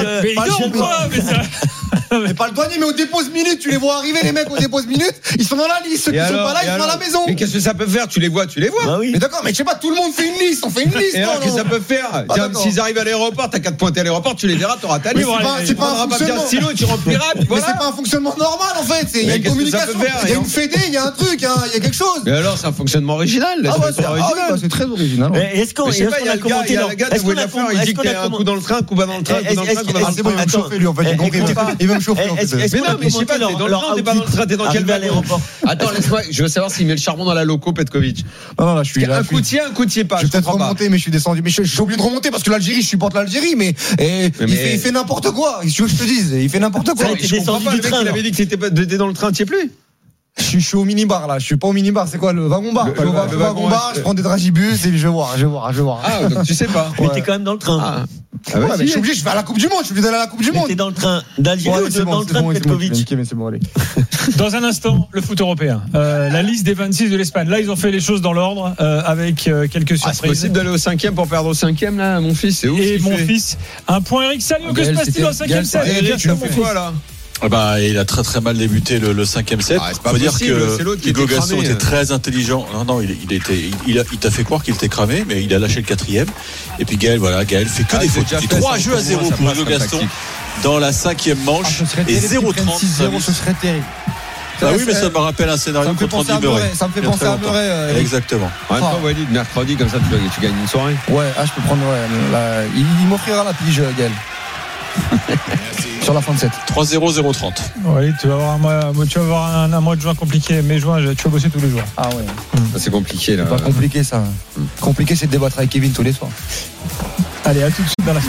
mais pas le douanier, mais au dépose minute, tu les vois arriver, les mecs au dépose minute, ils sont dans la liste, ceux qui sont pas là, ils sont à la maison. Mais qu'est-ce que ça peut faire? Tu les vois. Mais d'accord, mais je sais pas, tout le monde fait une liste, on fait une liste. Et alors, qu'est-ce que ça peut faire? S'ils arrivent à l'aéroport, t'as 4 points à l'aéroport, tu les verras, t'auras ta liste. C'est pas un fonctionnement. Stylo, tu rempliras. Mais c'est pas un fonctionnement normal en fait. Il y a une communication, il y a une fédé, il y a un truc, il y a quelque chose. Mais alors, c'est un fonctionnement original. C'est très original. Est-ce qu'on a commenté le gars de Wellafeur, il dit qu'il y a un coup dans le train, coup pas dans le train, coup dans le train. C'est bon, il va me chauffer lui en fait. Il va me chauffer. Mais non, mais je sais pas, t'es dans le train, t'es pas dans le train, t'es dans quel aéroport? Attends, laisse-moi, je veux savoir s'il met le charbon dans la loco, Petkovic. Non, là, je suis là. Un coup tiers pas. Je vais peut-être remonter, mais je suis descendu. Mais je suis obligé de remonter parce que l'Algérie, je supporte l'Algérie, mais il fait n'importe quoi. Tu veux que je te dise? Il fait n'importe quoi. Je comprends pas, le mec, il avait dit que t'étais dans le train, t'y es plus? Je suis au mini-bar là, je suis pas au mini-bar, c'est quoi le wagon-bar? Le wagon-bar, je prends des dragibus et je vais voir. Ah, donc tu sais pas. Mais t'es quand même dans le train. Ouais, mais je suis obligé, je vais à la Coupe du Monde, je suis obligé d'aller à la Coupe du Monde. T'es dans le train d'Algérie ou dans le train de Petkovic? Mais c'est bon, allez. Dans un instant, le foot européen. La liste des 26 de l'Espagne. Là, ils ont fait les choses dans l'ordre, avec quelques surprises. C'est possible d'aller au 5e pour perdre au 5e, là, mon fils, c'est ouf. Et mon fils, un point Eric Salio, que se passe-t-il dans le 5e set? Eric, tu l'as fait quoi, là? Il a très très mal débuté le 5e set. Il faut dire que Hugo Gaston était très intelligent. Non, il t'a fait croire qu'il était cramé, mais il a lâché le 4e. Et puis Gaël fait que des fautes. 3-0 pour Hugo Gaston dans la 5e manche et 0-30. Ce serait terrible. Ah oui, mais ça me rappelle un scénario contre Andy Murray. Ça me fait penser à Murray. Exactement. Walid, mercredi, comme ça, tu gagnes une soirée. Ouais, je peux prendre. Il m'offrira la pige, Gaël. Sur la fin de 7. 3-0, 0-30. Oui, tu vas avoir un mois de juin compliqué. Mais juin, tu vas bosser tous les jours. Ah ouais. C'est compliqué là. C'est pas compliqué ça. Compliqué, c'est de débattre avec Kevin tous les soirs. Allez, à tout de suite dans la.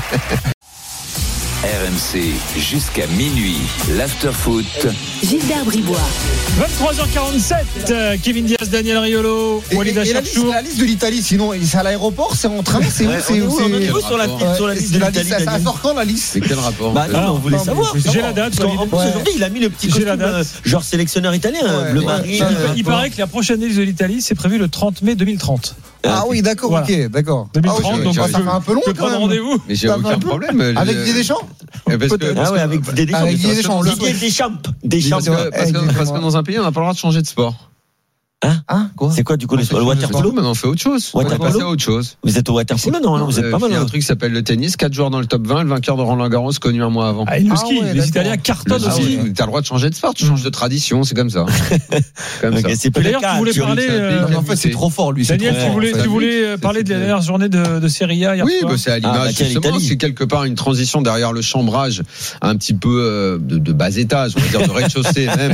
RMC jusqu'à minuit, l'after-foot. Gilbert Bribois. 23h47, Kevin Diaz, Daniel Riolo, Walid Acharchour. La liste de l'Italie, sinon, c'est à l'aéroport, c'est en train, c'est où? On est où sur la liste de l'Italie? Ça sort quand la liste? C'est quel rapport? On voulait savoir. J'ai la date. En plus, aujourd'hui, il a mis le petit costume, genre sélectionneur italien, le mari. Il paraît que la prochaine liste de l'Italie, c'est prévu le 30 mai 2030. Ah oui, d'accord, ok, d'accord. 2030, donc ça fait un peu long quand même. Rendez-vous. Mais j'ai aucun problème. Avec Didier Deschamps? Ah ouais, avec Didier Deschamps. Parce que dans un pays, on n'a pas le droit de changer de sport. Quoi? C'est quoi du coup le waterpolo? Maintenant on fait autre chose. On va passer à autre chose. Vous êtes au waterpolo non, vous êtes pas mal. Il y a un truc qui s'appelle le tennis, 4 joueurs dans le top 20, le vainqueur de Roland Garros connu un mois avant. Le ski, les Italiens cartonnent aussi. T'as le droit de changer de sport, tu changes de tradition, c'est comme ça. C'est plus d'ailleurs tu voulais parler en fait c'est trop fort lui. Daniel, tu voulais parler de la dernière journée de Serie A hier soir. Oui, c'est à l'image justement, c'est quelque part une transition derrière le chambrage un petit peu de bas étage, on va dire de rez-de-chaussée même.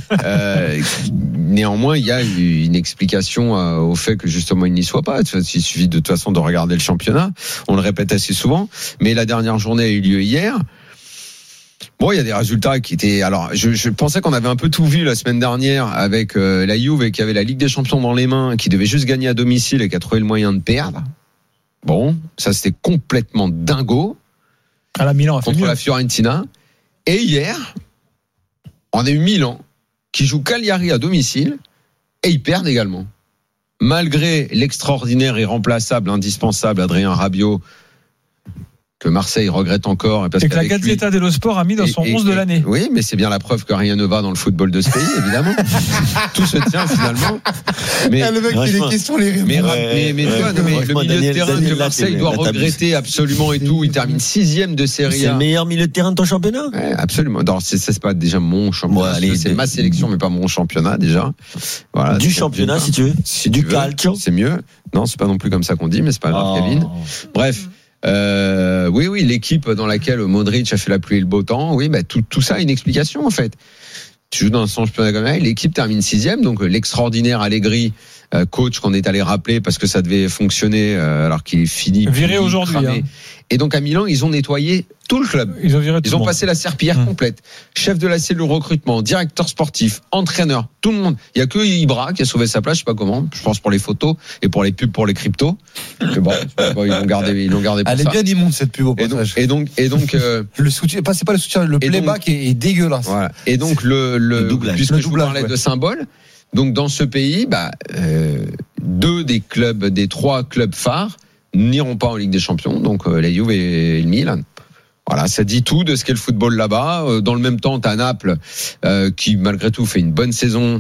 Néanmoins, il y a une explication au fait que justement il n'y soit pas. Il suffit de toute façon de regarder le championnat. On le répète assez souvent, mais la dernière journée a eu lieu hier. Bon, il y a des résultats qui étaient. Alors, je pensais qu'on avait un peu tout vu la semaine dernière avec la Juve qui avait la Ligue des Champions dans les mains, qui devait juste gagner à domicile et qui a trouvé le moyen de perdre. Bon, ça c'était complètement dingo. À la Milan contre la Fiorentina. Et hier, on a eu Milan qui joue Cagliari à domicile et ils perdent également. Malgré l'extraordinaire, irremplaçable, indispensable Adrien Rabiot, que Marseille regrette encore. Et que la Gazzetta dello Sport a mis dans son 11 de l'année. Oui, mais c'est bien la preuve que rien ne va dans le football de ce pays, évidemment. Tout se tient finalement. Mais le mec, il a des questions, les mais le milieu de terrain que Marseille doit regretter absolument et tout, il termine 6e de Serie A. C'est le meilleur milieu de terrain de ton championnat? Ouais, absolument. Alors, c'est pas déjà mon championnat. C'est ma sélection, mais pas mon championnat déjà. Voilà, du championnat, si tu veux. Si du calcio. C'est mieux. Non, c'est pas non plus comme ça qu'on dit, mais c'est pas grave, Kevin. Bref. Oui, l'équipe dans laquelle Modric a fait la pluie et le beau temps, oui, tout ça a une explication en fait. Tu joues dans un championnat comme ça, l'équipe termine 6e, donc l'extraordinaire Allegri, coach qu'on est allé rappeler parce que ça devait fonctionner alors qu'il est fini. Viré aujourd'hui. Et donc à Milan, ils ont nettoyé tout le club. Ils ont passé la serpillière complète. Chef de la cellule recrutement, directeur sportif, entraîneur, tout le monde. Il y a que Ibra qui a sauvé sa place, je sais pas comment. Je pense pour les photos et pour les pubs pour les cryptos. Mais bon, ils l'ont gardé pour ça. Elle est bien immonde cette pub au passage. Et donc le soutien, c'est pas le soutien, le playback est dégueulasse. Voilà. Et donc le doublage. Puisque je vous parlais de symbole. Donc dans ce pays, 2 des 3 clubs phares n'iront pas en Ligue des Champions, donc la Juve et le Milan. Voilà, ça dit tout de ce qu'est le football là-bas. Dans le même temps, t'as Naples qui malgré tout fait une bonne saison,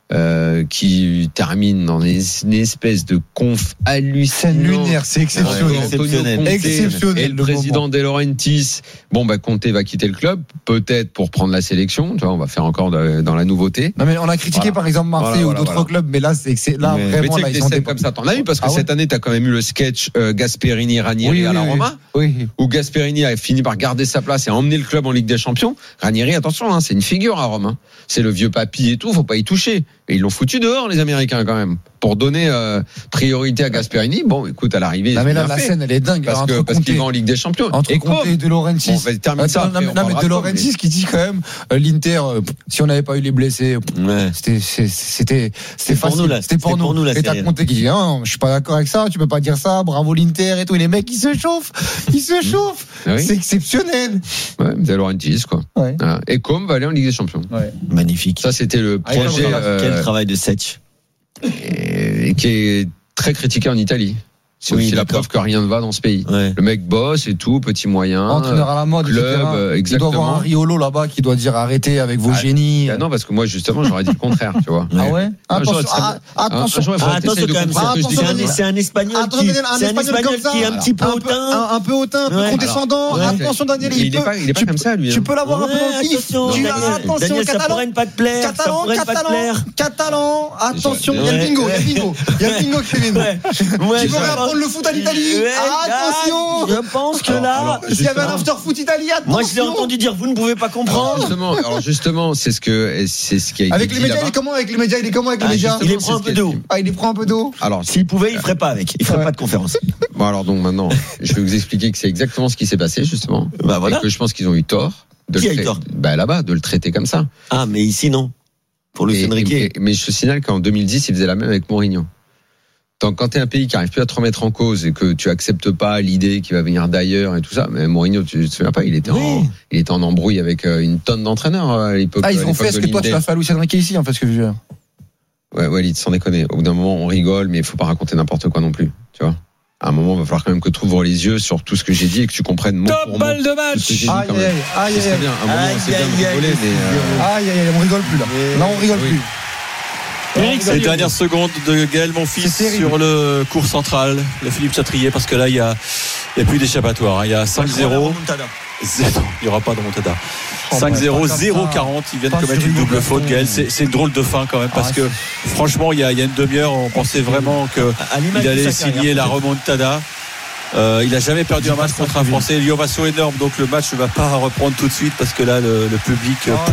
qui termine dans une espèce de conf hallucinante. Lunaire, c'est exceptionnel. Et le président De Laurentiis, Conte va quitter le club, peut-être pour prendre la sélection. Tu vois, on va faire encore dans la nouveauté. Non mais on a critiqué par exemple Marseille ou d'autres clubs, mais là vraiment là ils sont comme ça. T'en as eu parce que cette année t'as quand même eu le sketch Gasperini-Ranieri à la Roma, où Gasperini a fini par garder sa place et emmener le club en Ligue des Champions. Ranieri, attention, c'est une figure à Rome. C'est le vieux papy et tout, faut pas y toucher. Et ils l'ont foutu dehors, les Américains, quand même, pour donner priorité à Gasperini. Bon, écoute, à l'arrivée, mais là, la scène, elle est dingue. Parce qu'il va en Ligue des Champions. Entre Conte et De Laurentiis. Mais De Laurentiis qui dit quand même, l'Inter, si on n'avait pas eu les blessés, c'était facile. C'était pour nous. Et t'as Conte qui dit, non, je suis pas d'accord avec ça, tu peux pas dire ça, bravo l'Inter et tout. Et les mecs, ils se chauffent. C'est exceptionnel. Ouais, De Laurentiis, quoi. Et Com va aller en Ligue des Champions. Magnifique. Ça, c'était le projet. Quel travail de Setch. Et qui est très critiqué en Italie. C'est aussi la preuve que rien ne va dans ce pays. Le mec bosse et tout, petit moyen. Entraîneur à la mode, club, exactement. Il doit avoir un Riolo là-bas qui doit dire arrêtez avec vos génies. Non, parce que moi, justement, j'aurais dit le contraire, tu vois. Ah ouais? Attention quand même. C'est un Espagnol qui est un petit peu hautain. Un peu hautain, un peu condescendant. Attention, Daniel. Il est pas comme ça, lui. Tu peux l'avoir un peu dans le pif. Attention, ça pourrait ne pas te plaire. Catalan. Attention, il y a le bingo, Kevin. Tu veux apprendre le foot à l'Italie. Attention. Je pense que là, s'il y avait un after foot Italie, attention. Moi, je l'ai entendu dire, vous ne pouvez pas comprendre. Alors justement, c'est ce qui a été avec les médias, il est comment avec les médias? Il les prend un peu de haut. Il les prend un peu de haut. Alors, s'il pouvait, il ferait pas avec. Il ferait pas de conférence. Bon, alors donc maintenant, je vais vous expliquer que c'est exactement ce qui s'est passé justement. Voilà. Et que je pense qu'ils ont eu tort. Qui a eu tort? Là-bas, de le traiter comme ça. Ah, mais ici non. Pour Luis Enrique. Mais je te signale qu'en 2010, il faisait la même avec Mourinho. Quand t'es un pays qui arrive plus à te remettre en cause et que tu acceptes pas l'idée qu'il va venir d'ailleurs et tout ça, mais Mourinho, tu te souviens pas, il était en embrouille avec une tonne d'entraîneurs à l'époque. Ils ont fait ce que toi tu l'as fait à Luis Enrique ici, en fait, ce que je veux dire. Ouais, sans déconner. Au bout d'un moment, on rigole, mais il faut pas raconter n'importe quoi non plus, tu vois. À un moment, il va falloir quand même que tu ouvres les yeux sur tout ce que j'ai dit et que tu comprennes mot pour mot. Top balle de match. C'est bien. À un moment, c'est bien de rigoler, mais on rigole plus là. Là, on rigole plus. Les dernières secondes de Gaël Monfils sur le court central, le Philippe Chatrier, parce que là, il n'y a plus d'échappatoire. Il y a 5-0. Il n'y aura pas de remontada. 5-0, 0-40. Ils viennent commettre une double faute, Gaël. C'est une drôle de fin quand même, parce que franchement, il y a une demi-heure, on pensait vraiment qu'il allait signer la remontada. Il n'a jamais perdu un match contre un Français. L'ovation énorme, donc le match ne va pas reprendre tout de suite parce que là le public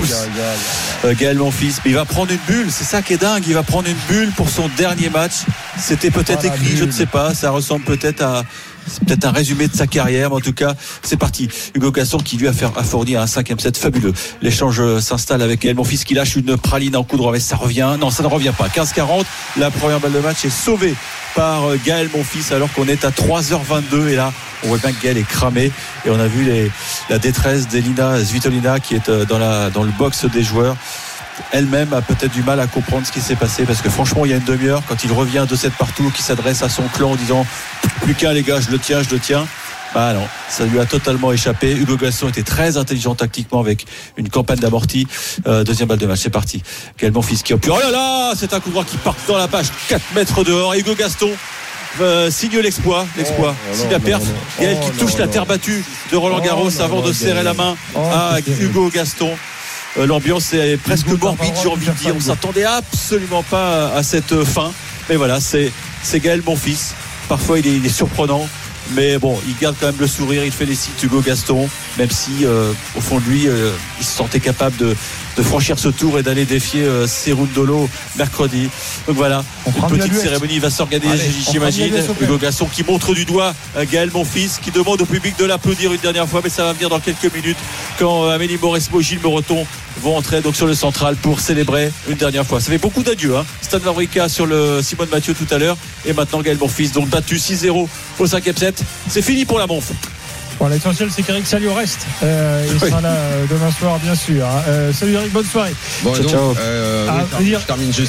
pousse Gaël Monfils. Mais il va prendre une bulle, c'est ça qui est dingue. Il va prendre une bulle pour son dernier match. C'était peut-être écrit, je ne sais pas. Ça ressemble peut-être à. C'est peut-être un résumé de sa carrière, mais en tout cas, c'est parti. Hugo Gaston qui lui a fourni un 5e set fabuleux. L'échange s'installe avec Gaël Monfils qui lâche une praline en coup droit, mais ça revient. Non, ça ne revient pas. 15-40. La première balle de match est sauvée par Gaël Monfils alors qu'on est à 3h22 et là, on voit bien que Gaël est cramé et on a vu la détresse d'Elina Svitolina qui est dans le box des joueurs. Elle-même a peut-être du mal à comprendre ce qui s'est passé parce que franchement il y a une demi-heure quand il revient 2-7 partout qui s'adresse à son clan en disant plus qu'un les gars, je le tiens. Bah non, ça lui a totalement échappé. Hugo Gaston était très intelligent tactiquement avec une campagne d'amorti. Deuxième balle de match, c'est parti. Gaël Monfils qui a pu. Oh là là, c'est un coup droit qui part dans la page 4 mètres dehors. Hugo Gaston signe l'exploit, signe la perf. Gaël qui touche la terre battue de Roland Garros avant de serrer la main à Hugo Gaston. L'ambiance est presque morbide, j'ai envie de dire. On s'attendait absolument pas à cette fin. Mais voilà, c'est Gaël Monfils. Parfois, il est surprenant. Mais bon, il garde quand même le sourire. Il félicite Hugo Gaston, même si au fond de lui, il se sentait capable de franchir ce tour et d'aller défier Cerundolo mercredi. Donc voilà, une petite cérémonie va s'organiser, j'imagine. Hugo Gaston qui montre du doigt Gaël Monfils, qui demande au public de l'applaudir une dernière fois, mais ça va venir dans quelques minutes quand Amélie Mauresmo et Gilles Moreton vont entrer donc sur le central pour célébrer une dernière fois. Ça fait beaucoup d'adieux. Stan Wawrinka sur le Simone Mathieu tout à l'heure et maintenant Gaël Monfils, donc battu 6-0 au 5e set. C'est fini pour la Monf. Bon, l'essentiel, c'est qu'Eric Salio reste. Il sera là demain soir, bien sûr. Salut Eric, bonne soirée. Bon, ciao. Je termine juste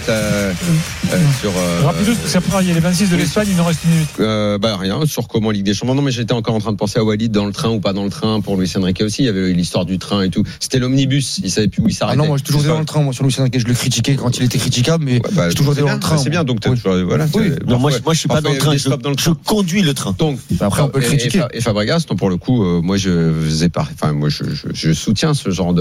sur. Rapidement, parce qu'après, il y a les 26 de l'Espagne, il nous reste une minute. Rien, sur comment Ligue des Champions. Non, mais j'étais encore en train de penser à Walid dans le train ou pas dans le train pour Luis Enrique aussi. Il y avait l'histoire du train et tout. C'était l'omnibus, il savait plus où il s'arrêtait. Non, moi, j'ai toujours été dans le train. Moi, sur Luis Enrique, je le critiquais quand il était critiquable, mais j'ai toujours été dans le train. C'est bien, donc voilà. Non, moi, je suis pas dans le train. Je conduis le train. Donc, après, on peut le critiquer. Et Fabregas, pour le coup, moi, je soutiens ce genre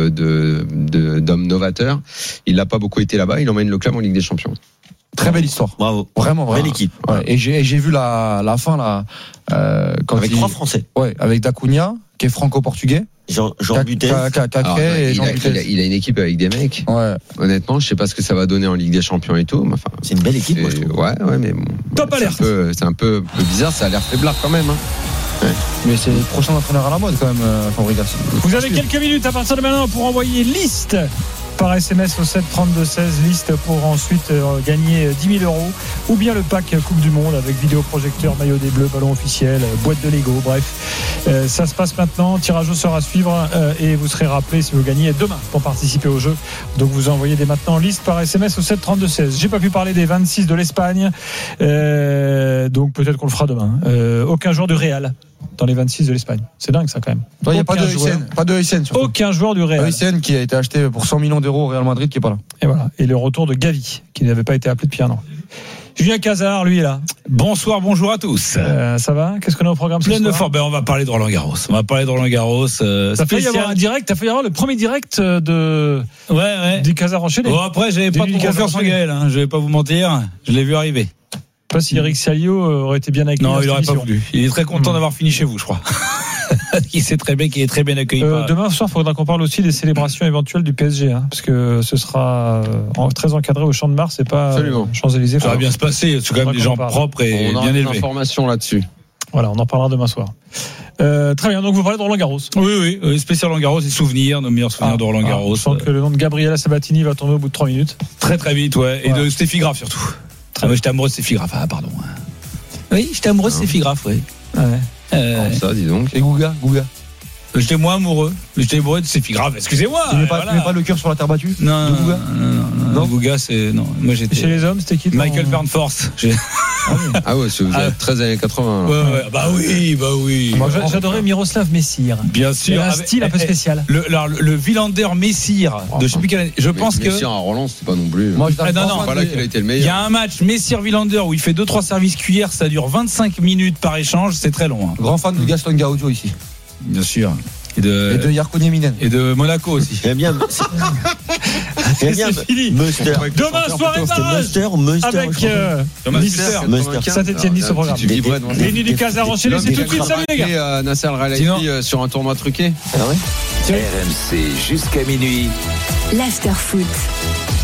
d'homme novateur. Il n'a pas beaucoup été là-bas. Il emmène le club en Ligue des Champions. Très belle histoire. Bravo. Vraiment. Belle équipe. Ouais. Et j'ai vu la fin là. Avec 3 Français. Ouais, avec Dacunia, qui est franco-portugais. Jean Butet. Il a une équipe avec des mecs. Ouais. Honnêtement, je sais pas ce que ça va donner en Ligue des Champions et tout. Enfin, c'est une belle équipe, moi, je trouve. Ouais, mais bon. Top alerte. C'est un peu bizarre. Ça a l'air faiblard quand même. Ouais. Mais c'est le prochain entraîneur à la mode quand même, Fabregas. Vous avez quelques minutes à partir de maintenant pour envoyer liste par SMS au 7 32 16, liste pour ensuite gagner 10 000 euros ou bien le pack Coupe du Monde avec vidéoprojecteur, maillot des Bleus, ballon officiel, boîte de Lego, bref. Ça se passe maintenant, tirage au sort à suivre et vous serez rappelé si vous gagnez demain pour participer au jeu. Donc vous envoyez dès maintenant liste par SMS au 7 32 16. J'ai pas pu parler des 26 de l'Espagne, donc peut-être qu'on le fera demain. Aucun joueur du Real dans les 26 de l'Espagne. C'est dingue ça quand même. Il n'y a pas de Eisen surtout. Aucun joueur du Real. Eisen qui a été acheté pour 100 millions d'euros au Real Madrid qui n'est pas là. Et voilà. Et le retour de Gavi qui n'avait pas été appelé depuis un an. Julien Cazard, lui est là. Bonsoir, bonjour à tous. Ça va? Qu'est-ce qu'on a au programme ce soir? Plein de forme. On va parler de Roland Garros. Ça fait y avoir un direct. T'as fait y avoir le premier direct du Cazard enchaîné. Bon, après, j'avais pas trop confiance en Gaël. Je vais pas vous mentir. Je l'ai vu arriver. Je sais pas si Eric Salio aurait été bien accueilli. Non, il aurait pas voulu. Il est très content d'avoir fini chez vous, je crois. Il sait très bien qu'il est très bien accueilli. Demain soir, il faudra qu'on parle aussi des célébrations éventuelles du PSG, parce que ce sera très encadré au Champ de Mars et pas Champs-Élysées. Ça va bien se passer. C'est quand même des gens propres et bien élevés. On a une information là-dessus. Voilà, on en parlera demain soir. Très bien, donc vous parlez de Roland Garros. Oui, spécial Roland Garros, nos meilleurs souvenirs de Roland Garros. Je sens que le nom de Gabriela Sabatini va tomber au bout de 3 minutes. Très très vite, ouais. Et de Steffi Graf surtout. J'étais amoureux de Steffi Graf, pardon. Oui, j'étais amoureux de Steffi Graf, oui. Ça, dis donc. Et Gouga. J'étais moins amoureux. J'étais amoureux de Steffi Graf. Excusez-moi. Tu mets pas le cœur sur la terre battue? Non. Gouga, c'est non. Moi j'étais. Chez les hommes, c'était qui? Michael Bernforth. Ah ouais, vous êtes 13 années 80. Ouais, bah oui. Moi, j'adorais Miroslav Messire. Bien sûr. Il a un style un peu spécial. Le Villander Messire, de je sais plus quelle année. Je pense que. Messire à Roland, c'est pas non plus. Non, pas là qu'il a été le meilleur. Il y a un match Messire-Villander où il fait 2-3 services cuillères, ça dure 25 minutes par échange, c'est très long. Grand fan de Gaston Gaudio ici. Bien sûr. Et de Yarko Nieminen. Et de Monaco aussi. J'aime bien. C'est fini. Demain, soirée avec Saint-Etienne Nice au programme. Les nuits du Casar enchaîné, c'est tout de suite. Salut les gars. Nasser Al-Khelaifi sur un tournoi truqué. RMC jusqu'à minuit. L'after foot.